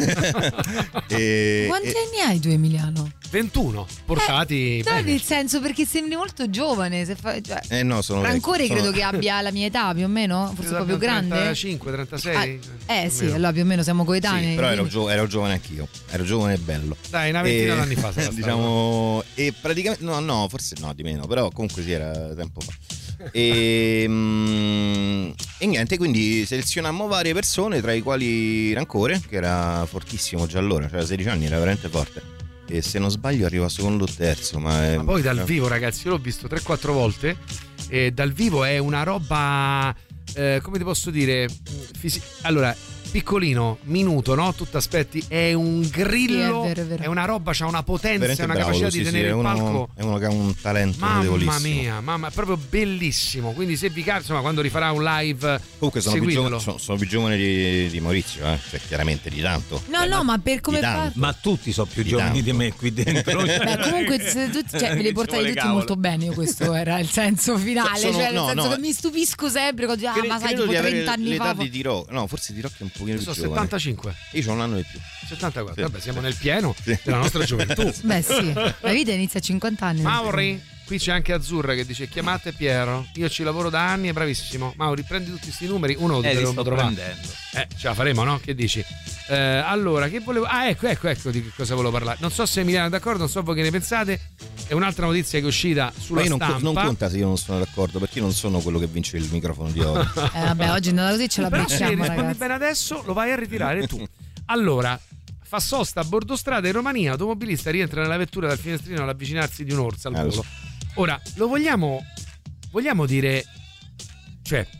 [SPEAKER 10] e-
[SPEAKER 4] Quanti
[SPEAKER 10] e-
[SPEAKER 4] anni hai tu, Emiliano?
[SPEAKER 3] ventuno portati
[SPEAKER 4] Eh, no,
[SPEAKER 3] bene.
[SPEAKER 4] nel senso, perché sembri molto giovane. Se fa, cioè,
[SPEAKER 10] eh no, sono
[SPEAKER 4] Rancore
[SPEAKER 10] vecchio, sono-
[SPEAKER 4] credo che abbia la mia età più o meno, forse un po' più grande.
[SPEAKER 3] trentacinque trentasei
[SPEAKER 4] Ah, eh sì,
[SPEAKER 3] Almeno.
[SPEAKER 4] allora più o meno siamo coetanei.
[SPEAKER 10] Sì, però ero,
[SPEAKER 4] quindi-
[SPEAKER 10] gio- ero giovane anch'io, ero giovane e bello.
[SPEAKER 3] Dai, una ventina
[SPEAKER 10] E-
[SPEAKER 3] d'anni fa sarà stato.
[SPEAKER 10] diciamo, e praticamente, no, no, forse no, di meno, però comunque sì, era tempo fa. E, mm, e niente, quindi selezionammo varie persone, tra i quali Rancore, che era fortissimo già allora, cioè a sedici anni era veramente forte. E se non sbaglio arriva secondo o terzo. Ma, è,
[SPEAKER 3] Ma poi dal vivo, ragazzi, io l'ho visto tre quattro volte e dal vivo è una roba, eh, come ti posso dire, fisi- allora, piccolino, minuto, no? Tu aspetti, è un grillo,
[SPEAKER 4] Sì, è vero, è vero.
[SPEAKER 3] una roba, c'ha una potenza,
[SPEAKER 10] veramente
[SPEAKER 3] una
[SPEAKER 10] bravo,
[SPEAKER 3] capacità
[SPEAKER 10] sì,
[SPEAKER 3] di
[SPEAKER 10] sì,
[SPEAKER 3] tenere
[SPEAKER 10] è
[SPEAKER 3] il
[SPEAKER 10] uno,
[SPEAKER 3] palco.
[SPEAKER 10] è uno che ha un talento
[SPEAKER 3] Mamma
[SPEAKER 10] notevolissimo.
[SPEAKER 3] mia, mamma, è proprio bellissimo. Quindi se vi capita, insomma, quando rifarà un live,
[SPEAKER 10] Comunque sono più,
[SPEAKER 3] seguitelo.
[SPEAKER 10] giovane, sono, sono più giovane di, di Maurizio, eh? Cioè chiaramente di tanto.
[SPEAKER 4] No, no, ma per come
[SPEAKER 10] Di tanto.
[SPEAKER 4] fa.
[SPEAKER 5] Ma tutti sono più
[SPEAKER 10] Di
[SPEAKER 5] giovani
[SPEAKER 10] tanto.
[SPEAKER 5] di me qui dentro.
[SPEAKER 4] Beh, comunque se tutti, cioè, ve li
[SPEAKER 5] Ci
[SPEAKER 4] portate
[SPEAKER 5] vuole
[SPEAKER 4] tutti
[SPEAKER 5] cavolo.
[SPEAKER 4] molto bene. Io questo era il senso finale.
[SPEAKER 10] Sono-
[SPEAKER 4] cioè, nel
[SPEAKER 10] no,
[SPEAKER 4] senso
[SPEAKER 10] no,
[SPEAKER 4] che mi stupisco sempre. Quando, ah,
[SPEAKER 10] Cre-
[SPEAKER 4] ma sai,
[SPEAKER 10] credo
[SPEAKER 4] tipo
[SPEAKER 10] di avere
[SPEAKER 4] trenta anni
[SPEAKER 10] l'età
[SPEAKER 4] fa.
[SPEAKER 10] di T-Rock. No, forse T-Rock è un pochino
[SPEAKER 3] Io
[SPEAKER 10] più
[SPEAKER 3] sono
[SPEAKER 10] giovane.
[SPEAKER 3] settantacinque
[SPEAKER 10] Io ho un anno di più.
[SPEAKER 3] settantaquattro,
[SPEAKER 10] Sì.
[SPEAKER 3] vabbè, siamo nel pieno
[SPEAKER 10] Sì.
[SPEAKER 3] della nostra gioventù.
[SPEAKER 4] Beh, sì, la vita inizia a cinquanta anni.
[SPEAKER 3] Mauri, qui c'è anche Azzurra che dice chiamate Piero, io ci lavoro da anni, è bravissimo. Mauri, prendi tutti questi numeri, uno lo
[SPEAKER 5] Eh, li
[SPEAKER 3] dobbiamo
[SPEAKER 5] sto
[SPEAKER 3] trovare.
[SPEAKER 5] prendendo.
[SPEAKER 3] Eh, ce la faremo, no? Che dici? Eh, allora, che volevo... Ah, ecco, ecco, ecco di che cosa volevo parlare. Non so se Emiliano è d'accordo, non so voi che ne pensate. È un'altra notizia che è uscita sulla
[SPEAKER 10] Ma io non, co-
[SPEAKER 3] stampa.
[SPEAKER 10] non conta se io non sono d'accordo, perché io non sono quello che vince il microfono di oro.
[SPEAKER 4] Eh, vabbè, oggi è andata così, ce la
[SPEAKER 3] Però se
[SPEAKER 4] becchiamo,
[SPEAKER 3] rispondi
[SPEAKER 4] ragazzi.
[SPEAKER 3] bene adesso, lo vai a ritirare tu. Allora, fa sosta a bordo strada in Romania, automobilista rientra nella vettura dal finestrino all'avvicinarsi di un orso al
[SPEAKER 10] Eh, lo
[SPEAKER 3] volo.
[SPEAKER 10] so.
[SPEAKER 3] Ora, lo vogliamo vogliamo dire, cioè,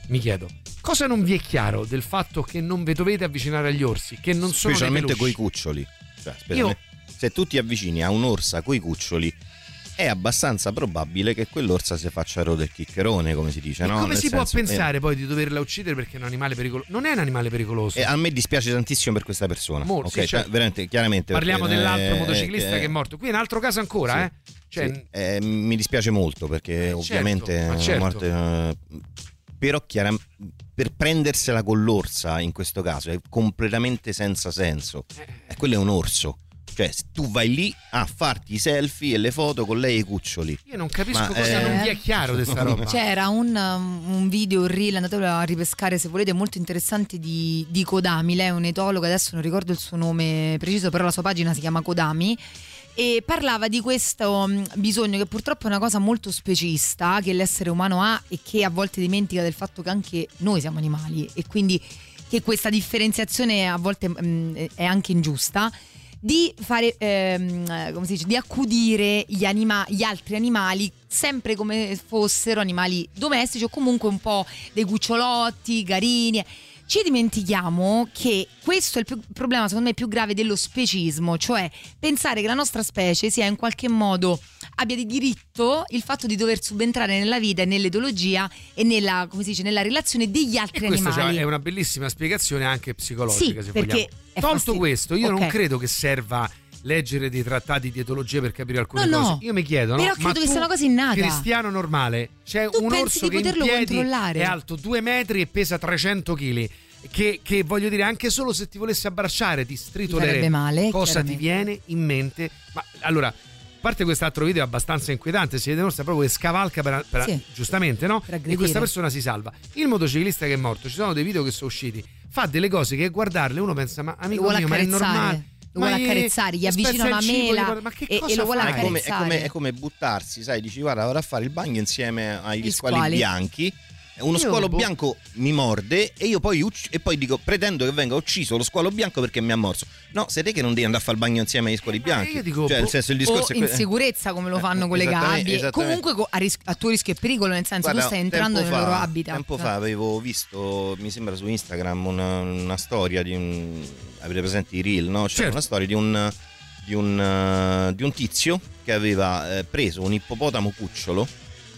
[SPEAKER 3] mi chiedo, cosa non vi è chiaro del fatto che non vi dovete avvicinare agli orsi, che non sono
[SPEAKER 10] specialmente
[SPEAKER 3] coi
[SPEAKER 10] cuccioli? Cioè,
[SPEAKER 3] Io...
[SPEAKER 10] se tu ti avvicini a un'orsa coi cuccioli, è abbastanza probabile che quell'orsa si faccia rodere il chiccherone, come si dice,
[SPEAKER 3] e
[SPEAKER 10] no?
[SPEAKER 3] come
[SPEAKER 10] Nel
[SPEAKER 3] si
[SPEAKER 10] senso,
[SPEAKER 3] può pensare
[SPEAKER 10] eh,
[SPEAKER 3] poi di doverla uccidere perché è un animale pericoloso? Non è un animale pericoloso.
[SPEAKER 10] E a me dispiace tantissimo per questa persona.
[SPEAKER 3] Molto,
[SPEAKER 10] ok,
[SPEAKER 3] sì,
[SPEAKER 10] cioè,
[SPEAKER 3] certo.
[SPEAKER 10] veramente, chiaramente.
[SPEAKER 3] Parliamo
[SPEAKER 10] perché,
[SPEAKER 3] dell'altro
[SPEAKER 10] eh,
[SPEAKER 3] motociclista
[SPEAKER 10] eh,
[SPEAKER 3] che è morto. Qui è un altro caso ancora,
[SPEAKER 10] sì,
[SPEAKER 3] eh? Cioè,
[SPEAKER 10] sì, eh, mi dispiace molto perché
[SPEAKER 3] eh,
[SPEAKER 10] ovviamente
[SPEAKER 3] certo,
[SPEAKER 10] è
[SPEAKER 3] certo.
[SPEAKER 10] morte, eh, però chiaramente per prendersela con l'orsa in questo caso è completamente senza senso. E quello è un orso. Cioè, tu vai lì a farti i selfie e le foto con lei e i cuccioli.
[SPEAKER 3] Io non capisco
[SPEAKER 10] Ma,
[SPEAKER 3] cosa
[SPEAKER 10] eh,
[SPEAKER 3] non vi è chiaro di sta roba.
[SPEAKER 4] C'era un, un video, un reel, andatelo a ripescare se volete, molto interessante di, di Kodami. Lei è un'etologa, adesso non ricordo il suo nome preciso, però la sua pagina si chiama Kodami. E parlava di questo um, bisogno, che purtroppo è una cosa molto specista che l'essere umano ha e che a volte dimentica del fatto che anche noi siamo animali, e quindi che questa differenziazione a volte um, è anche ingiusta, di fare ehm, come si dice, di accudire gli, anima- gli altri animali sempre come fossero animali domestici o comunque un po' dei cucciolotti, carini. Ci dimentichiamo che questo è il più, problema secondo me più grave dello specismo, cioè pensare che la nostra specie sia in qualche modo, abbia di diritto il fatto di dover subentrare nella vita e nell'etologia e nella, come si dice, nella relazione degli altri
[SPEAKER 3] e questa
[SPEAKER 4] animali.
[SPEAKER 3] Cioè, è una bellissima spiegazione anche psicologica,
[SPEAKER 4] sì,
[SPEAKER 3] se
[SPEAKER 4] perché
[SPEAKER 3] vogliamo.
[SPEAKER 4] è
[SPEAKER 3] Tolto
[SPEAKER 4] fastid-
[SPEAKER 3] questo, io
[SPEAKER 4] okay.
[SPEAKER 3] non credo che serva leggere dei trattati di etologia per capire alcune
[SPEAKER 4] no,
[SPEAKER 3] cose.
[SPEAKER 4] no.
[SPEAKER 3] Io mi chiedo, no?
[SPEAKER 4] Però
[SPEAKER 3] Ma
[SPEAKER 4] credo che
[SPEAKER 3] tu,
[SPEAKER 4] sia una cosa innata.
[SPEAKER 3] cristiano normale, c'è
[SPEAKER 4] Tu
[SPEAKER 3] un
[SPEAKER 4] pensi
[SPEAKER 3] orso
[SPEAKER 4] di
[SPEAKER 3] che in
[SPEAKER 4] poterlo
[SPEAKER 3] piedi
[SPEAKER 4] controllare?
[SPEAKER 3] è alto due metri e pesa trecento chili. Che, che voglio dire, anche solo se ti volesse abbracciare ti stritolerebbe.
[SPEAKER 4] Farebbe male,
[SPEAKER 3] cosa ti
[SPEAKER 4] chiaramente.
[SPEAKER 3] viene in mente? Ma allora, a parte quest'altro video abbastanza inquietante, si vede un'orsa proprio che scavalca per, per,
[SPEAKER 4] Sì.
[SPEAKER 3] giustamente, no?
[SPEAKER 4] Per
[SPEAKER 3] E
[SPEAKER 4] aggredire.
[SPEAKER 3] questa persona si salva. Il motociclista che è morto, ci sono dei video che sono usciti, fa delle cose che guardarle uno pensa, ma amico
[SPEAKER 4] Lo vuole
[SPEAKER 3] mio, ma è
[SPEAKER 4] accarezzare.
[SPEAKER 3] normale.
[SPEAKER 4] Lo vuole
[SPEAKER 3] Ma è-
[SPEAKER 4] accarezzare, gli avvicina
[SPEAKER 3] spezza il
[SPEAKER 4] una
[SPEAKER 3] cibo,
[SPEAKER 4] mela
[SPEAKER 3] gli guarda- ma che
[SPEAKER 4] e-
[SPEAKER 3] cosa
[SPEAKER 4] e lo vuole
[SPEAKER 3] fa?
[SPEAKER 10] è, come, è,
[SPEAKER 4] accarezzare.
[SPEAKER 10] come, è come buttarsi, sai, dici guarda, vado a fare il bagno insieme agli
[SPEAKER 4] Gli
[SPEAKER 10] squali,
[SPEAKER 4] squali.
[SPEAKER 10] bianchi. Uno
[SPEAKER 4] Io,
[SPEAKER 10] squalo
[SPEAKER 4] boh.
[SPEAKER 10] bianco mi morde e io poi ucc- e poi dico pretendo che venga ucciso lo squalo bianco perché mi ha morso. No, sei te che non devi andare a fare il bagno insieme agli squali bianchi.
[SPEAKER 3] io dico,
[SPEAKER 10] cioè,
[SPEAKER 3] boh,
[SPEAKER 10] nel senso, il
[SPEAKER 4] O
[SPEAKER 10] discorso è
[SPEAKER 4] in
[SPEAKER 10] que-
[SPEAKER 4] sicurezza come lo fanno
[SPEAKER 10] Eh,
[SPEAKER 4] con le
[SPEAKER 10] esattamente,
[SPEAKER 4] gabbie,
[SPEAKER 10] esattamente.
[SPEAKER 4] comunque co- a, ris- a tuo rischio e pericolo, nel senso
[SPEAKER 10] Guarda,
[SPEAKER 4] tu stai entrando
[SPEAKER 10] tempo
[SPEAKER 4] nel
[SPEAKER 10] fa-
[SPEAKER 4] loro habitat.
[SPEAKER 10] Tempo fa avevo visto, mi sembra su Instagram, una, una storia di un. Avete presente i reel, no? C'era
[SPEAKER 3] Certo.
[SPEAKER 10] una storia di un, di un, eh, di un tizio che aveva eh, preso un ippopotamo cucciolo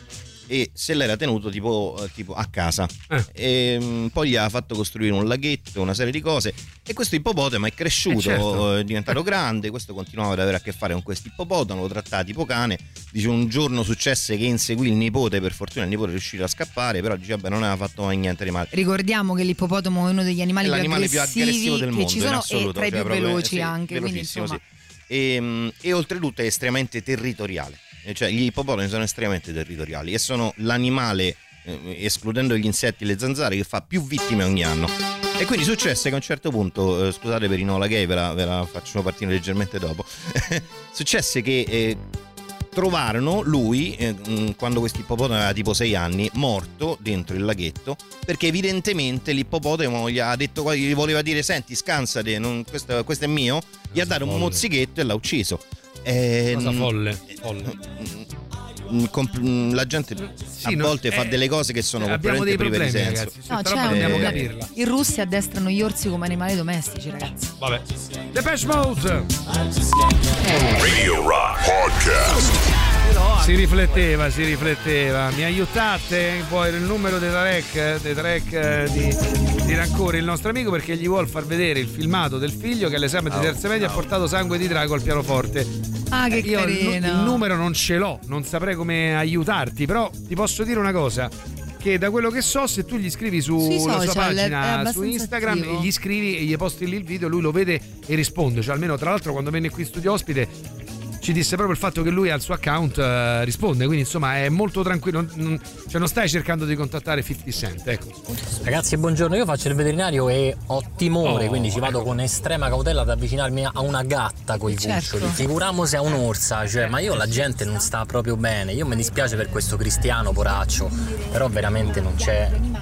[SPEAKER 10] e se l'era tenuto tipo, eh, tipo a casa.
[SPEAKER 3] Eh.
[SPEAKER 10] E mh, poi gli ha fatto costruire un laghetto, una serie di cose, e questo ippopotamo è cresciuto,
[SPEAKER 3] Eh, certo.
[SPEAKER 10] è diventato grande. Questo continuava ad avere a che fare con questo ippopotamo, lo trattava tipo cane. Dice un giorno successe che inseguì il nipote, per fortuna il nipote riuscì a scappare, però dice vabbè, non aveva fatto mai niente di male.
[SPEAKER 4] Ricordiamo che l'ippopotamo è uno degli animali
[SPEAKER 10] È
[SPEAKER 4] più
[SPEAKER 10] l'animale più
[SPEAKER 4] aggressivi,
[SPEAKER 10] aggressivo del
[SPEAKER 4] che
[SPEAKER 10] mondo
[SPEAKER 4] ci
[SPEAKER 10] in
[SPEAKER 4] sono
[SPEAKER 10] assoluto,
[SPEAKER 4] e tra i
[SPEAKER 10] cioè
[SPEAKER 4] più
[SPEAKER 10] proprio,
[SPEAKER 4] veloci
[SPEAKER 10] sì,
[SPEAKER 4] anche, quindi
[SPEAKER 10] velocissimo,
[SPEAKER 4] insomma
[SPEAKER 10] sì. e, e oltretutto è estremamente territoriale. E cioè gli ippopotami sono estremamente territoriali e sono l'animale, eh, escludendo gli insetti e le zanzare, che fa più vittime ogni anno. E quindi successe che a un certo punto, eh, scusate per i Nola Gay, ve la, ve la faccio partire leggermente dopo, successe che eh, trovarono lui, eh, mh, quando questo ippopotamo aveva tipo sei anni, morto dentro il laghetto, perché evidentemente l'ippopotamo gli ha detto, gli voleva dire senti scansate, non, questo, questo è mio, gli ha dato un mozzichetto e l'ha ucciso. Eh,
[SPEAKER 3] Cosa
[SPEAKER 10] mh,
[SPEAKER 3] folle, folle.
[SPEAKER 10] mh, comp- mh, la gente
[SPEAKER 3] Sì,
[SPEAKER 10] a
[SPEAKER 3] no,
[SPEAKER 10] volte fa
[SPEAKER 3] eh,
[SPEAKER 10] delle cose che sono
[SPEAKER 3] abbiamo
[SPEAKER 10] completamente
[SPEAKER 3] dei
[SPEAKER 10] prive di
[SPEAKER 3] problemi,
[SPEAKER 10] senso.
[SPEAKER 3] ragazzi.
[SPEAKER 4] no,
[SPEAKER 3] Questa
[SPEAKER 4] c'è
[SPEAKER 3] roba
[SPEAKER 4] un-
[SPEAKER 3] dobbiamo
[SPEAKER 10] Eh,
[SPEAKER 3] capirla.
[SPEAKER 4] i russi addestrano gli orsi come animali domestici, ragazzi.
[SPEAKER 3] Vabbè. Depeche Mode.
[SPEAKER 2] Radio Rock Podcast.
[SPEAKER 3] Si rifletteva, si rifletteva. Mi aiutate? Poi il numero dei track, dei track eh, di, di Rancore, il nostro amico, perché gli vuol far vedere il filmato del figlio che all'esame di terza media ha portato sangue di drago al pianoforte.
[SPEAKER 4] Ah, che
[SPEAKER 3] Eh, Io il,
[SPEAKER 4] carino.
[SPEAKER 3] il numero non ce l'ho, non saprei come aiutarti, però ti posso dire una cosa. Che da quello che so, se tu gli scrivi
[SPEAKER 4] Sui
[SPEAKER 3] sulla sua
[SPEAKER 4] social, è
[SPEAKER 3] pagina su
[SPEAKER 4] abbastanza
[SPEAKER 3] Instagram
[SPEAKER 4] attivo.
[SPEAKER 3] e gli scrivi e gli posti lì il video, lui lo vede e risponde. Cioè, almeno tra l'altro quando venne qui in studio ospite ci disse proprio il fatto che lui al suo account eh, risponde, quindi insomma è molto tranquillo, non, non- cioè non stai cercando di contattare cinquanta Cent, ecco.
[SPEAKER 13] Ragazzi, buongiorno, io faccio il veterinario e ho timore,
[SPEAKER 3] Oh,
[SPEAKER 13] quindi ci vado con estrema cautela ad avvicinarmi a una gatta coi
[SPEAKER 4] Certo.
[SPEAKER 13] cuccioli. Figuriamoci a un'orsa, cioè, ma io la gente non sta proprio bene. Io mi dispiace per questo cristiano poraccio, però veramente non c'è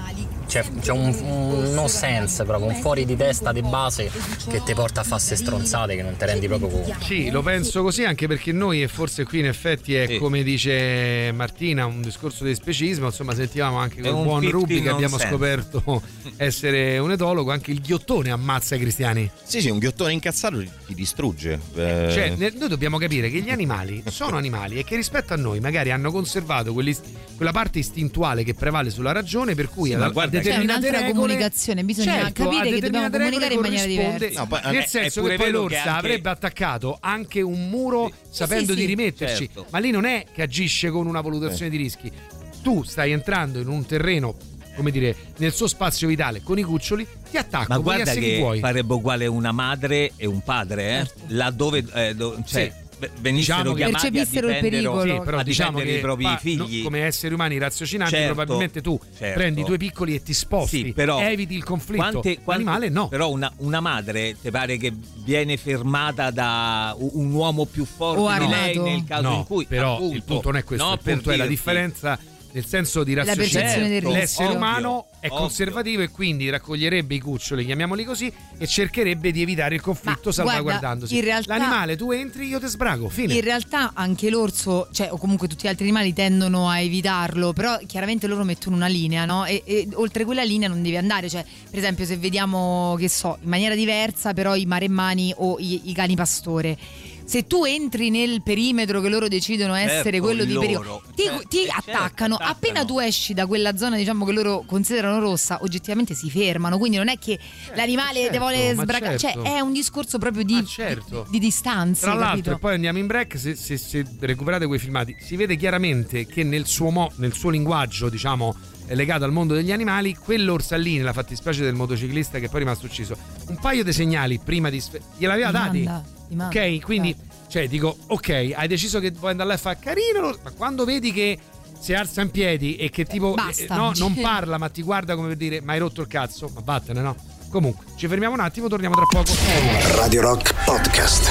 [SPEAKER 13] c'è, c'è un, un no sense, proprio un fuori di testa di base che ti porta a fare ste stronzate che non ti rendi proprio conto.
[SPEAKER 3] Sì, lo penso così, anche perché noi, e forse qui in effetti è
[SPEAKER 5] Sì.
[SPEAKER 3] come dice Martina, un discorso di specismo. Insomma, sentivamo anche
[SPEAKER 5] È
[SPEAKER 3] con
[SPEAKER 5] un
[SPEAKER 3] buon
[SPEAKER 5] fifty
[SPEAKER 3] Rubi che abbiamo
[SPEAKER 5] nonsense.
[SPEAKER 3] scoperto essere un etologo. Anche il ghiottone ammazza i cristiani.
[SPEAKER 10] Sì, sì, un ghiottone incazzato ti, ti distrugge. Eh,
[SPEAKER 3] Cioè, ne- noi dobbiamo capire che gli animali sono animali e che rispetto a noi magari hanno conservato quelli- quella parte istintuale che prevale sulla ragione, per cui
[SPEAKER 5] Sì,
[SPEAKER 3] a,
[SPEAKER 5] ma
[SPEAKER 3] a
[SPEAKER 5] guarda che-
[SPEAKER 4] C'è
[SPEAKER 3] determinate
[SPEAKER 4] un'altra
[SPEAKER 3] regole,
[SPEAKER 4] comunicazione, bisogna
[SPEAKER 3] certo,
[SPEAKER 4] capire
[SPEAKER 3] a
[SPEAKER 4] che dobbiamo
[SPEAKER 3] determinate
[SPEAKER 4] comunicare in
[SPEAKER 3] regole
[SPEAKER 4] maniera
[SPEAKER 3] corrisponde-
[SPEAKER 4] diversa.
[SPEAKER 10] No, poi-
[SPEAKER 3] nel
[SPEAKER 10] è- è
[SPEAKER 3] senso
[SPEAKER 5] pure
[SPEAKER 3] che poi
[SPEAKER 5] vero
[SPEAKER 3] l'orsa
[SPEAKER 5] che anche-
[SPEAKER 3] avrebbe attaccato anche un muro sapendo
[SPEAKER 4] sì,
[SPEAKER 3] di
[SPEAKER 4] sì.
[SPEAKER 3] rimetterci,
[SPEAKER 5] Certo.
[SPEAKER 3] ma lì non è che agisce con una valutazione di rischi. Tu stai entrando in un terreno, come dire, nel suo spazio vitale con i cuccioli, ti attacco,
[SPEAKER 5] Ma
[SPEAKER 3] puoi
[SPEAKER 5] guarda
[SPEAKER 3] essere chi
[SPEAKER 5] che
[SPEAKER 3] vuoi.
[SPEAKER 5] farebbe uguale una madre e un padre, eh? Laddove eh, do- cioè,
[SPEAKER 3] Sì.
[SPEAKER 5] v- venissero
[SPEAKER 3] Diciamo che-
[SPEAKER 5] chiamati a
[SPEAKER 4] percepissero il
[SPEAKER 5] difendere,
[SPEAKER 4] pericolo.
[SPEAKER 3] Sì, però
[SPEAKER 5] a
[SPEAKER 3] diciamo
[SPEAKER 5] difendere
[SPEAKER 3] che
[SPEAKER 5] i propri
[SPEAKER 3] pa-
[SPEAKER 5] figli.
[SPEAKER 3] no, come esseri umani raziocinanti,
[SPEAKER 5] Certo,
[SPEAKER 3] probabilmente tu
[SPEAKER 5] certo.
[SPEAKER 3] prendi i tuoi piccoli e ti sposti,
[SPEAKER 5] Sì, però
[SPEAKER 3] eviti il conflitto.
[SPEAKER 5] quante- quante-
[SPEAKER 3] L'animale no.
[SPEAKER 5] Però una, una madre ti pare che viene fermata da u- un uomo più forte
[SPEAKER 4] O
[SPEAKER 5] di
[SPEAKER 4] armato.
[SPEAKER 5] lei nel caso
[SPEAKER 3] No,
[SPEAKER 5] in cui
[SPEAKER 3] però
[SPEAKER 5] appunto,
[SPEAKER 3] il punto non è questo,
[SPEAKER 5] no,
[SPEAKER 3] il punto
[SPEAKER 5] per
[SPEAKER 3] è la
[SPEAKER 5] dirti.
[SPEAKER 3] differenza nel senso di
[SPEAKER 4] La
[SPEAKER 3] raziocinio.
[SPEAKER 4] percezione del rischio.
[SPEAKER 3] L'essere
[SPEAKER 5] Ovvio,
[SPEAKER 3] umano è
[SPEAKER 5] ovvio.
[SPEAKER 3] conservativo e quindi raccoglierebbe i cuccioli, chiamiamoli così, e cercherebbe di evitare il conflitto
[SPEAKER 4] Ma
[SPEAKER 3] salvaguardandosi.
[SPEAKER 4] guarda, in realtà-
[SPEAKER 3] L'animale, tu entri, io te sbrago, fine.
[SPEAKER 4] In realtà anche l'orso, cioè, o comunque tutti gli altri animali tendono a evitarlo, però chiaramente loro mettono una linea, no? E, e oltre quella linea non devi andare, cioè, per esempio, se vediamo, che so, in maniera diversa, però i maremmani o i, i cani pastore. Se tu entri nel perimetro che loro decidono essere
[SPEAKER 5] Certo,
[SPEAKER 4] quello di
[SPEAKER 5] loro.
[SPEAKER 4] pericolo, ti,
[SPEAKER 5] Certo,
[SPEAKER 4] ti
[SPEAKER 5] eh, certo,
[SPEAKER 4] attaccano.
[SPEAKER 5] attaccano.
[SPEAKER 4] Appena tu esci da quella zona, diciamo, che loro considerano rossa, oggettivamente si fermano. Quindi non è che l'animale
[SPEAKER 3] certo,
[SPEAKER 4] ti vuole
[SPEAKER 3] ma
[SPEAKER 4] sbracare,
[SPEAKER 3] certo.
[SPEAKER 4] cioè è un discorso proprio di,
[SPEAKER 3] Ma certo.
[SPEAKER 4] di, di distanze.
[SPEAKER 3] Tra l'altro,
[SPEAKER 4] capito?
[SPEAKER 3] e poi andiamo in break. Se, se- se recuperate quei filmati, si vede chiaramente che nel suo, mo- nel suo linguaggio, diciamo, eh, legato al mondo degli animali, quell'orsa lì, nella fattispecie del motociclista che poi è rimasto ucciso, un paio di segnali prima di sfe- gliel'aveva dati.
[SPEAKER 4] Manda, ti manda.
[SPEAKER 3] Ok, quindi, cioè, dico, ok, hai deciso che vuoi andare là e fare carino, l'orso, ma quando vedi che si alza in piedi e che tipo
[SPEAKER 4] Basta.
[SPEAKER 3] eh, no, non parla, ma ti guarda come per dire ma hai rotto il cazzo, ma vattene, no? Comunque, ci fermiamo un attimo, torniamo tra poco.
[SPEAKER 1] Radio Rock Podcast.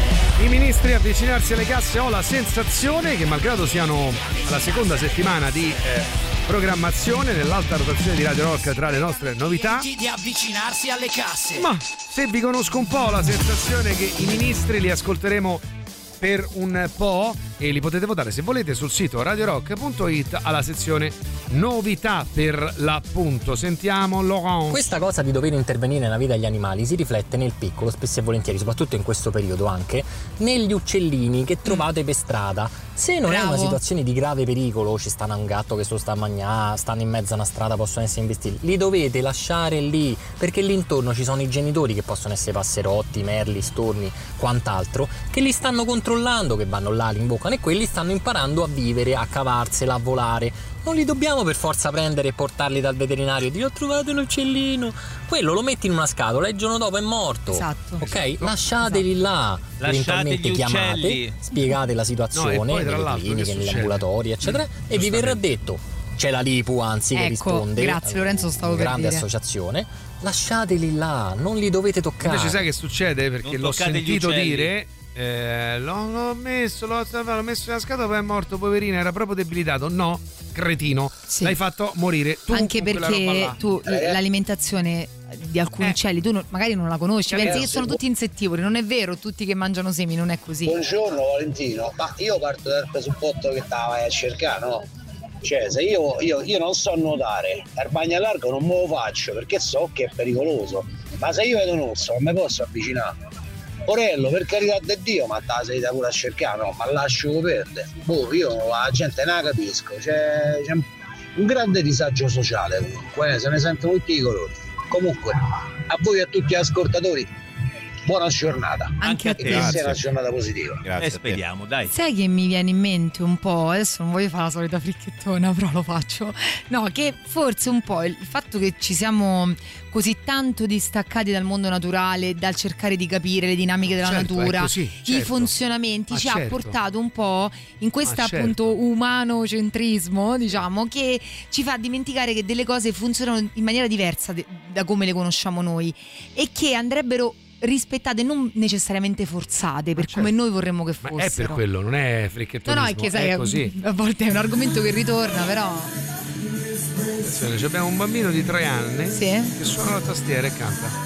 [SPEAKER 3] I ministri avvicinarsi alle casse, ho la sensazione che, malgrado siano alla seconda settimana di eh, programmazione nell'alta rotazione di Radio Rock tra le nostre novità,
[SPEAKER 14] di avvicinarsi alle casse.
[SPEAKER 3] ma se vi conosco un po' la sensazione che i ministri li ascolteremo per un po' e li potete votare se volete sul sito radiorock punto it alla sezione novità per l'appunto. Sentiamo Laurent.
[SPEAKER 13] Questa cosa di dover intervenire nella vita degli animali si riflette nel piccolo, spesso e volentieri, soprattutto in questo periodo anche, negli uccellini che trovate per strada. Se non
[SPEAKER 4] Bravo.
[SPEAKER 13] è una situazione di grave pericolo, ci stanno un gatto che se lo sta a mangiare, stanno in mezzo a una strada, possono essere investiti, li dovete lasciare lì, perché lì intorno ci sono i genitori che possono essere passerotti, merli, storni, quant'altro, che li stanno controllando, che vanno là, li imboccano, e quelli stanno imparando a vivere, a cavarsela, a volare. Non li dobbiamo per forza prendere e portarli dal veterinario e dire ho trovato un uccellino. Quello lo metti in una scatola e il giorno dopo è morto.
[SPEAKER 4] Esatto.
[SPEAKER 13] Ok?
[SPEAKER 3] Esatto.
[SPEAKER 13] Lasciateli là.
[SPEAKER 5] Lasciate
[SPEAKER 13] Eventualmente
[SPEAKER 5] gli
[SPEAKER 13] chiamate,
[SPEAKER 5] uccelli.
[SPEAKER 13] spiegate la
[SPEAKER 3] No,
[SPEAKER 13] situazione
[SPEAKER 3] e poi, tra
[SPEAKER 13] nelle
[SPEAKER 3] l'altro,
[SPEAKER 13] cliniche,
[SPEAKER 3] che
[SPEAKER 13] negli
[SPEAKER 3] succede?
[SPEAKER 13] ambulatori, eccetera,
[SPEAKER 3] Mm,
[SPEAKER 13] e vi verrà
[SPEAKER 3] giustamente.
[SPEAKER 13] detto c'è la Lipu, anzi, che
[SPEAKER 4] Ecco,
[SPEAKER 13] risponde.
[SPEAKER 4] grazie, Lorenzo, stavo per
[SPEAKER 13] grande
[SPEAKER 4] dire.
[SPEAKER 13] associazione. Lasciateli là, non li dovete toccare.
[SPEAKER 3] Invece sai che succede? Perché
[SPEAKER 5] Non
[SPEAKER 3] l'ho
[SPEAKER 5] toccate gli
[SPEAKER 3] sentito
[SPEAKER 5] uccelli.
[SPEAKER 3] dire eh, l'ho, l'ho messo l'ho, l'ho messo nella scatola, poi è morto, poverino, era proprio debilitato. No, cretino,
[SPEAKER 4] Sì.
[SPEAKER 3] l'hai fatto morire tu.
[SPEAKER 4] Anche
[SPEAKER 3] con quella roba
[SPEAKER 4] perché
[SPEAKER 3] là.
[SPEAKER 4] tu l- l'alimentazione di alcuni
[SPEAKER 3] Eh.
[SPEAKER 4] uccelli tu non- magari non la conosci,
[SPEAKER 3] Eh,
[SPEAKER 4] pensi che
[SPEAKER 3] ragazzi,
[SPEAKER 4] sono tutti insettivori, non è vero, tutti che mangiano semi, non è così.
[SPEAKER 12] Buongiorno Valentino, ma io parto dal presupposto che te la vai a cercare, no? Cioè, se io, io, io non so nuotare, al bagno largo non me lo faccio perché so che è pericoloso, ma se io vedo un orso non mi posso avvicinare. Porello, per carità di Dio, ma te la sei da pure a cercare, no? Ma lascio perdere. Boh, io la gente non la capisco, c'è, c'è un grande disagio sociale comunque, eh, se ne sentono tutti i colori. Comunque, a voi e a tutti gli ascoltatori, buona giornata.
[SPEAKER 4] Anche a
[SPEAKER 12] E
[SPEAKER 4] te.
[SPEAKER 12] che sia
[SPEAKER 10] Grazie.
[SPEAKER 12] una giornata positiva.
[SPEAKER 10] Grazie
[SPEAKER 5] E
[SPEAKER 10] a te.
[SPEAKER 5] speriamo, dai.
[SPEAKER 4] Sai che mi viene in mente un po', adesso non voglio fare la solita fricchettona, però lo faccio. No, che forse un po' il fatto che ci siamo così tanto distaccati dal mondo naturale, dal cercare di capire le dinamiche della
[SPEAKER 3] Certo, è
[SPEAKER 4] natura,
[SPEAKER 3] così,
[SPEAKER 4] i
[SPEAKER 3] certo.
[SPEAKER 4] funzionamenti,
[SPEAKER 3] Ma
[SPEAKER 4] ci ha
[SPEAKER 3] certo.
[SPEAKER 4] portato un po' in questo
[SPEAKER 3] Ma certo.
[SPEAKER 4] appunto umanocentrismo, diciamo, che ci fa dimenticare che delle cose funzionano in maniera diversa de- da come le conosciamo noi e che andrebbero rispettate, non necessariamente forzate per come noi vorremmo che
[SPEAKER 3] Ma
[SPEAKER 4] fossero.
[SPEAKER 3] è per quello, non è
[SPEAKER 4] No,
[SPEAKER 3] fricchettonismo,
[SPEAKER 4] no, è che sai,
[SPEAKER 3] è così.
[SPEAKER 4] a volte è un argomento che ritorna, però
[SPEAKER 3] Attenzione, abbiamo un bambino di tre anni
[SPEAKER 4] sì?
[SPEAKER 3] che suona la tastiera e canta.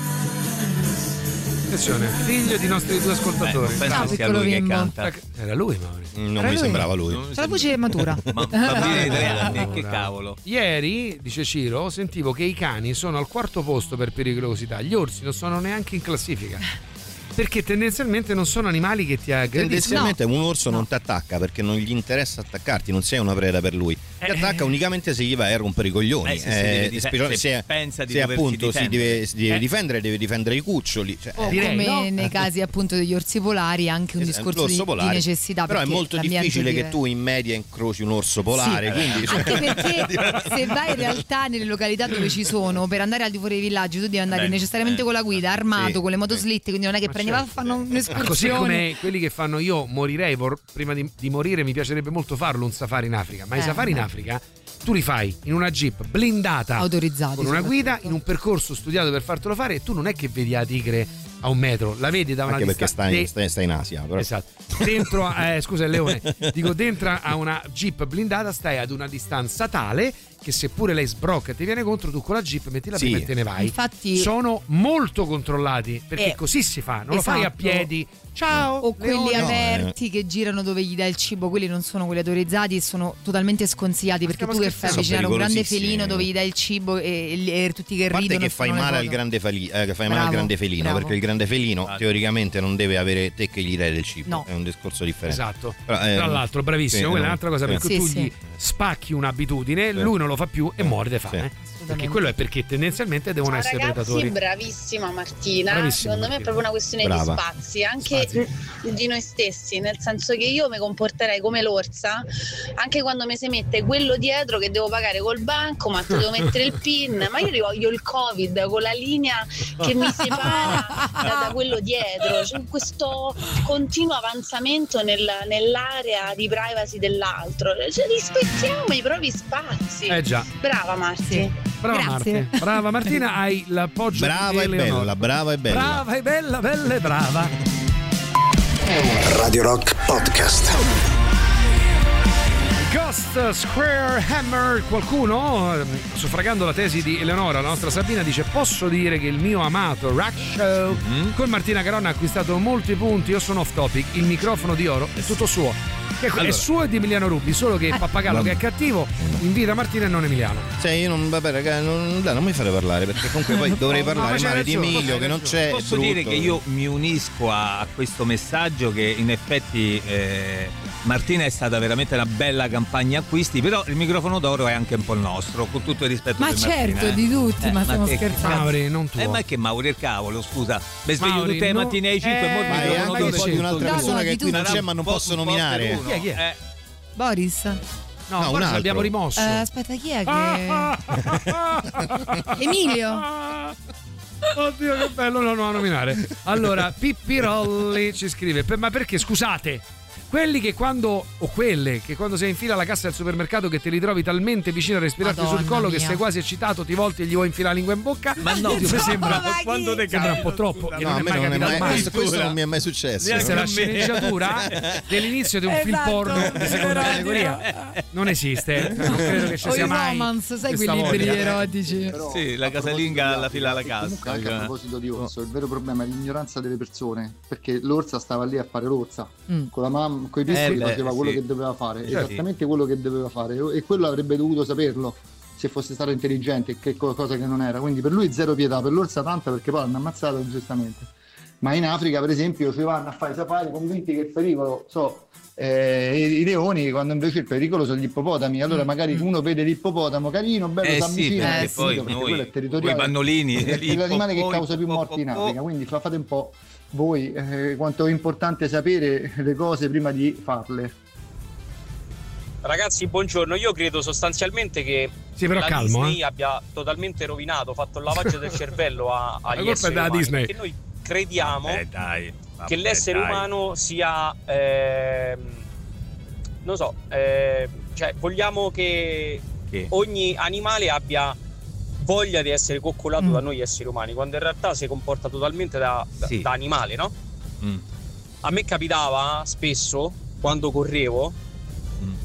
[SPEAKER 3] Attenzione, figlio di nostri due ascoltatori.
[SPEAKER 5] Eh, penso
[SPEAKER 4] Ah,
[SPEAKER 5] sia
[SPEAKER 4] piccolo
[SPEAKER 5] lui che
[SPEAKER 4] bimbo.
[SPEAKER 5] canta.
[SPEAKER 3] Era lui, Mauri.
[SPEAKER 10] Non
[SPEAKER 4] Era
[SPEAKER 10] mi
[SPEAKER 4] lui?
[SPEAKER 10] sembrava lui.
[SPEAKER 4] C'è la voce matura.
[SPEAKER 5] Ma bambini di tre anni, che cavolo.
[SPEAKER 3] Ieri, dice Ciro, sentivo che i cani sono al quarto posto per pericolosità, gli orsi non sono neanche in classifica. Perché tendenzialmente non sono animali che ti aggrediscono.
[SPEAKER 10] Tendenzialmente un orso non ti attacca perché non gli interessa attaccarti, non sei una preda per lui. Ti attacca unicamente se gli vai a rompere i coglioni.
[SPEAKER 5] Eh, se si deve dif-
[SPEAKER 10] specialmente
[SPEAKER 5] se
[SPEAKER 10] se,
[SPEAKER 5] pensa di
[SPEAKER 10] se
[SPEAKER 5] doversi
[SPEAKER 10] appunto si
[SPEAKER 5] difendere.
[SPEAKER 10] deve, si deve
[SPEAKER 5] Eh.
[SPEAKER 10] difendere, deve difendere i cuccioli. Cioè,
[SPEAKER 4] O
[SPEAKER 10] eh,
[SPEAKER 4] come
[SPEAKER 3] no?
[SPEAKER 4] nei casi appunto degli orsi polari, anche un
[SPEAKER 10] Esatto,
[SPEAKER 4] discorso di,
[SPEAKER 10] l'orso
[SPEAKER 4] di
[SPEAKER 10] polare.
[SPEAKER 4] necessità.
[SPEAKER 10] Però è
[SPEAKER 4] perché
[SPEAKER 10] molto
[SPEAKER 4] l'ambiente
[SPEAKER 10] difficile
[SPEAKER 4] vive-
[SPEAKER 10] che tu in media incroci un orso polare.
[SPEAKER 4] Sì.
[SPEAKER 10] Quindi, cioè,
[SPEAKER 4] Anche perché se vai in realtà nelle località dove ci sono, per andare al di fuori dei villaggi tu devi andare
[SPEAKER 3] Beh,
[SPEAKER 4] necessariamente
[SPEAKER 3] eh.
[SPEAKER 4] con la guida, armato,
[SPEAKER 3] Sì,
[SPEAKER 4] con le motoslitte, quindi non è che
[SPEAKER 3] Ma
[SPEAKER 4] prendi va a
[SPEAKER 3] certo.
[SPEAKER 4] fare un'escursione.
[SPEAKER 3] Ah, così come quelli che fanno io morirei vor- prima di, di morire, mi piacerebbe molto farlo un safari in Africa, ma
[SPEAKER 4] Eh,
[SPEAKER 3] i safari in
[SPEAKER 4] eh.
[SPEAKER 3] Africa tu li fai in una jeep blindata,
[SPEAKER 4] Autorizzati
[SPEAKER 3] con una guida,
[SPEAKER 4] soprattutto.
[SPEAKER 3] in un percorso studiato per fartelo fare, e tu non è che vedi la tigre a un metro, la vedi da una
[SPEAKER 10] anche perché
[SPEAKER 3] distanza
[SPEAKER 10] stai, in- stai, stai in Asia. Però.
[SPEAKER 3] Esatto. Dentro, a- eh, scusa il leone, dico dentro a una jeep blindata stai ad una distanza tale che seppure lei sbrocca e ti viene contro, tu con la jeep metti la
[SPEAKER 10] Sì.
[SPEAKER 3] prima e te ne vai.
[SPEAKER 4] Infatti-
[SPEAKER 3] sono molto controllati perché
[SPEAKER 4] Eh,
[SPEAKER 3] così si fa, non lo fai a
[SPEAKER 4] esatto.
[SPEAKER 3] piedi. Ciao.
[SPEAKER 4] O quelli
[SPEAKER 3] leone.
[SPEAKER 4] aperti che girano dove gli dai il cibo, quelli non sono quelli autorizzati e sono totalmente sconsigliati, perché
[SPEAKER 3] stiamo
[SPEAKER 4] tu che fai
[SPEAKER 3] scherzando?
[SPEAKER 4] avvicinare un grande
[SPEAKER 10] pericolosissimi.
[SPEAKER 4] felino dove gli dai il cibo e, e- e tutti che
[SPEAKER 10] A parte
[SPEAKER 4] ridono
[SPEAKER 10] che
[SPEAKER 4] e
[SPEAKER 10] fai
[SPEAKER 4] fanno le
[SPEAKER 10] male al
[SPEAKER 4] foto.
[SPEAKER 10] grande, fali- eh, che fai male
[SPEAKER 4] Bravo,
[SPEAKER 10] al grande felino,
[SPEAKER 4] bravo.
[SPEAKER 10] perché il grande felino teoricamente non deve avere te che gli dai del cibo.
[SPEAKER 4] No.
[SPEAKER 10] È un discorso differente.
[SPEAKER 3] Esatto.
[SPEAKER 10] Però, eh,
[SPEAKER 3] Tra l'altro, bravissimo,
[SPEAKER 10] sì,
[SPEAKER 3] quella è
[SPEAKER 10] no.
[SPEAKER 3] un'altra cosa,
[SPEAKER 10] Sì.
[SPEAKER 3] per cui
[SPEAKER 4] Sì,
[SPEAKER 3] tu
[SPEAKER 4] sì.
[SPEAKER 3] gli spacchi un'abitudine,
[SPEAKER 10] Sì.
[SPEAKER 3] lui non lo fa più e muore di fame.
[SPEAKER 4] Assolutamente.
[SPEAKER 3] Perché quello è perché tendenzialmente devono
[SPEAKER 6] Ciao
[SPEAKER 3] essere
[SPEAKER 6] ragazzi,
[SPEAKER 3] predatori.
[SPEAKER 6] bravissima Martina.
[SPEAKER 3] Bravissima
[SPEAKER 6] Secondo me è
[SPEAKER 3] Martina.
[SPEAKER 6] proprio una questione
[SPEAKER 10] Brava.
[SPEAKER 6] di spazi, anche
[SPEAKER 3] Spazi.
[SPEAKER 6] di noi stessi, nel senso che io mi comporterei come l'orsa anche quando mi si mette quello dietro che devo pagare col banco, ma devo mettere il pin, ma io li voglio il Covid con la linea che mi separa da, da quello dietro. C'è questo continuo avanzamento nel- nell'area di privacy dell'altro, cioè, rispettiamo i propri spazi.
[SPEAKER 3] Eh già.
[SPEAKER 6] Brava Marti.
[SPEAKER 4] Sì.
[SPEAKER 3] Brava
[SPEAKER 4] Grazie.
[SPEAKER 3] Marti. Brava Martina, hai l'appoggio
[SPEAKER 10] Brava
[SPEAKER 3] di
[SPEAKER 10] e
[SPEAKER 3] Eleonora.
[SPEAKER 10] bella, brava e bella.
[SPEAKER 3] Brava e bella, bella e brava.
[SPEAKER 1] Radio Rock Podcast.
[SPEAKER 3] Ghost Square Hammer, qualcuno, ehm, suffragando la tesi di Eleonora, la nostra Sabina, dice: posso dire che il mio amato Rock Show
[SPEAKER 10] Mm-hmm.
[SPEAKER 3] con Martina Caronna ha acquistato molti punti. Io sono off topic, il microfono di oro è tutto suo, che è
[SPEAKER 10] Allora.
[SPEAKER 3] suo e di Emiliano Rubbi, solo che il pappagallo, che è cattivo, invita Martina e non Emiliano.
[SPEAKER 10] Cioè, io non, vabbè, raga, non, dai, non mi fate parlare perché comunque poi dovrei
[SPEAKER 3] No,
[SPEAKER 10] parlare
[SPEAKER 3] ma c'hai
[SPEAKER 10] male di
[SPEAKER 3] ragione,
[SPEAKER 10] Emilio
[SPEAKER 3] c'hai
[SPEAKER 10] che non
[SPEAKER 3] ragione.
[SPEAKER 10] c'è. è
[SPEAKER 5] Posso
[SPEAKER 10] brutto.
[SPEAKER 5] dire che io mi unisco a, a questo messaggio, che in effetti eh, Martina è stata veramente una bella campagna acquisti, però il microfono d'oro è anche un po' il nostro, con tutto il rispetto
[SPEAKER 4] Ma
[SPEAKER 5] per
[SPEAKER 4] certo,
[SPEAKER 5] Martina, eh.
[SPEAKER 4] di tutti,
[SPEAKER 5] Eh,
[SPEAKER 4] ma stiamo
[SPEAKER 5] che-
[SPEAKER 4] scherzando.
[SPEAKER 3] Mauri, non tuo.
[SPEAKER 5] Eh, ma che Mauri, il cavolo, scusa. Mi sveglio
[SPEAKER 3] Mauri,
[SPEAKER 5] tutte le
[SPEAKER 3] no-
[SPEAKER 5] mattine alle cinque
[SPEAKER 3] eh,
[SPEAKER 5] e mo il
[SPEAKER 10] Ma è
[SPEAKER 5] microfono
[SPEAKER 10] anche
[SPEAKER 5] d'oro
[SPEAKER 10] un po'
[SPEAKER 5] è
[SPEAKER 10] di un'altra
[SPEAKER 5] tutto-
[SPEAKER 4] No,
[SPEAKER 10] persona
[SPEAKER 4] no,
[SPEAKER 10] che
[SPEAKER 4] di
[SPEAKER 10] qui non
[SPEAKER 4] tutti.
[SPEAKER 10] c'è ma non
[SPEAKER 5] Un po'
[SPEAKER 10] posso
[SPEAKER 5] un po'
[SPEAKER 10] nominare.
[SPEAKER 5] per uno.
[SPEAKER 3] Chi è, chi è?
[SPEAKER 5] Eh,
[SPEAKER 4] Boris?
[SPEAKER 3] No,
[SPEAKER 10] No,
[SPEAKER 3] forse
[SPEAKER 10] un altro.
[SPEAKER 3] l'abbiamo rimosso.
[SPEAKER 4] Eh, aspetta, chi è che... Emilio?
[SPEAKER 3] Oddio, che bello, non lo devo nominare. Allora, Pippirolli ci scrive: "Per- ma perché, scusate, quelli che quando, o quelle che quando sei in fila alla cassa del supermercato, che te li trovi talmente vicino a respirarti
[SPEAKER 4] Madonna
[SPEAKER 3] sul collo che
[SPEAKER 4] mia.
[SPEAKER 3] sei quasi eccitato, ti volti e gli vuoi infilare la lingua in bocca?
[SPEAKER 5] Ma no,
[SPEAKER 3] mi sembra,
[SPEAKER 4] ma chi?
[SPEAKER 3] quando te sembra un po' troppo. E
[SPEAKER 10] No,
[SPEAKER 3] non
[SPEAKER 10] a
[SPEAKER 3] è
[SPEAKER 10] me
[SPEAKER 3] mai
[SPEAKER 10] non è
[SPEAKER 3] capitato
[SPEAKER 10] mai,
[SPEAKER 3] mai.
[SPEAKER 10] questo, questo non mi è mai successo.
[SPEAKER 3] Questa è la
[SPEAKER 5] a me.
[SPEAKER 3] sceneggiatura dell'inizio di un film
[SPEAKER 4] Esatto.
[SPEAKER 3] porno di seconda categoria. Non esiste, non credo che ci
[SPEAKER 4] O
[SPEAKER 3] sia
[SPEAKER 4] i
[SPEAKER 3] mai.
[SPEAKER 4] romance, sai
[SPEAKER 3] questa
[SPEAKER 4] quei libri
[SPEAKER 3] voglia.
[SPEAKER 4] erotici.
[SPEAKER 22] Però,
[SPEAKER 5] Sì, la
[SPEAKER 22] a
[SPEAKER 5] casalinga
[SPEAKER 22] proposito
[SPEAKER 5] alla
[SPEAKER 22] di
[SPEAKER 5] fila alla
[SPEAKER 22] Africa,
[SPEAKER 5] cassa,
[SPEAKER 22] comunque anche
[SPEAKER 5] cioè.
[SPEAKER 22] a proposito di orso, il vero problema è l'ignoranza delle persone, perché l'orsa stava lì a fare l'orsa,
[SPEAKER 4] Mm.
[SPEAKER 22] con la mamma, con i piccoli
[SPEAKER 5] Eh, beh,
[SPEAKER 22] faceva quello
[SPEAKER 5] sì.
[SPEAKER 22] che doveva fare,
[SPEAKER 5] Certo.
[SPEAKER 22] esattamente quello che doveva fare, e quello avrebbe dovuto saperlo se fosse stato intelligente, che è qualcosa che non era. Quindi per lui zero pietà, per l'orsa tanta, perché poi l'hanno ammazzato giustamente. Ma in Africa, per esempio, ci vanno a fare i safari convinti che il pericolo so eh, i, i leoni, quando invece il pericolo sono gli ippopotami. Allora magari uno vede l'ippopotamo carino, bello,
[SPEAKER 5] Eh
[SPEAKER 22] si
[SPEAKER 5] sì,
[SPEAKER 22] avvicina,
[SPEAKER 5] perché
[SPEAKER 22] è
[SPEAKER 5] poi
[SPEAKER 22] finito, perché
[SPEAKER 5] noi,
[SPEAKER 22] quello è
[SPEAKER 5] quei
[SPEAKER 22] territoriale.
[SPEAKER 5] pannolini
[SPEAKER 22] è
[SPEAKER 5] lì,
[SPEAKER 22] l'animale che
[SPEAKER 5] po-
[SPEAKER 22] causa più
[SPEAKER 5] po-
[SPEAKER 22] morti in
[SPEAKER 5] po-
[SPEAKER 22] Africa, quindi fa- fate un po' voi eh, quanto è importante sapere le cose prima di farle.
[SPEAKER 15] Ragazzi, buongiorno. Io credo sostanzialmente che
[SPEAKER 3] Sì, però
[SPEAKER 15] la
[SPEAKER 3] calmo,
[SPEAKER 15] Disney
[SPEAKER 3] eh.
[SPEAKER 15] abbia totalmente rovinato, fatto il lavaggio del cervello a,
[SPEAKER 3] La
[SPEAKER 15] agli
[SPEAKER 3] colpa è
[SPEAKER 15] esseri
[SPEAKER 3] della
[SPEAKER 15] umani,
[SPEAKER 3] Disney.
[SPEAKER 15] perché noi crediamo
[SPEAKER 5] Eh, dai, vabbè,
[SPEAKER 15] che l'essere
[SPEAKER 5] dai.
[SPEAKER 15] umano sia ehm, non so, eh, cioè vogliamo che
[SPEAKER 5] Che?
[SPEAKER 15] ogni animale abbia voglia di essere coccolato
[SPEAKER 4] Mm.
[SPEAKER 15] da noi esseri umani, quando in realtà si comporta totalmente da, da-
[SPEAKER 5] Sì.
[SPEAKER 15] da animale, no?
[SPEAKER 5] Mm.
[SPEAKER 15] A me capitava spesso, quando correvo,
[SPEAKER 5] Mm.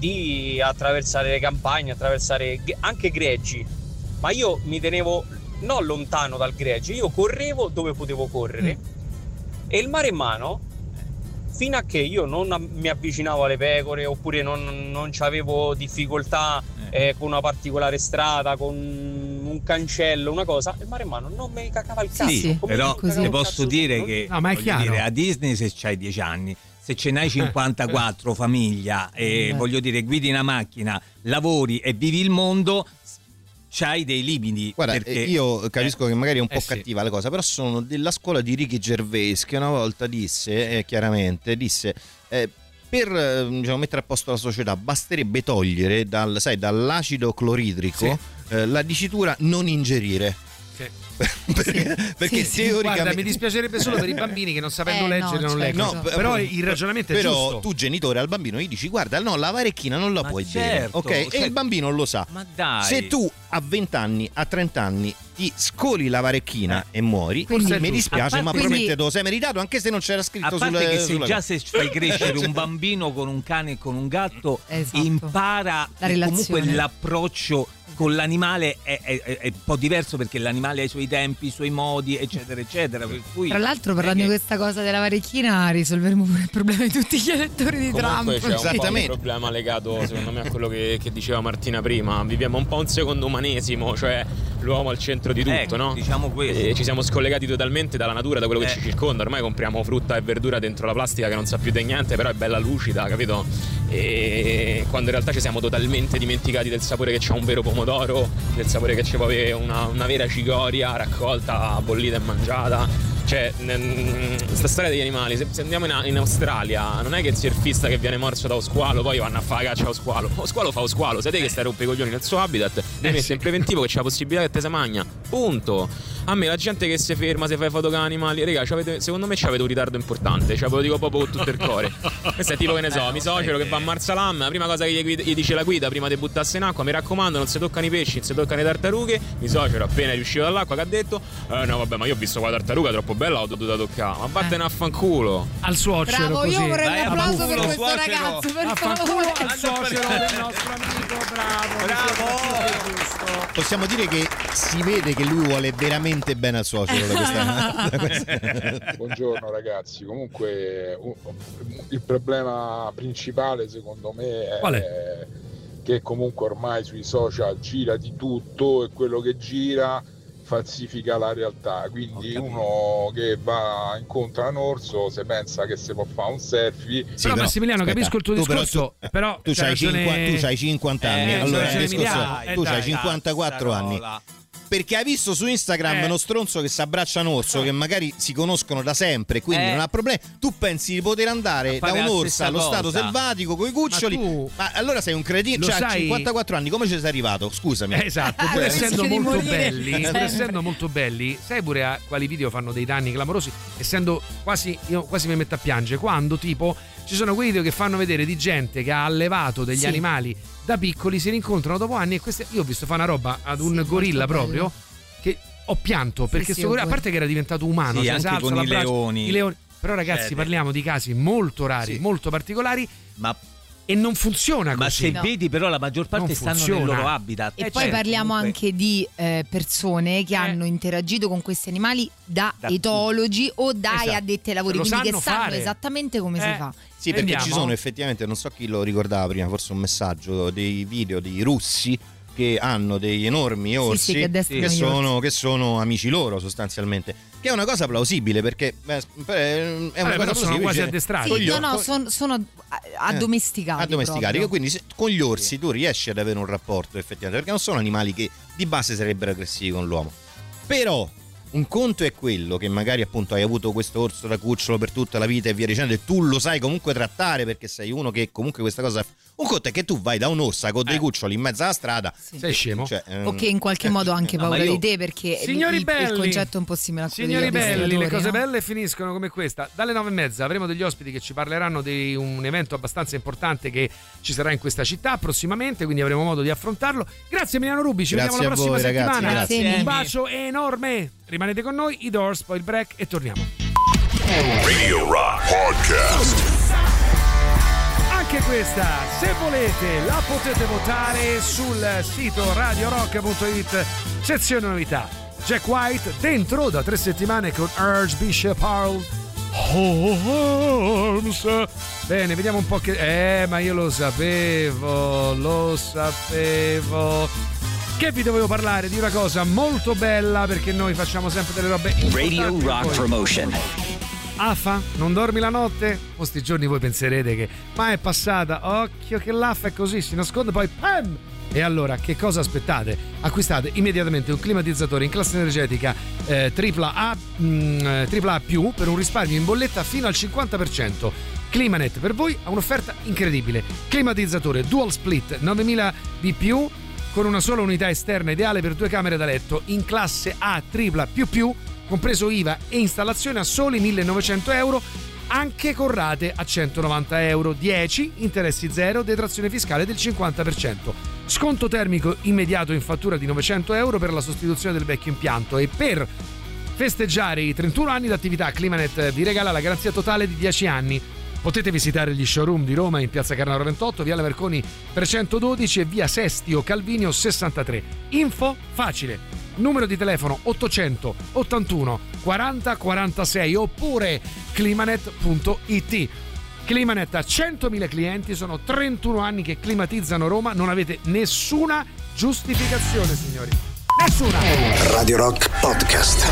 [SPEAKER 15] di attraversare le campagne, attraversare anche greggi, ma io mi tenevo non lontano dal gregge, io correvo dove potevo correre mm. e il maremmano, fino a che io non mi avvicinavo alle pecore oppure non, non avevo difficoltà eh, con una particolare strada, con un cancello, una cosa, il maremmano non mi cacava il cazzo.
[SPEAKER 5] Sì, però ti posso dire che
[SPEAKER 3] no, ma è chiaro.
[SPEAKER 5] Dire, a Disney se c'hai dieci anni, se ce n'hai cinquantaquattro, famiglia, e eh. voglio dire, guidi una macchina, lavori e vivi il mondo, c'hai dei limiti.
[SPEAKER 10] Guarda,
[SPEAKER 5] perché,
[SPEAKER 10] io capisco
[SPEAKER 5] eh,
[SPEAKER 10] che magari è un po'
[SPEAKER 5] eh
[SPEAKER 10] cattiva
[SPEAKER 5] sì.
[SPEAKER 10] la cosa, però sono della scuola di Ricky Gervais, che una volta disse, eh, chiaramente, disse eh, per diciamo, mettere a posto la società basterebbe togliere dal, sai, dall'acido cloridrico sì. eh, la dicitura non ingerire.
[SPEAKER 3] Sì.
[SPEAKER 10] perché perché
[SPEAKER 3] sì,
[SPEAKER 10] teoricamente
[SPEAKER 3] guarda, mi dispiacerebbe solo per i bambini che non sapendo
[SPEAKER 4] eh,
[SPEAKER 3] leggere
[SPEAKER 4] no,
[SPEAKER 3] non
[SPEAKER 4] certo.
[SPEAKER 3] leggono.
[SPEAKER 10] No,
[SPEAKER 3] però il ragionamento è
[SPEAKER 10] però
[SPEAKER 3] giusto.
[SPEAKER 10] tu genitore al bambino gli dici guarda no la varecchina non la
[SPEAKER 5] Ma
[SPEAKER 10] puoi
[SPEAKER 5] certo,
[SPEAKER 10] bere, ok?
[SPEAKER 5] cioè,
[SPEAKER 10] e il bambino lo sa.
[SPEAKER 5] Ma dai.
[SPEAKER 10] Se tu a venti anni, a trenta anni ti scoli la varecchina eh. e muori,
[SPEAKER 3] Quindi
[SPEAKER 10] mi dispiace ma
[SPEAKER 3] quindi...
[SPEAKER 10] probabilmente te lo sei meritato anche se non c'era scritto
[SPEAKER 5] a parte
[SPEAKER 10] sulla,
[SPEAKER 5] che se
[SPEAKER 10] sulla...
[SPEAKER 5] già se fai crescere un bambino con un cane e con un gatto
[SPEAKER 4] esatto.
[SPEAKER 5] impara
[SPEAKER 4] la
[SPEAKER 5] comunque l'approccio con l'animale è, è, è un po' diverso perché l'animale ha i suoi tempi, i suoi modi eccetera eccetera, per cui
[SPEAKER 4] tra l'altro parlando
[SPEAKER 5] che...
[SPEAKER 4] di questa cosa della varecchina risolveremo pure il problema di tutti gli elettori di
[SPEAKER 13] Comunque
[SPEAKER 4] Trump.
[SPEAKER 13] c'è un po' un problema legato secondo me a quello che, che diceva Martina prima, viviamo un po' un secondo umanesimo, cioè l'uomo al centro di tutto,
[SPEAKER 5] ecco,
[SPEAKER 13] no?
[SPEAKER 5] Diciamo questo.
[SPEAKER 13] E ci siamo scollegati totalmente dalla natura, da quello
[SPEAKER 5] eh.
[SPEAKER 13] che ci circonda, ormai compriamo frutta e verdura dentro la plastica che non sa più di niente, però è bella lucida, capito? E quando in realtà ci siamo totalmente dimenticati del sapore che c'ha un vero pomodoro, del sapore che ci può avere una, una vera cicoria raccolta, bollita e mangiata. Cioè, questa storia degli animali, se, se andiamo in, in Australia, non è che il surfista che viene morso da squalo poi vanno a fare la caccia a squalo. Lo squalo fa lo squalo, sei te che stai a rompere i coglioni nel suo habitat, devi
[SPEAKER 3] eh
[SPEAKER 13] mettere
[SPEAKER 3] sì.
[SPEAKER 13] in preventivo che c'è la possibilità che te se magna. Punto. A me la gente che si ferma, se fai foto con animali, raga, secondo me c'avete un ritardo importante, cioè ve lo dico proprio con tutto il cuore. Questo è tipo che ne so, mi socero che va a Marsalam, la prima cosa che gli, guida, gli dice la guida prima di buttarsi in acqua, mi raccomando, non si toccano i pesci, non si toccano le tartarughe. Mi socero appena è uscito dall'acqua che ha detto eh no vabbè, ma io ho visto quella tartaruga troppo bella, l'ho dovuta toccare. Ma vattene a fanculo.
[SPEAKER 3] Al suocero.
[SPEAKER 4] Bravo,
[SPEAKER 3] così.
[SPEAKER 4] io vorrei
[SPEAKER 3] Dai,
[SPEAKER 4] un applauso
[SPEAKER 3] fanculo,
[SPEAKER 4] per questo
[SPEAKER 3] suocero.
[SPEAKER 4] ragazzo, per
[SPEAKER 3] Affanculo
[SPEAKER 4] favore.
[SPEAKER 3] al suocero del nostro amico, bravo.
[SPEAKER 5] Bravo.
[SPEAKER 10] Possiamo dire che si vede che lui vuole veramente bene al suocero da questa, da questa...
[SPEAKER 16] Buongiorno ragazzi, comunque il problema principale secondo me è
[SPEAKER 3] Qual è?
[SPEAKER 16] che comunque ormai sui social gira di tutto e quello che gira falsifica la realtà, quindi uno che va incontra un orso se pensa che si può fare un selfie.
[SPEAKER 3] Sì, però Massimiliano, aspetta, capisco il tuo discorso,
[SPEAKER 10] tu,
[SPEAKER 3] però
[SPEAKER 10] tu c'hai,
[SPEAKER 3] ragione...
[SPEAKER 10] cinquanta, tu c'hai cinquanta anni,
[SPEAKER 3] eh,
[SPEAKER 10] allora il discorso
[SPEAKER 3] Emiliano,
[SPEAKER 10] è, tu
[SPEAKER 3] eh,
[SPEAKER 10] c'hai
[SPEAKER 3] dai,
[SPEAKER 10] cinquantaquattro anni. Perché hai visto su Instagram
[SPEAKER 3] eh.
[SPEAKER 10] uno stronzo che si abbraccia un orso che magari si conoscono da sempre, quindi
[SPEAKER 5] eh.
[SPEAKER 10] non ha problemi. Tu pensi di poter andare da un orso allo stato selvatico con i cuccioli, ma, tu... ma allora sei un cretino. Cioè,
[SPEAKER 3] sai...
[SPEAKER 10] cinquantaquattro anni, come ci sei arrivato? Scusami.
[SPEAKER 3] Esatto, pur
[SPEAKER 10] eh,
[SPEAKER 3] essendo molto
[SPEAKER 10] morire.
[SPEAKER 3] belli, pur essendo molto belli, sai pure a quali video fanno dei danni clamorosi, essendo quasi, io quasi mi metto a piangere, quando tipo ci sono quei video che fanno vedere di gente che ha allevato degli sì. animali da piccoli, si rincontrano dopo anni e queste, io ho visto fare una roba ad un sì, gorilla proprio che ho pianto perché sì, sto gorilla, a parte che era diventato umano,
[SPEAKER 5] sì,
[SPEAKER 3] cioè,
[SPEAKER 5] anche
[SPEAKER 3] alza,
[SPEAKER 5] con i leoni.
[SPEAKER 3] i leoni però ragazzi cioè, parliamo di casi molto rari, sì. molto particolari,
[SPEAKER 5] ma
[SPEAKER 3] e non funziona
[SPEAKER 5] ma
[SPEAKER 3] così.
[SPEAKER 5] Ma se no. vedi però la maggior parte
[SPEAKER 3] non
[SPEAKER 5] stanno
[SPEAKER 3] funziona.
[SPEAKER 5] nel loro habitat.
[SPEAKER 4] E
[SPEAKER 5] eh
[SPEAKER 4] poi
[SPEAKER 5] certo,
[SPEAKER 4] parliamo
[SPEAKER 5] comunque.
[SPEAKER 4] anche di eh, persone che eh. hanno interagito con questi animali da, da etologi o dai esatto. addetti ai lavori, quindi che sanno fare. esattamente come eh. si fa.
[SPEAKER 10] Sì, perché
[SPEAKER 3] Andiamo.
[SPEAKER 10] ci sono effettivamente, non so chi lo ricordava prima, forse un messaggio, dei video di russi che hanno degli enormi orsi
[SPEAKER 4] sì, sì, che,
[SPEAKER 10] che, sono, che sono amici loro sostanzialmente, che è una cosa plausibile perché beh, è una
[SPEAKER 3] Vabbè,
[SPEAKER 10] cosa
[SPEAKER 3] sono quasi addestrati.
[SPEAKER 4] Sì, no, no, sono, sono addomesticati.
[SPEAKER 10] Eh, addomesticati,
[SPEAKER 4] proprio.
[SPEAKER 10] quindi se, con gli orsi tu riesci ad avere un rapporto effettivamente, perché non sono animali che di base sarebbero aggressivi con l'uomo. Però un conto è quello che magari appunto hai avuto questo orso da cucciolo per tutta la vita e via dicendo, e tu lo sai comunque trattare perché sei uno che comunque questa cosa. Un conto è che tu vai da un'orsa con dei eh. cuccioli in mezzo alla strada,
[SPEAKER 4] sì.
[SPEAKER 3] sei scemo,
[SPEAKER 10] cioè, ehm...
[SPEAKER 4] o che in qualche modo ha anche paura
[SPEAKER 10] no, io...
[SPEAKER 4] di te, perché
[SPEAKER 3] signori
[SPEAKER 4] il,
[SPEAKER 3] belli,
[SPEAKER 4] il concetto è un po' simile a quello
[SPEAKER 3] signori
[SPEAKER 4] degli
[SPEAKER 3] belli, le cose
[SPEAKER 4] no?
[SPEAKER 3] belle finiscono come questa. Dalle nove e mezza avremo degli ospiti che ci parleranno di un evento abbastanza importante che ci sarà in questa città prossimamente, quindi avremo modo di affrontarlo. Grazie Emiliano Rubi, ci
[SPEAKER 10] grazie
[SPEAKER 3] vediamo la prossima
[SPEAKER 10] voi,
[SPEAKER 3] settimana.
[SPEAKER 10] Ragazzi, grazie.
[SPEAKER 3] Un bacio enorme, rimanete con noi, i Doors, poi il break e torniamo.
[SPEAKER 2] Radio Rock Podcast.
[SPEAKER 3] Anche questa, se volete la potete votare sul sito radio rock punto it, sezione novità. Jack White dentro da tre settimane con Archbishop Harold Holmes. Bene, vediamo un po' che... Eh, ma io lo sapevo, lo sapevo. Che vi dovevo parlare di una cosa molto bella, perché noi facciamo sempre delle robe importanti.
[SPEAKER 23] Radio Rock Promotion.
[SPEAKER 3] Afa, non dormi la notte? O sti giorni voi penserete che ma è passata, occhio che l'Afa è così, si nasconde, poi pam! E allora che cosa aspettate? Acquistate immediatamente un climatizzatore in classe energetica eh, tripla A, mh, tripla A più per un risparmio in bolletta fino al cinquanta per cento. Climanet per voi ha un'offerta incredibile. Climatizzatore Dual Split novemila B più con una sola unità esterna ideale per due camere da letto in classe A tripla più più, compreso I V A e installazione a soli millenovecento euro, anche con rate a centonovanta euro, dieci, interessi zero, detrazione fiscale del cinquanta per cento. Sconto termico immediato in fattura di novecento euro per la sostituzione del vecchio impianto, e per festeggiare i trentuno anni d'attività Climanet vi regala la garanzia totale di dieci anni. Potete visitare gli showroom di Roma in Piazza Carnaro ventotto, Viale Merconi trecentododici e Via Sestio Calvinio sessantatré. Info facile. Numero di telefono ottocento ottantuno quaranta quarantasei oppure climanet punto it. Climanet ha centomila clienti, sono trentuno anni che climatizzano Roma, non avete nessuna giustificazione, signori. Nessuna.
[SPEAKER 1] Radio Rock Podcast.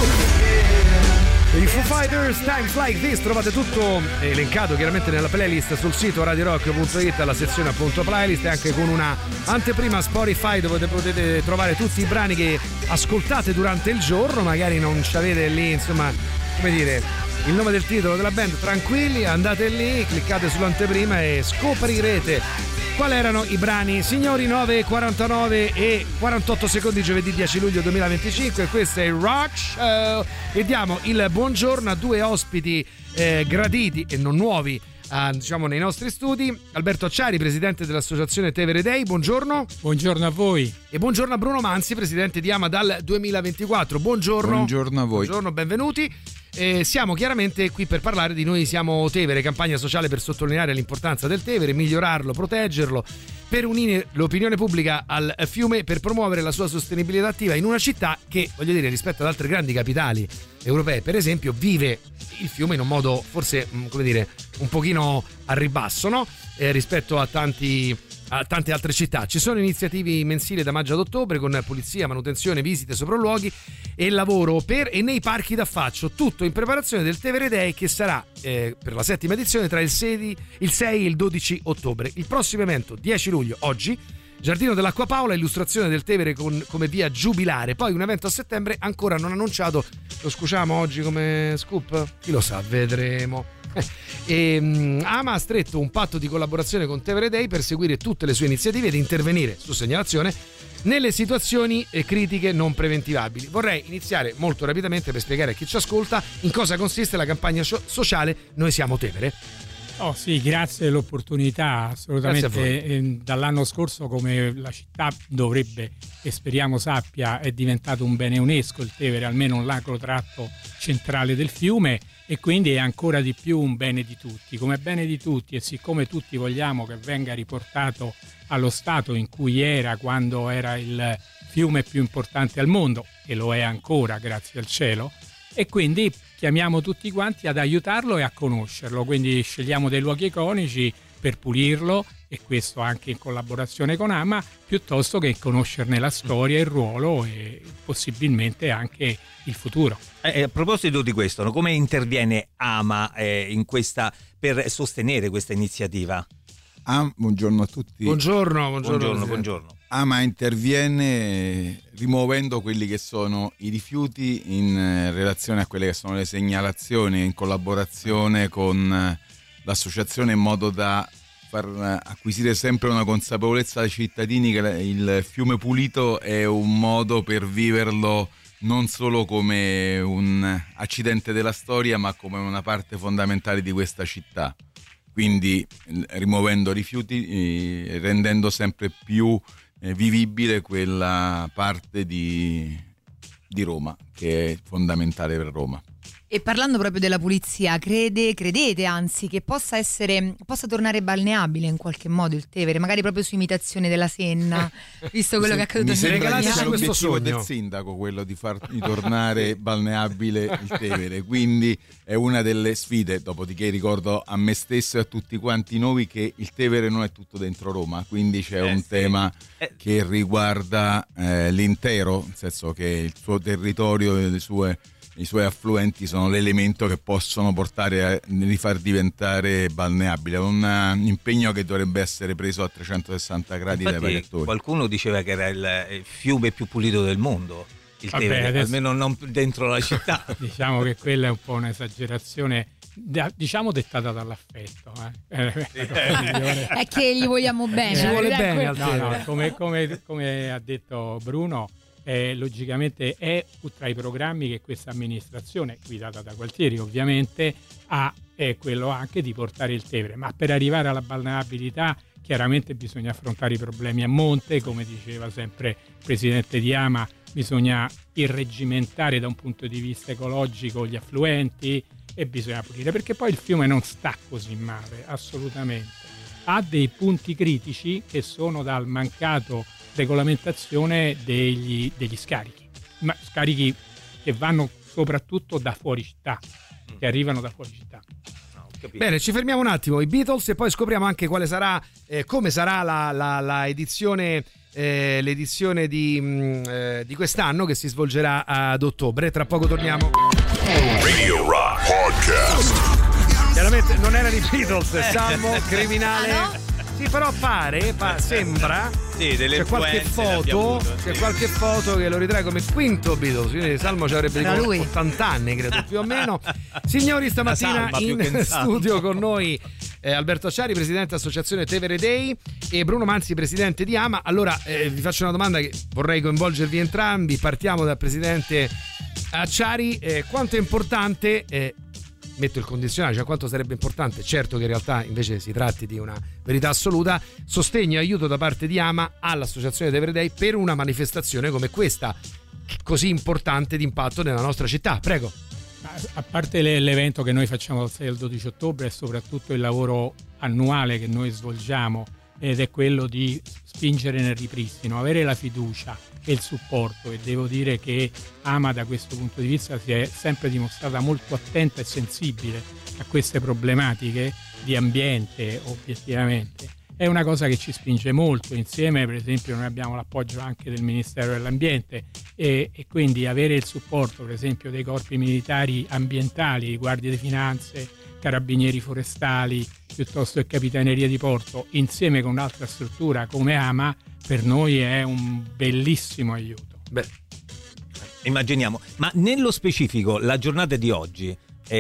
[SPEAKER 3] I Foo Fighters, Times Like This, trovate tutto elencato chiaramente nella playlist sul sito radio rock punto it, alla sezione appunto playlist, e anche con una anteprima Spotify dove potete trovare tutti i brani che ascoltate durante il giorno. Magari non ci avete lì, insomma, come dire, il nome del titolo della band, tranquilli, andate lì, cliccate sull'anteprima e scoprirete quali erano i brani. Signori, nove e quarantanove e quarantotto secondi, giovedì dieci luglio duemilaventicinque, questo è il Rock Show e diamo il buongiorno a due ospiti eh, graditi e non nuovi eh, diciamo nei nostri studi. Alberto Acciari, presidente dell'associazione Tevere Day, buongiorno.
[SPEAKER 17] Buongiorno a voi.
[SPEAKER 3] E buongiorno a Bruno Manzi, presidente di Ama dal duemilaventiquattro, buongiorno.
[SPEAKER 17] Buongiorno a voi.
[SPEAKER 3] Buongiorno, benvenuti. Eh, siamo chiaramente qui per parlare di Noi Siamo Tevere, campagna sociale per sottolineare l'importanza del Tevere, migliorarlo, proteggerlo, per unire l'opinione pubblica al fiume, per promuovere la sua sostenibilità attiva in una città che, voglio dire, rispetto ad altre grandi capitali europee, per esempio, vive il fiume in un modo forse, come dire, un pochino a ribasso, no? Eh, rispetto a tanti a tante altre città. Ci sono iniziative mensili da maggio ad ottobre con pulizia, manutenzione, visite, sopralluoghi e lavoro per e nei parchi d'affaccio, tutto in preparazione del Tevere Day, che sarà eh, per la settima edizione tra il sei, il sei e il dodici ottobre. Il prossimo evento dieci luglio, oggi, Giardino dell'Acqua Paola, illustrazione del Tevere con, come via giubilare, poi un evento a settembre ancora non annunciato, lo scusiamo oggi come scoop? Chi lo sa, vedremo. E, um, Ama ha stretto un patto di collaborazione con Tevere Day per seguire tutte le sue iniziative ed intervenire su segnalazione nelle situazioni critiche non preventivabili. Vorrei iniziare molto rapidamente per spiegare a chi ci ascolta in cosa consiste la campagna sociale Noi Siamo Tevere.
[SPEAKER 17] Oh sì, grazie dell'opportunità, assolutamente. Eh, dall'anno scorso, come la città dovrebbe e speriamo sappia, è diventato un bene UNESCO il Tevere, almeno un lago tratto centrale del fiume, e quindi è ancora di più un bene di tutti. Come bene di tutti, e siccome tutti vogliamo che venga riportato allo stato in cui era quando era il fiume più importante al mondo, e lo è ancora grazie al cielo, e quindi chiamiamo tutti quanti ad aiutarlo e a conoscerlo, quindi scegliamo dei luoghi iconici per pulirlo, e questo anche in collaborazione con Ama, piuttosto che conoscerne la storia, il ruolo e possibilmente anche il futuro.
[SPEAKER 5] Eh, a proposito di questo, no, come interviene Ama eh, in questa, per sostenere questa iniziativa?
[SPEAKER 19] Ah, buongiorno a tutti.
[SPEAKER 3] Buongiorno, buongiorno.
[SPEAKER 5] Buongiorno, buongiorno.
[SPEAKER 19] Ama interviene rimuovendo quelli che sono i rifiuti in relazione a quelle che sono le segnalazioni, in collaborazione con l'associazione, in modo da far acquisire sempre una consapevolezza ai cittadini che il fiume pulito è un modo per viverlo non solo come un accidente della storia, ma come una parte fondamentale di questa città. Quindi rimuovendo rifiuti, eh, rendendo sempre più eh, vivibile quella parte di, di Roma che è fondamentale per Roma.
[SPEAKER 4] E parlando proprio della pulizia, crede, credete anzi che possa essere, possa tornare balneabile in qualche modo il Tevere, magari proprio su imitazione della Senna, visto quello che è accaduto
[SPEAKER 19] mi
[SPEAKER 4] in
[SPEAKER 19] sembra che sia
[SPEAKER 3] questo
[SPEAKER 19] l'obiettivo
[SPEAKER 3] sogno.
[SPEAKER 19] del sindaco quello di far tornare balneabile il Tevere, quindi è una delle sfide. Dopodiché ricordo a me stesso e a tutti quanti noi che il Tevere non è tutto dentro Roma, quindi c'è
[SPEAKER 5] Eh,
[SPEAKER 19] un
[SPEAKER 5] sì.
[SPEAKER 19] tema
[SPEAKER 5] Eh.
[SPEAKER 19] che riguarda eh, l'intero, nel senso che il suo territorio e le sue i suoi affluenti sono l'elemento che possono portare a rifar diventare balneabile. È un uh, impegno che dovrebbe essere preso a trecentosessanta gradi dai
[SPEAKER 5] Infatti,
[SPEAKER 19] vari attori.
[SPEAKER 5] qualcuno diceva che era il, il fiume più pulito del mondo, il
[SPEAKER 17] Vabbè,
[SPEAKER 5] Tevere,
[SPEAKER 17] adesso-
[SPEAKER 5] almeno non dentro la città.
[SPEAKER 17] Diciamo che quella è un po' un'esagerazione, da- diciamo dettata dall'affetto. Eh.
[SPEAKER 4] È che gli vogliamo bene.
[SPEAKER 3] Ci
[SPEAKER 4] la
[SPEAKER 3] vuole
[SPEAKER 4] verità è
[SPEAKER 3] bene
[SPEAKER 4] quella.
[SPEAKER 3] al
[SPEAKER 17] No,
[SPEAKER 3] Tevere.
[SPEAKER 17] no, come, come- come ha detto Bruno, eh, logicamente è tra i programmi che questa amministrazione, guidata da Gualtieri ovviamente, ha, è quello anche di portare il Tevere, ma per arrivare alla balneabilità chiaramente bisogna affrontare i problemi a monte, come diceva sempre il presidente di Ama, bisogna irreggimentare da un punto di vista ecologico gli affluenti e bisogna pulire, perché poi il fiume non sta così male, assolutamente. Ha dei punti critici che sono dal mancato regolamentazione degli, degli scarichi, ma scarichi che vanno soprattutto da fuori città, che arrivano da fuori città.
[SPEAKER 3] Bene, ci fermiamo un attimo, i Beatles, e poi scopriamo anche quale sarà, eh, come sarà la, la, la edizione, eh, l'edizione di, mh, eh, di quest'anno, che si svolgerà ad ottobre. Tra poco torniamo.
[SPEAKER 2] Radio Rock Podcast.
[SPEAKER 3] Chiaramente non era di Beatles, Salmo, criminale. Sì, però pare, pa- sembra,
[SPEAKER 5] Sì, delle
[SPEAKER 3] c'è qualche
[SPEAKER 5] influenze ne abbia
[SPEAKER 3] foto,
[SPEAKER 5] avuto,
[SPEAKER 3] c'è
[SPEAKER 5] sì.
[SPEAKER 3] qualche foto che lo ritrae come quinto Beatles, quindi Salmo ci avrebbe
[SPEAKER 4] Era
[SPEAKER 3] tipo
[SPEAKER 4] lui.
[SPEAKER 3] ottanta anni, credo, più o meno. Signori, stamattina
[SPEAKER 5] Salma più
[SPEAKER 3] in
[SPEAKER 5] che in Salmo.
[SPEAKER 3] studio con noi eh, Alberto Acciari, presidente associazione Tevere Day, e Bruno Manzi, presidente di Ama. Allora, eh, vi faccio una domanda che vorrei coinvolgervi entrambi. Partiamo dal presidente Acciari. Eh, quanto è importante... Eh, metto il condizionale, cioè quanto sarebbe importante, certo che in realtà invece si tratti di una verità assoluta, sostegno e aiuto da parte di Ama all'associazione Tevere Day per una manifestazione come questa, così importante di impatto nella nostra città. Prego.
[SPEAKER 17] A parte le- l'evento che noi facciamo dal sei al dodici ottobre, è soprattutto il lavoro annuale che noi svolgiamo, ed è quello di spingere nel ripristino, avere la fiducia e il supporto, e devo dire che Ama da questo punto di vista si è sempre dimostrata molto attenta e sensibile a queste problematiche di ambiente. Obiettivamente è una cosa che ci spinge molto. Insieme, per esempio, noi abbiamo l'appoggio anche del Ministero dell'Ambiente, e, e quindi avere il supporto, per esempio, dei corpi militari ambientali, guardie di finanze, carabinieri forestali, piuttosto che capitaneria di porto, insieme con un'altra struttura come Ama, per noi è un bellissimo aiuto.
[SPEAKER 3] Beh,
[SPEAKER 5] Immaginiamo, ma nello specifico la giornata di oggi,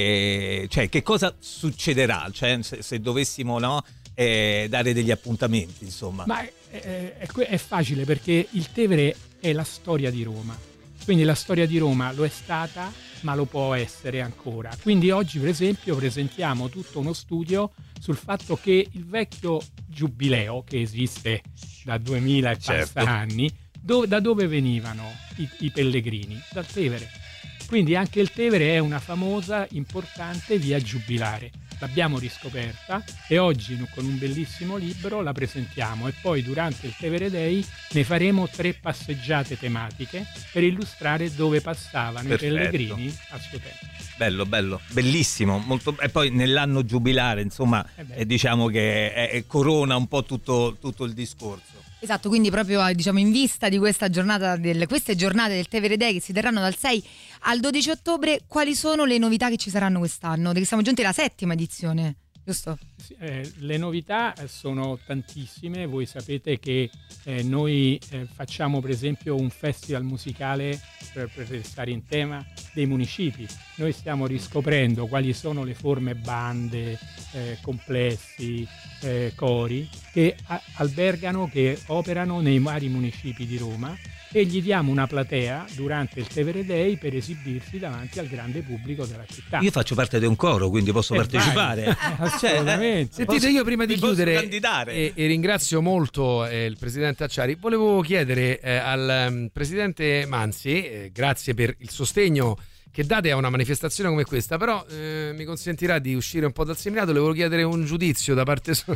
[SPEAKER 5] eh, cioè che cosa succederà? Cioè, se, se dovessimo no, eh, dare degli appuntamenti, insomma.
[SPEAKER 17] Ma è, è- è que- è facile, perché il Tevere è la storia di Roma, quindi la storia di Roma lo è stata, ma lo può essere ancora. Quindi oggi, per esempio, presentiamo tutto uno studio sul fatto che il vecchio giubileo, che esiste da duemila e passa
[SPEAKER 5] Certo.
[SPEAKER 17] anni, do- da dove venivano i, i pellegrini? Dal Tevere. Quindi anche il Tevere è una famosa, importante via giubilare. L'abbiamo riscoperta e oggi con un bellissimo libro la presentiamo, e poi durante il Tevere Day ne faremo tre passeggiate tematiche per illustrare dove passavano
[SPEAKER 5] Perfetto.
[SPEAKER 17] i pellegrini a suo tempo.
[SPEAKER 5] Bello, bello, bellissimo, molto, e poi nell'anno giubilare, insomma,
[SPEAKER 17] Eh beh.
[SPEAKER 5] eh, diciamo che è, è corona un po' tutto, tutto il discorso.
[SPEAKER 4] Esatto, quindi proprio eh, diciamo in vista di questa giornata del, queste giornate del Tevere Day che si terranno dal sei al dodici ottobre, quali sono le novità che ci saranno quest'anno? Perché siamo giunti alla settima edizione, giusto?
[SPEAKER 17] Sì, eh, le novità eh, sono tantissime. Voi sapete che eh, noi eh, facciamo per esempio un festival musicale, per, per restare in tema, dei municipi. Noi stiamo riscoprendo quali sono le forme bande, eh, complessi, eh, cori che a- albergano, che operano nei vari municipi di Roma, e gli diamo una platea durante il Tevere Day per esibirsi davanti al grande pubblico della città.
[SPEAKER 5] Io faccio parte di un coro, quindi posso
[SPEAKER 17] Eh,
[SPEAKER 5] partecipare.
[SPEAKER 17] vai. Assolutamente.
[SPEAKER 3] Sentite,
[SPEAKER 5] Posso-
[SPEAKER 3] io prima di
[SPEAKER 5] mi posso
[SPEAKER 3] chiudere
[SPEAKER 5] candidare.
[SPEAKER 3] e, e ringrazio molto eh, il presidente Acciari, volevo chiedere eh, al um, presidente Manzi, eh, grazie per il sostegno che date a una manifestazione come questa, però eh, mi consentirà di uscire un po' dal seminato. Le volevo chiedere un giudizio da parte sua.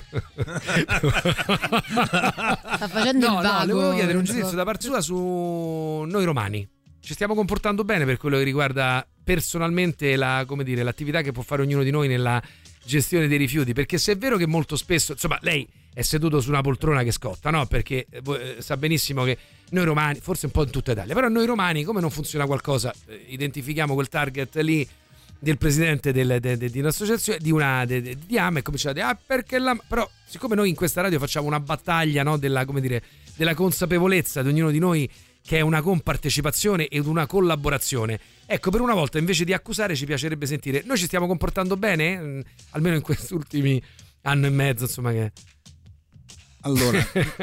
[SPEAKER 4] Sta facendo
[SPEAKER 3] no,
[SPEAKER 4] il vago.
[SPEAKER 3] no, le volevo chiedere un giudizio da parte sua su noi romani. Ci stiamo comportando bene per quello che riguarda personalmente la, come dire, l'attività che può fare ognuno di noi nella gestione dei rifiuti? Perché se è vero che molto spesso, insomma, lei è seduto su una poltrona che scotta, no? Perché eh, sa benissimo che noi romani, forse un po' in tutta Italia, però noi romani, come non funziona qualcosa, eh, identifichiamo quel target lì del presidente del, de, de, di un'associazione, di una de, de, di A M, e cominciate ah perché la, però siccome noi in questa radio facciamo una battaglia, no, della, come dire, della consapevolezza di ognuno di noi, che è una compartecipazione ed una collaborazione. Ecco, per una volta invece di accusare ci piacerebbe sentire: noi ci stiamo comportando bene? Mm, almeno in questi ultimi anno e mezzo, insomma. Che
[SPEAKER 19] allora,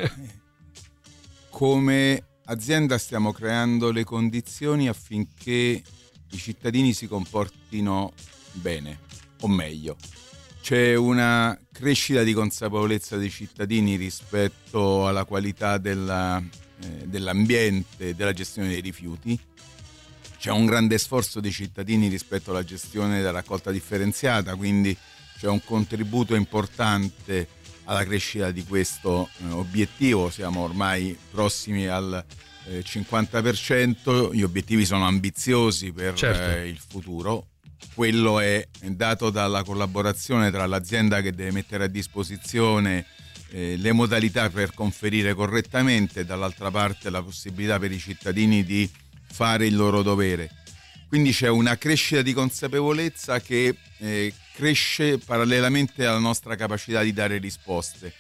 [SPEAKER 19] come azienda stiamo creando le condizioni affinché i cittadini si comportino bene, o meglio, c'è una crescita di consapevolezza dei cittadini rispetto alla qualità della, eh, dell'ambiente, della gestione dei rifiuti. C'è un grande sforzo dei cittadini rispetto alla gestione della raccolta differenziata, quindi c'è un contributo importante alla crescita di questo eh, obiettivo. Siamo ormai prossimi al eh, cinquanta per cento, gli obiettivi sono ambiziosi per
[SPEAKER 3] certo.
[SPEAKER 19] eh, il futuro. Quello è dato dalla collaborazione tra l'azienda che deve mettere a disposizione eh, le modalità per conferire correttamente, e dall'altra parte la possibilità per i cittadini di fare il loro dovere. Quindi c'è una crescita di consapevolezza che eh, cresce parallelamente alla nostra capacità di dare risposte.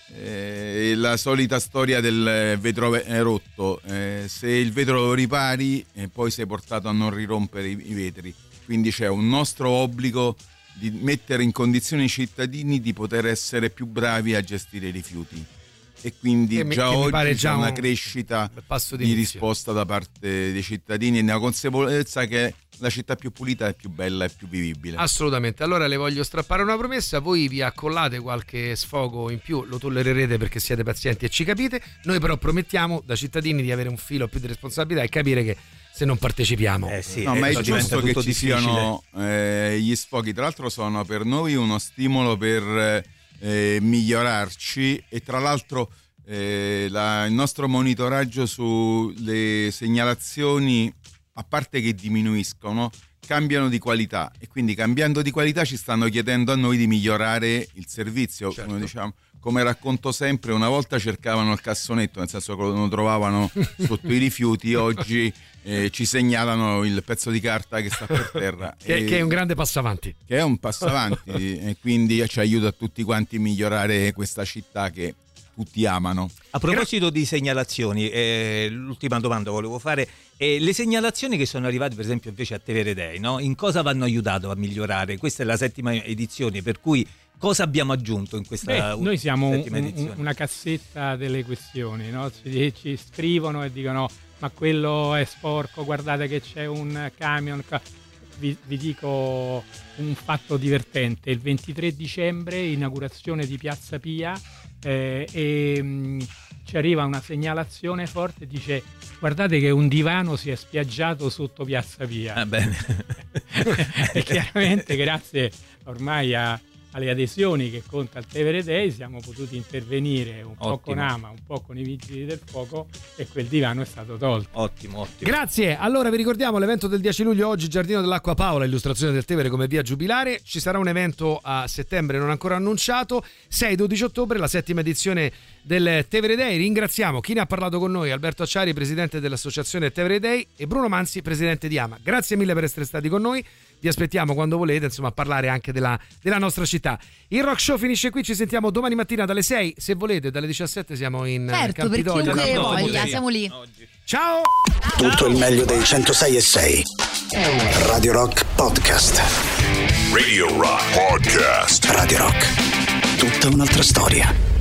[SPEAKER 19] Eh, la solita storia del vetro rotto, eh, se il vetro lo ripari eh, poi sei portato a non rirompere i, i vetri. Quindi c'è un nostro obbligo di mettere in condizione i cittadini di poter essere più bravi a gestire i rifiuti. E quindi
[SPEAKER 3] che
[SPEAKER 19] già
[SPEAKER 3] mi,
[SPEAKER 19] oggi
[SPEAKER 3] pare
[SPEAKER 19] c'è
[SPEAKER 3] già
[SPEAKER 19] una
[SPEAKER 3] un
[SPEAKER 19] crescita
[SPEAKER 3] di,
[SPEAKER 19] di risposta da parte dei cittadini e nella consapevolezza che la città più pulita è più bella e più vivibile.
[SPEAKER 3] Assolutamente. Allora le voglio strappare una promessa: voi vi accollate qualche sfogo in più, lo tollererete perché siete pazienti e ci capite. Noi però promettiamo da cittadini di avere un filo più di responsabilità e capire che se non partecipiamo
[SPEAKER 5] eh sì,
[SPEAKER 19] no, ma è giusto che ci
[SPEAKER 5] difficile.
[SPEAKER 19] siano eh, gli sfoghi. Tra l'altro sono per noi uno stimolo per eh, migliorarci, e tra l'altro Eh, la, il nostro monitoraggio sulle segnalazioni, a parte che diminuiscono, cambiano di qualità, e quindi cambiando di qualità ci stanno chiedendo a noi di migliorare il servizio.
[SPEAKER 3] Certo.
[SPEAKER 19] Come, diciamo, come racconto sempre, una volta cercavano il cassonetto, nel senso che lo trovavano sotto i rifiuti, oggi eh, ci segnalano il pezzo di carta che sta per terra
[SPEAKER 3] che,
[SPEAKER 19] e,
[SPEAKER 3] che è un grande passo avanti
[SPEAKER 19] che è un passo avanti e quindi ci aiuta a tutti quanti a migliorare questa città che tutti amano.
[SPEAKER 5] A proposito di segnalazioni, eh, l'ultima domanda volevo fare: eh, le segnalazioni che sono arrivate per esempio invece a Tevere Day, no? In cosa vanno aiutato a migliorare? Questa è la settima edizione, per cui cosa abbiamo aggiunto in questa
[SPEAKER 17] Beh, noi siamo
[SPEAKER 5] settima
[SPEAKER 17] un,
[SPEAKER 5] edizione?
[SPEAKER 17] una cassetta delle questioni, no? ci, ci scrivono e dicono ma quello è sporco, guardate che c'è un camion. Vi, vi dico un fatto divertente: il ventitré dicembre, inaugurazione di Piazza Pia, eh, e mh, ci arriva una segnalazione forte, dice guardate che un divano si è spiaggiato sotto Piazza Pia.
[SPEAKER 5] Ah, bene.
[SPEAKER 17] E chiaramente grazie ormai a, alle adesioni che conta il Tevere Day siamo potuti intervenire un
[SPEAKER 5] Ottimo.
[SPEAKER 17] po' con AMA, un po' con i vigili del fuoco, e quel divano è stato tolto.
[SPEAKER 5] Ottimo, ottimo.
[SPEAKER 3] Grazie. Allora vi ricordiamo l'evento del dieci luglio, oggi Giardino dell'Acqua Paola, illustrazione del Tevere come via giubilare. Ci sarà un evento a settembre non ancora annunciato, sei dodici ottobre, la settima edizione del Tevere Day. Ringraziamo chi ne ha parlato con noi: Alberto Acciari, presidente dell'associazione Tevere Day, e Bruno Manzi, presidente di AMA. Grazie mille per essere stati con noi, vi aspettiamo quando volete, insomma, a parlare anche della, della nostra città. Il Rock Show finisce qui, ci sentiamo domani mattina dalle sei, se volete dalle diciassette siamo in
[SPEAKER 4] certo, per chiunque voglia, siamo lì.
[SPEAKER 3] Ciao!
[SPEAKER 1] Tutto il meglio dei centosei e sei Radio Rock Podcast.
[SPEAKER 2] Radio Rock Podcast.
[SPEAKER 1] Radio Rock, tutta un'altra storia.